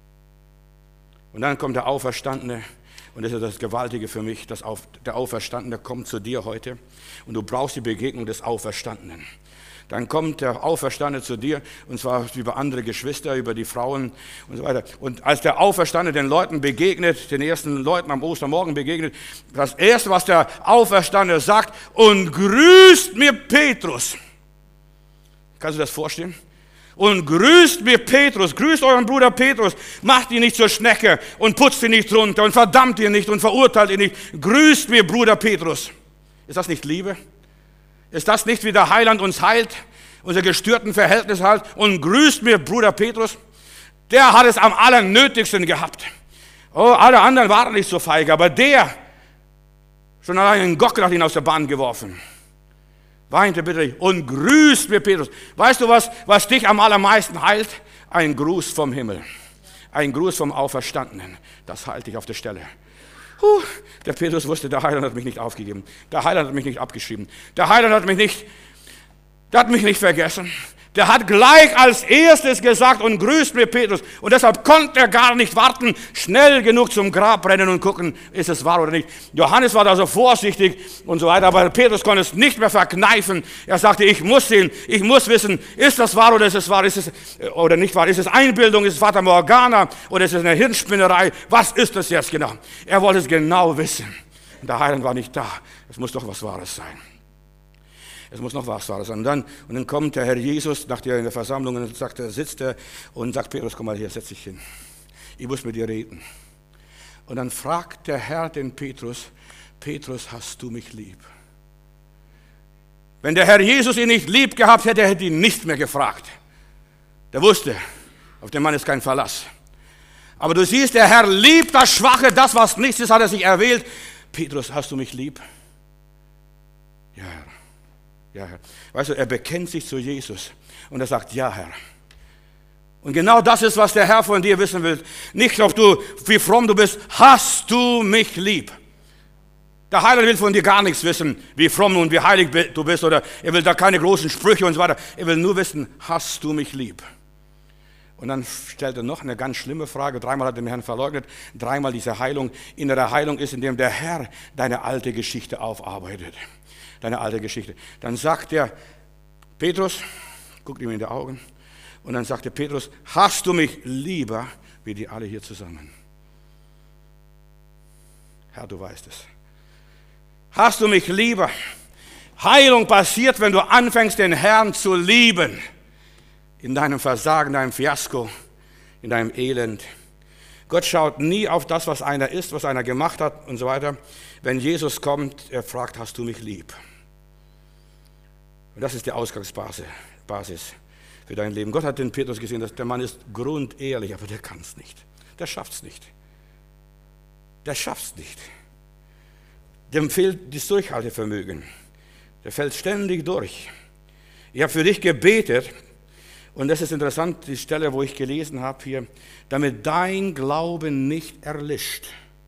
Speaker 2: Und dann kommt der Auferstandene. Und das ist das Gewaltige für mich, dass der Auferstandene kommt zu dir heute und du brauchst die Begegnung des Auferstandenen. Dann kommt der Auferstandene zu dir, und zwar über andere Geschwister, über die Frauen und so weiter. Und als der Auferstandene den Leuten begegnet, den ersten Leuten am Ostermorgen begegnet, das Erste, was der Auferstandene sagt, und grüßt mir Petrus. Kannst du das vorstellen? Und grüßt mir Petrus, grüßt euren Bruder Petrus, macht ihn nicht zur Schnecke und putzt ihn nicht runter und verdammt ihn nicht und verurteilt ihn nicht. Grüßt mir Bruder Petrus. Ist das nicht Liebe? Ist das nicht, wie der Heiland uns heilt, unser gestörten Verhältnis heilt? Und grüßt mir Bruder Petrus. Der hat es am allernötigsten gehabt. Oh, alle anderen waren nicht so feige, aber der, schon allein einen Gockel hat ihn aus der Bahn geworfen. Weinte bitterlich und grüßt mir Petrus. Weißt du was, was dich am allermeisten heilt? Ein Gruß vom Himmel. Ein Gruß vom Auferstandenen. Das heilt dich auf der Stelle. Puh, der Petrus wusste, der Heiland hat mich nicht aufgegeben. Der Heiland hat mich nicht abgeschrieben. Der Heiland hat mich nicht, der hat mich nicht vergessen. Der hat gleich als erstes gesagt, und grüßt mir Petrus. Und deshalb konnte er gar nicht warten, schnell genug zum Grab rennen und gucken, ist es wahr oder nicht. Johannes war da so vorsichtig und so weiter, aber Petrus konnte es nicht mehr verkneifen. Er sagte, ich muss sehen, ich muss wissen, ist das wahr oder ist es wahr, ist es oder nicht wahr? Ist es Einbildung, ist es Fata Morgana oder ist es eine Hirnspinnerei? Was ist das jetzt genau? Er wollte es genau wissen. Und der Heiland war nicht da. Es muss doch was Wahres sein. Es muss noch was Wahres sein. Und dann, und dann kommt der Herr Jesus nach der, in der Versammlung und sagt, er sitzt er und sagt, Petrus, komm mal hier, setz dich hin. Ich muss mit dir reden. Und dann fragt der Herr den Petrus, Petrus, hast du mich lieb? Wenn der Herr Jesus ihn nicht lieb gehabt hätte, hätte er ihn nicht mehr gefragt. Der wusste, auf den Mann ist kein Verlass. Aber du siehst, der Herr liebt das Schwache, das, was nichts ist, hat er sich erwählt. Petrus, hast du mich lieb? Ja, Herr. Ja, Herr. Weißt du, er bekennt sich zu Jesus und er sagt, ja, Herr. Und genau das ist, was der Herr von dir wissen will. Nicht, ob du, wie fromm du bist, hast du mich lieb. Der Heiland will von dir gar nichts wissen, wie fromm und wie heilig du bist, oder er will da keine großen Sprüche und so weiter. Er will nur wissen, hast du mich lieb? Und dann stellt er noch eine ganz schlimme Frage. Dreimal hat er den Herrn verleugnet, dreimal diese Heilung. Innere Heilung ist, indem der Herr deine alte Geschichte aufarbeitet. Deine alte Geschichte. Dann sagt er, Petrus, guckt ihm in die Augen, und dann sagte Petrus, hast du mich lieber wie die alle hier zusammen? Herr, du weißt es. Hast du mich lieber? Heilung passiert, wenn du anfängst, den Herrn zu lieben. In deinem Versagen, in deinem Fiasko, in deinem Elend. Gott schaut nie auf das, was einer ist, was einer gemacht hat und so weiter. Wenn Jesus kommt, er fragt, hast du mich lieb? Und das ist die Ausgangsbasis Basis für dein Leben. Gott hat den Petrus gesehen, dass der Mann ist grundehrlich, aber der kann es nicht. Der schafft es nicht. Der schafft es nicht. Dem fehlt das Durchhaltevermögen. Der fällt ständig durch. Ich habe für dich gebetet, und das ist interessant, die Stelle, wo ich gelesen habe hier, damit dein Glauben nicht erlischt.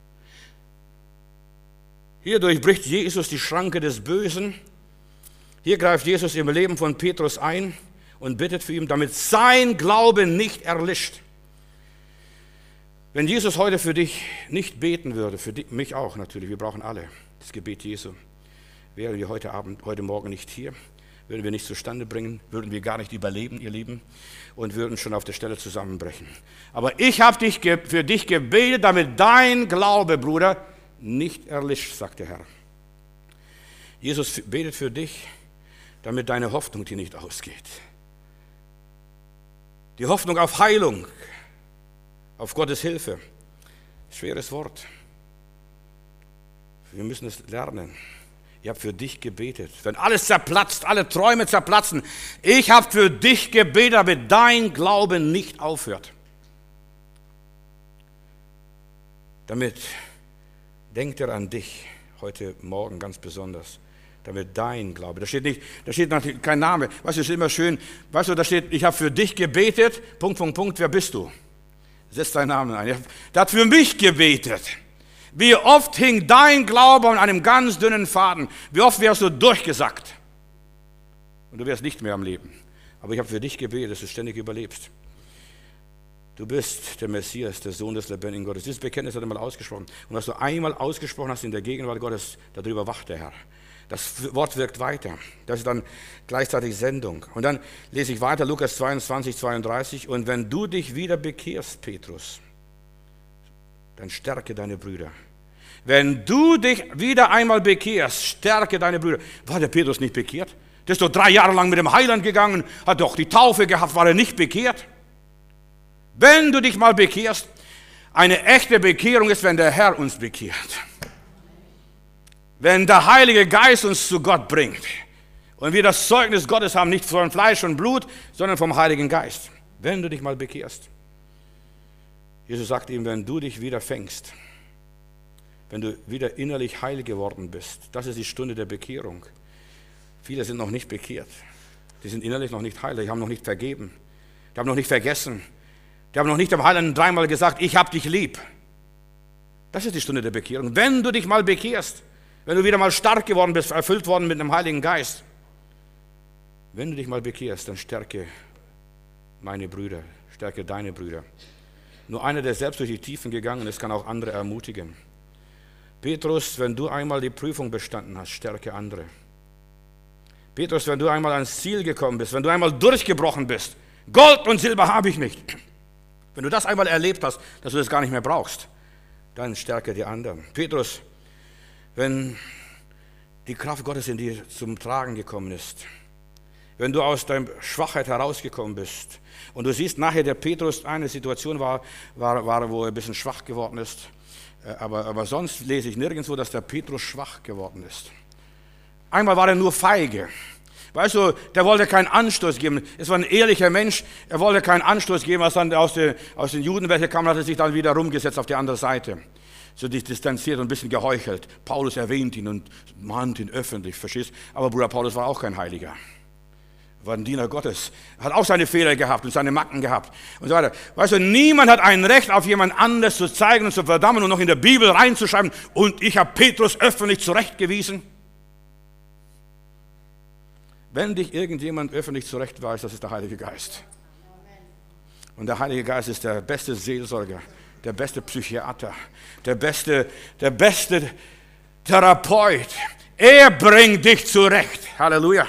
Speaker 2: Hier durchbricht Jesus die Schranke des Bösen. Hier greift Jesus im Leben von Petrus ein und bittet für ihn, damit sein Glaube nicht erlischt. Wenn Jesus heute für dich nicht beten würde, für dich, mich auch natürlich, wir brauchen alle das Gebet Jesu, wären wir heute Abend, heute Morgen nicht hier, würden wir nicht zustande bringen, würden wir gar nicht überleben, ihr Lieben, und würden schon auf der Stelle zusammenbrechen. Aber ich habe dich für dich gebetet, damit dein Glaube, Bruder, nicht erlischt, sagt der Herr. Jesus betet für dich, damit deine Hoffnung dir nicht ausgeht. Die Hoffnung auf Heilung, auf Gottes Hilfe. Schweres Wort. Wir müssen es lernen. Ich habe für dich gebetet. Wenn alles zerplatzt, alle Träume zerplatzen, ich habe für dich gebetet, damit dein Glaube nicht aufhört. Damit denkt er an dich heute Morgen ganz besonders. Damit dein Glaube, da steht nicht, da steht natürlich kein Name. Weißt du, es ist immer schön, weißt du, da steht, ich habe für dich gebetet, Punkt, Punkt, Punkt, wer bist du? Setz deinen Namen ein. Der hat für mich gebetet. Wie oft hing dein Glaube an einem ganz dünnen Faden? Wie oft wärst du durchgesackt? Und du wärst nicht mehr am Leben. Aber ich habe für dich gebetet, dass du ständig überlebst. Du bist der Messias, der Sohn des lebendigen Gottes. Dieses Bekenntnis hat er mal ausgesprochen. Und was du einmal ausgesprochen hast in der Gegenwart Gottes, darüber wacht der Herr. Das Wort wirkt weiter. Das ist dann gleichzeitig Sendung. Und dann lese ich weiter, Lukas zweiundzwanzig, zweiunddreißig. Und wenn du dich wieder bekehrst, Petrus, dann stärke deine Brüder. Wenn du dich wieder einmal bekehrst, stärke deine Brüder. War der Petrus nicht bekehrt? Der ist doch drei Jahre lang mit dem Heiland gegangen, hat doch die Taufe gehabt, war er nicht bekehrt? Wenn du dich mal bekehrst, eine echte Bekehrung ist, wenn der Herr uns bekehrt. Wenn der Heilige Geist uns zu Gott bringt und wir das Zeugnis Gottes haben, nicht von Fleisch und Blut, sondern vom Heiligen Geist. Wenn du dich mal bekehrst. Jesus sagt ihm, wenn du dich wieder fängst, wenn du wieder innerlich heil geworden bist, das ist die Stunde der Bekehrung. Viele sind noch nicht bekehrt. Die sind innerlich noch nicht heil, die haben noch nicht vergeben. Die haben noch nicht vergessen. Die haben noch nicht dem Heiligen dreimal gesagt, ich hab dich lieb. Das ist die Stunde der Bekehrung. Wenn du dich mal bekehrst, wenn du wieder mal stark geworden bist, erfüllt worden mit dem Heiligen Geist, wenn du dich mal bekehrst, dann stärke meine Brüder, stärke deine Brüder. Nur einer, der selbst durch die Tiefen gegangen ist, kann auch andere ermutigen. Petrus, wenn du einmal die Prüfung bestanden hast, stärke andere. Petrus, wenn du einmal ans Ziel gekommen bist, wenn du einmal durchgebrochen bist, Gold und Silber habe ich nicht. Wenn du das einmal erlebt hast, dass du das gar nicht mehr brauchst, dann stärke die anderen. Petrus, wenn die Kraft Gottes in dir zum Tragen gekommen ist, wenn du aus deiner Schwachheit herausgekommen bist und du siehst nachher, der Petrus eine Situation war, war, war wo er ein bisschen schwach geworden ist, aber, aber sonst lese ich nirgendwo, dass der Petrus schwach geworden ist. Einmal war er nur feige. Weißt du, der wollte keinen Anstoß geben. Es war ein ehrlicher Mensch, er wollte keinen Anstoß geben, was dann aus den, aus den Juden welche kamen, hat er sich dann wieder rumgesetzt auf die andere Seite. So distanziert und ein bisschen geheuchelt. Paulus erwähnt ihn und mahnt ihn öffentlich, verstehst? Aber Bruder Paulus war auch kein Heiliger. Er war ein Diener Gottes. Hat auch seine Fehler gehabt und seine Macken gehabt und so weiter. Weißt du, niemand hat ein Recht, auf jemand anderes zu zeigen und zu verdammen und noch in der Bibel reinzuschreiben. Und ich habe Petrus öffentlich zurechtgewiesen. Wenn dich irgendjemand öffentlich zurechtweist, das ist der Heilige Geist. Und der Heilige Geist ist der beste Seelsorger, der beste Psychiater, der beste, der beste Therapeut. Er bringt dich zurecht. Halleluja.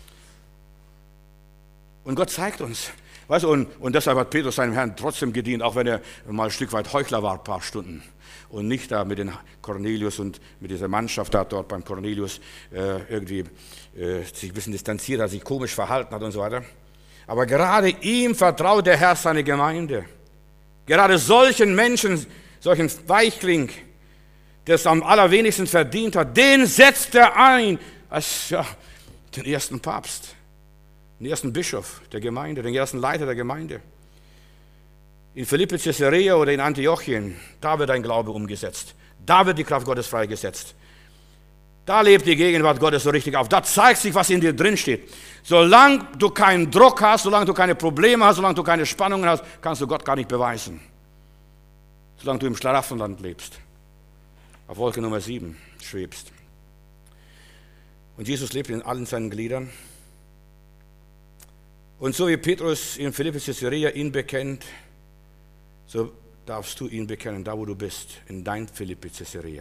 Speaker 2: Und Gott zeigt uns. Weißt du, und, und deshalb hat Petrus seinem Herrn trotzdem gedient, auch wenn er mal ein Stück weit Heuchler war, ein paar Stunden. Und nicht da mit den Cornelius und mit dieser Mannschaft da dort beim Cornelius äh, irgendwie äh, sich ein bisschen distanziert hat, sich komisch verhalten hat und so weiter. Aber gerade ihm vertraut der Herr seine Gemeinde. Gerade solchen Menschen, solchen Weichling, der es am allerwenigsten verdient hat, den setzt er ein als ja, den ersten Papst, den ersten Bischof der Gemeinde, den ersten Leiter der Gemeinde. In Philippi, Caesarea oder in Antiochien, da wird ein Glaube umgesetzt. Da wird die Kraft Gottes freigesetzt. Da lebt die Gegenwart Gottes so richtig auf. Da zeigt sich, was in dir drin steht. Solange du keinen Druck hast, solange du keine Probleme hast, solange du keine Spannungen hast, kannst du Gott gar nicht beweisen. Solange du im Schlaraffenland lebst, auf Wolke Nummer sieben schwebst. Und Jesus lebt in allen seinen Gliedern. Und so wie Petrus in Philippi, Caesarea ihn bekennt, so darfst du ihn bekennen, da wo du bist, in dein Philippi Caesarea.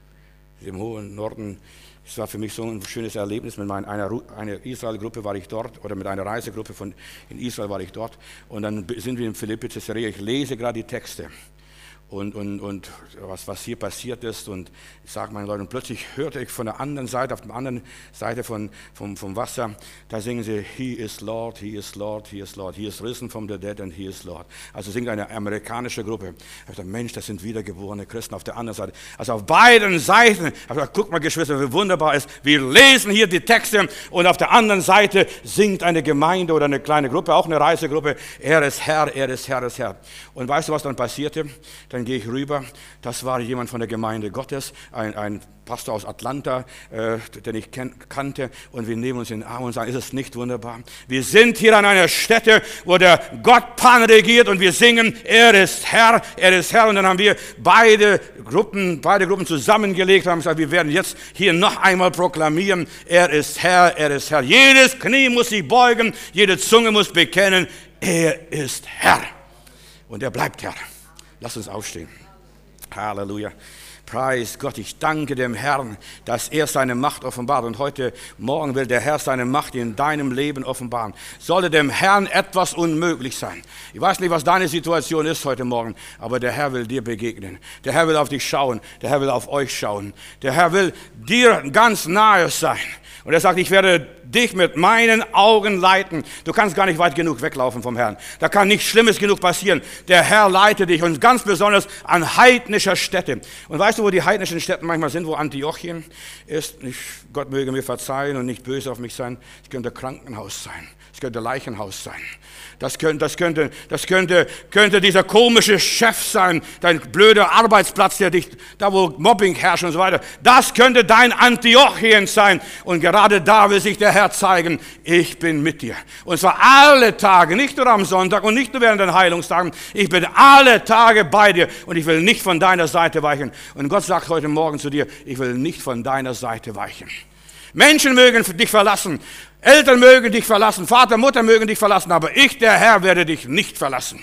Speaker 2: Im hohen Norden. Es war für mich so ein schönes Erlebnis. Mit meiner, einer, einer Israel-Gruppe war ich dort, oder mit einer Reisegruppe von, in Israel war ich dort. Und dann sind wir in Philippi Caesarea. Ich lese gerade die Texte. Und, und, und was, was hier passiert ist. Und ich sage meinen Leuten, und plötzlich hörte ich von der anderen Seite, auf der anderen Seite von, vom, vom Wasser, da singen sie, He is Lord, He is Lord, He is Lord, He is risen from the dead and He is Lord. Also singt eine amerikanische Gruppe. Ich dachte, Mensch, das sind wiedergeborene Christen auf der anderen Seite. Also auf beiden Seiten, ich habe gesagt, guck mal Geschwister, wie wunderbar ist. Wir lesen hier die Texte und auf der anderen Seite singt eine Gemeinde oder eine kleine Gruppe, auch eine Reisegruppe, er ist Herr, er ist Herr, er ist Herr. Und weißt du, was dann passierte? Dann gehe ich rüber, das war jemand von der Gemeinde Gottes, ein, ein Pastor aus Atlanta, äh, den ich ken- kannte, und wir nehmen uns in den Arm und sagen, ist es nicht wunderbar? Wir sind hier an einer Stätte, wo der Gott Pan regiert, und wir singen, er ist Herr, er ist Herr, und dann haben wir beide Gruppen, beide Gruppen zusammengelegt und haben gesagt, wir werden jetzt hier noch einmal proklamieren, er ist Herr, er ist Herr. Jedes Knie muss sich beugen, jede Zunge muss bekennen, er ist Herr. Und er bleibt Herr. Lass uns aufstehen. Halleluja. Preis Gott, ich danke dem Herrn, dass er seine Macht offenbart. Und heute Morgen will der Herr seine Macht in deinem Leben offenbaren. Sollte dem Herrn etwas unmöglich sein. Ich weiß nicht, was deine Situation ist heute Morgen, aber der Herr will dir begegnen. Der Herr will auf dich schauen. Der Herr will auf euch schauen. Der Herr will dir ganz nahe sein. Und er sagt, ich werde dich mit meinen Augen leiten. Du kannst gar nicht weit genug weglaufen vom Herrn. Da kann nichts Schlimmes genug passieren. Der Herr leitet dich, und ganz besonders an heidnischer Stätte. Und weißt du, wo die heidnischen Städte manchmal sind, wo Antiochien ist? Ich, Gott möge mir verzeihen und nicht böse auf mich sein. Es könnte Krankenhaus sein. Es könnte Leichenhaus sein. Das könnte, das könnte, das könnte, könnte dieser komische Chef sein, dein blöder Arbeitsplatz, der dich, da wo Mobbing herrscht und so weiter. Das könnte dein Antiochien sein. Und gerade da will sich der Herr zeigen, ich bin mit dir. Und zwar alle Tage, nicht nur am Sonntag und nicht nur während den Heilungstagen. Ich bin alle Tage bei dir, und ich will nicht von deiner Seite weichen. Und Gott sagt heute Morgen zu dir, ich will nicht von deiner Seite weichen. Menschen mögen dich verlassen, Eltern mögen dich verlassen, Vater, Mutter mögen dich verlassen, aber ich, der Herr, werde dich nicht verlassen.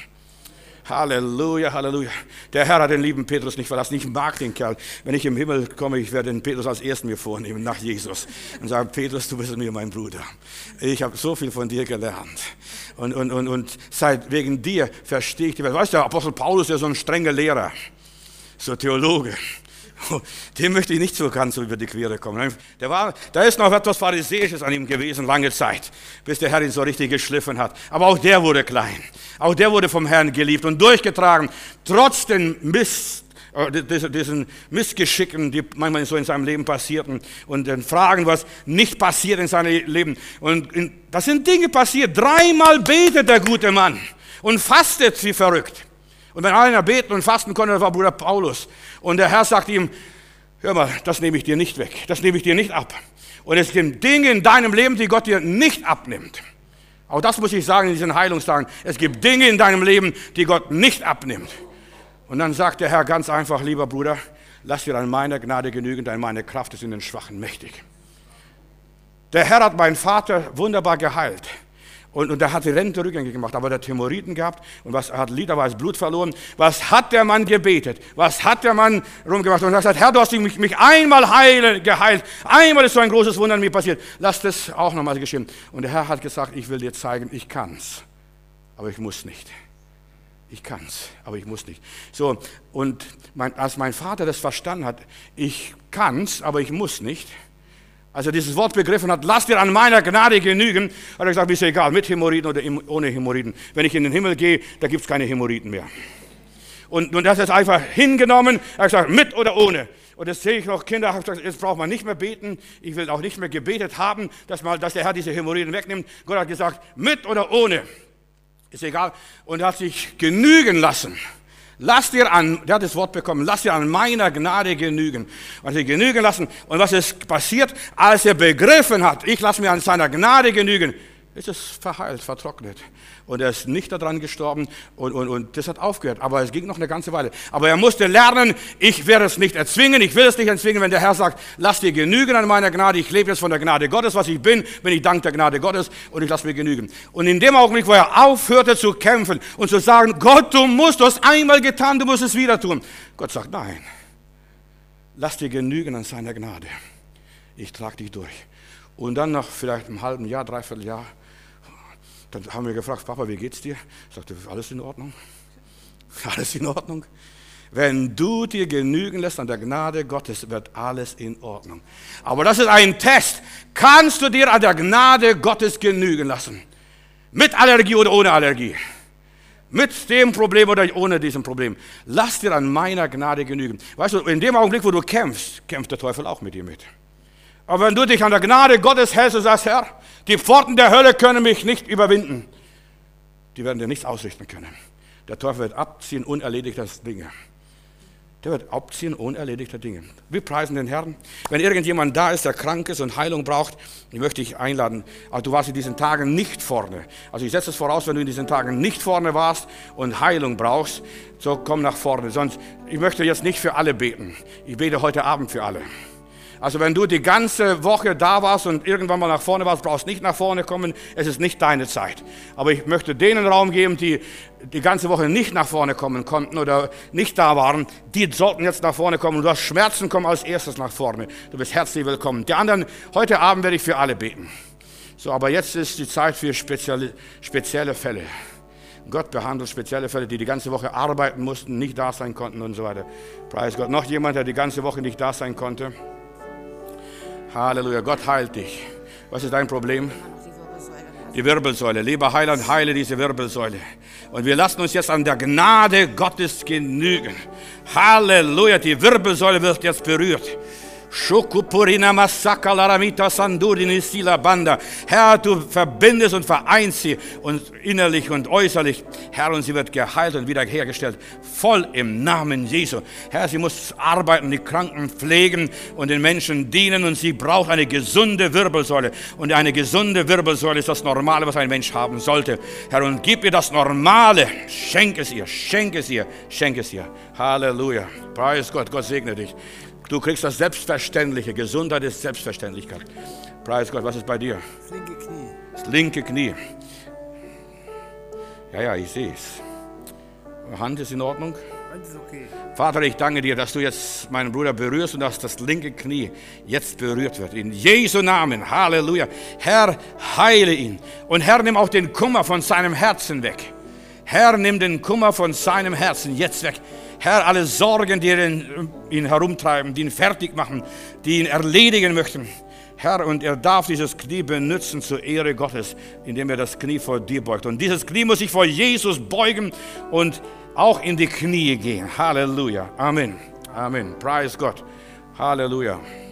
Speaker 2: Halleluja, Halleluja. Der Herr hat den lieben Petrus nicht verlassen. Ich mag den Kerl. Wenn ich im Himmel komme, ich werde den Petrus als ersten mir vornehmen, nach Jesus. Und sagen, Petrus, du bist mir mein Bruder. Ich habe so viel von dir gelernt. Und, und, und, und seit wegen dir verstehe ich die Welt. Weißt du, der Apostel Paulus, der ist so ein strenger Lehrer, so Theologe. Dem möchte ich nicht so ganz so über die Quere kommen. Der war, da ist noch etwas Pharisäisches an ihm gewesen, lange Zeit, bis der Herr ihn so richtig geschliffen hat. Aber auch der wurde klein. Auch der wurde vom Herrn geliebt und durchgetragen, trotz den Mist, diesen Missgeschicken, die manchmal so in seinem Leben passierten, und den Fragen, was nicht passiert in seinem Leben. Und das sind Dinge passiert. Dreimal betet der gute Mann und fastet wie verrückt. Und wenn einer beten und fasten konnte, das war Bruder Paulus. Und der Herr sagt ihm, hör mal, das nehme ich dir nicht weg, das nehme ich dir nicht ab. Und es gibt Dinge in deinem Leben, die Gott dir nicht abnimmt. Auch das muss ich sagen in diesen Heilungstagen. Es gibt Dinge in deinem Leben, die Gott nicht abnimmt. Und dann sagt der Herr ganz einfach, lieber Bruder, lass dir an meiner Gnade genügen, denn meine Kraft ist in den Schwachen mächtig. Der Herr hat meinen Vater wunderbar geheilt. Und, und er hat die Rente rückgängig gemacht, aber der Hämorrhoiden gehabt, und was er hat literweise Blut verloren. Was hat der Mann gebetet? Was hat der Mann rumgemacht? Und er hat gesagt, Herr, du hast mich, mich einmal heile, geheilt. Einmal ist so ein großes Wunder an mir passiert. Lass das auch nochmal geschehen. Und der Herr hat gesagt, ich will dir zeigen, ich kann's, aber ich muss nicht. Ich kann's, aber ich muss nicht. So, und mein, als mein Vater das verstanden hat, ich kann's, aber ich muss nicht, als er dieses Wort begriffen hat, lass dir an meiner Gnade genügen, hat er gesagt, ist egal, mit Hämorrhoiden oder ohne Hämorrhoiden. Wenn ich in den Himmel gehe, da gibt es keine Hämorrhoiden mehr. Und, und das ist einfach hingenommen, er hat gesagt, mit oder ohne. Und jetzt sehe ich noch Kinder, jetzt braucht man nicht mehr beten, ich will auch nicht mehr gebetet haben, dass, mal, dass der Herr diese Hämorrhoiden wegnimmt. Gott hat gesagt, mit oder ohne, ist egal. Und er hat sich genügen lassen. Lass dir an, der hat das Wort bekommen, lass dir an meiner Gnade genügen. Und sie genügen lassen. Und was ist passiert, als er begriffen hat, ich lasse mir an seiner Gnade genügen, ist es verheilt, vertrocknet. Und er ist nicht daran gestorben und, und, und das hat aufgehört. Aber es ging noch eine ganze Weile. Aber er musste lernen, ich werde es nicht erzwingen, ich will es nicht erzwingen, wenn der Herr sagt, lass dir genügen an meiner Gnade, ich lebe jetzt von der Gnade Gottes, was ich bin, bin ich dank der Gnade Gottes und ich lasse mir genügen. Und in dem Augenblick, wo er aufhörte zu kämpfen und zu sagen, Gott, du musst, du hast einmal getan, du musst es wieder tun. Gott sagt, nein, lass dir genügen an seiner Gnade. Ich trage dich durch. Und dann nach vielleicht einem halben Jahr, dreiviertel Jahr, dann haben wir gefragt, Papa, wie geht's dir? Ich sagte, alles in Ordnung. Alles in Ordnung. Wenn du dir genügen lässt an der Gnade Gottes, wird alles in Ordnung. Aber das ist ein Test. Kannst du dir an der Gnade Gottes genügen lassen? Mit Allergie oder ohne Allergie? Mit dem Problem oder ohne diesem Problem? Lass dir an meiner Gnade genügen. Weißt du, in dem Augenblick, wo du kämpfst, kämpft der Teufel auch mit dir mit. Aber wenn du dich an der Gnade Gottes hältst und sagst, Herr, die Pforten der Hölle können mich nicht überwinden, die werden dir nichts ausrichten können. Der Teufel wird abziehen, unerledigte Dinge. Der wird abziehen, unerledigte Dinge. Wir preisen den Herrn. Wenn irgendjemand da ist, der krank ist und Heilung braucht, ich möchte dich einladen. Also du warst in diesen Tagen nicht vorne. Also ich setze es voraus, wenn du in diesen Tagen nicht vorne warst und Heilung brauchst, so komm nach vorne. Sonst, ich möchte jetzt nicht für alle beten. Ich bete heute Abend für alle. Also wenn du die ganze Woche da warst und irgendwann mal nach vorne warst, brauchst nicht nach vorne kommen, es ist nicht deine Zeit. Aber ich möchte denen Raum geben, die die ganze Woche nicht nach vorne kommen konnten oder nicht da waren, die sollten jetzt nach vorne kommen. Du hast Schmerzen, komm als erstes nach vorne. Du bist herzlich willkommen. Die anderen, heute Abend werde ich für alle beten. So, aber jetzt ist die Zeit für spezielle, spezielle Fälle. Gott behandelt spezielle Fälle, die die ganze Woche arbeiten mussten, nicht da sein konnten und so weiter. Preis Gott. Noch jemand, der die ganze Woche nicht da sein konnte? Halleluja, Gott heilt dich. Was ist dein Problem? Die Wirbelsäule. Lieber Heiland, heile diese Wirbelsäule. Und wir lassen uns jetzt an der Gnade Gottes genügen. Halleluja, die Wirbelsäule wird jetzt berührt. Shukupurina Masaka Laramita Sandurini Sila Banda. Herr, du verbindest und vereinst sie und innerlich und äußerlich. Herr, und sie wird geheilt und wiederhergestellt. Voll im Namen Jesu. Herr, sie muss arbeiten, die Kranken pflegen und den Menschen dienen und sie braucht eine gesunde Wirbelsäule. Und eine gesunde Wirbelsäule ist das Normale, was ein Mensch haben sollte. Herr, und gib ihr das Normale. Schenk es ihr, schenk es ihr, schenk es ihr. Halleluja. Preis Gott, Gott segne dich. Du kriegst das Selbstverständliche. Gesundheit ist Selbstverständlichkeit. Preis Gott, was ist bei dir?
Speaker 3: Das linke Knie.
Speaker 2: Das linke Knie. Ja, ja, ich sehe es. Hand ist in Ordnung?
Speaker 3: Hand ist okay.
Speaker 2: Vater, ich danke dir, dass du jetzt meinen Bruder berührst und dass das linke Knie jetzt berührt wird. In Jesu Namen. Halleluja. Herr, heile ihn. Und Herr, nimm auch den Kummer von seinem Herzen weg. Herr, nimm den Kummer von seinem Herzen jetzt weg. Herr, alle Sorgen, die ihn, ihn herumtreiben, die ihn fertig machen, die ihn erledigen möchten. Herr, und er darf dieses Knie benutzen zur Ehre Gottes, indem er das Knie vor dir beugt. Und dieses Knie muss sich vor Jesus beugen und auch in die Knie gehen. Halleluja. Amen. Amen. Preis Gott. Halleluja.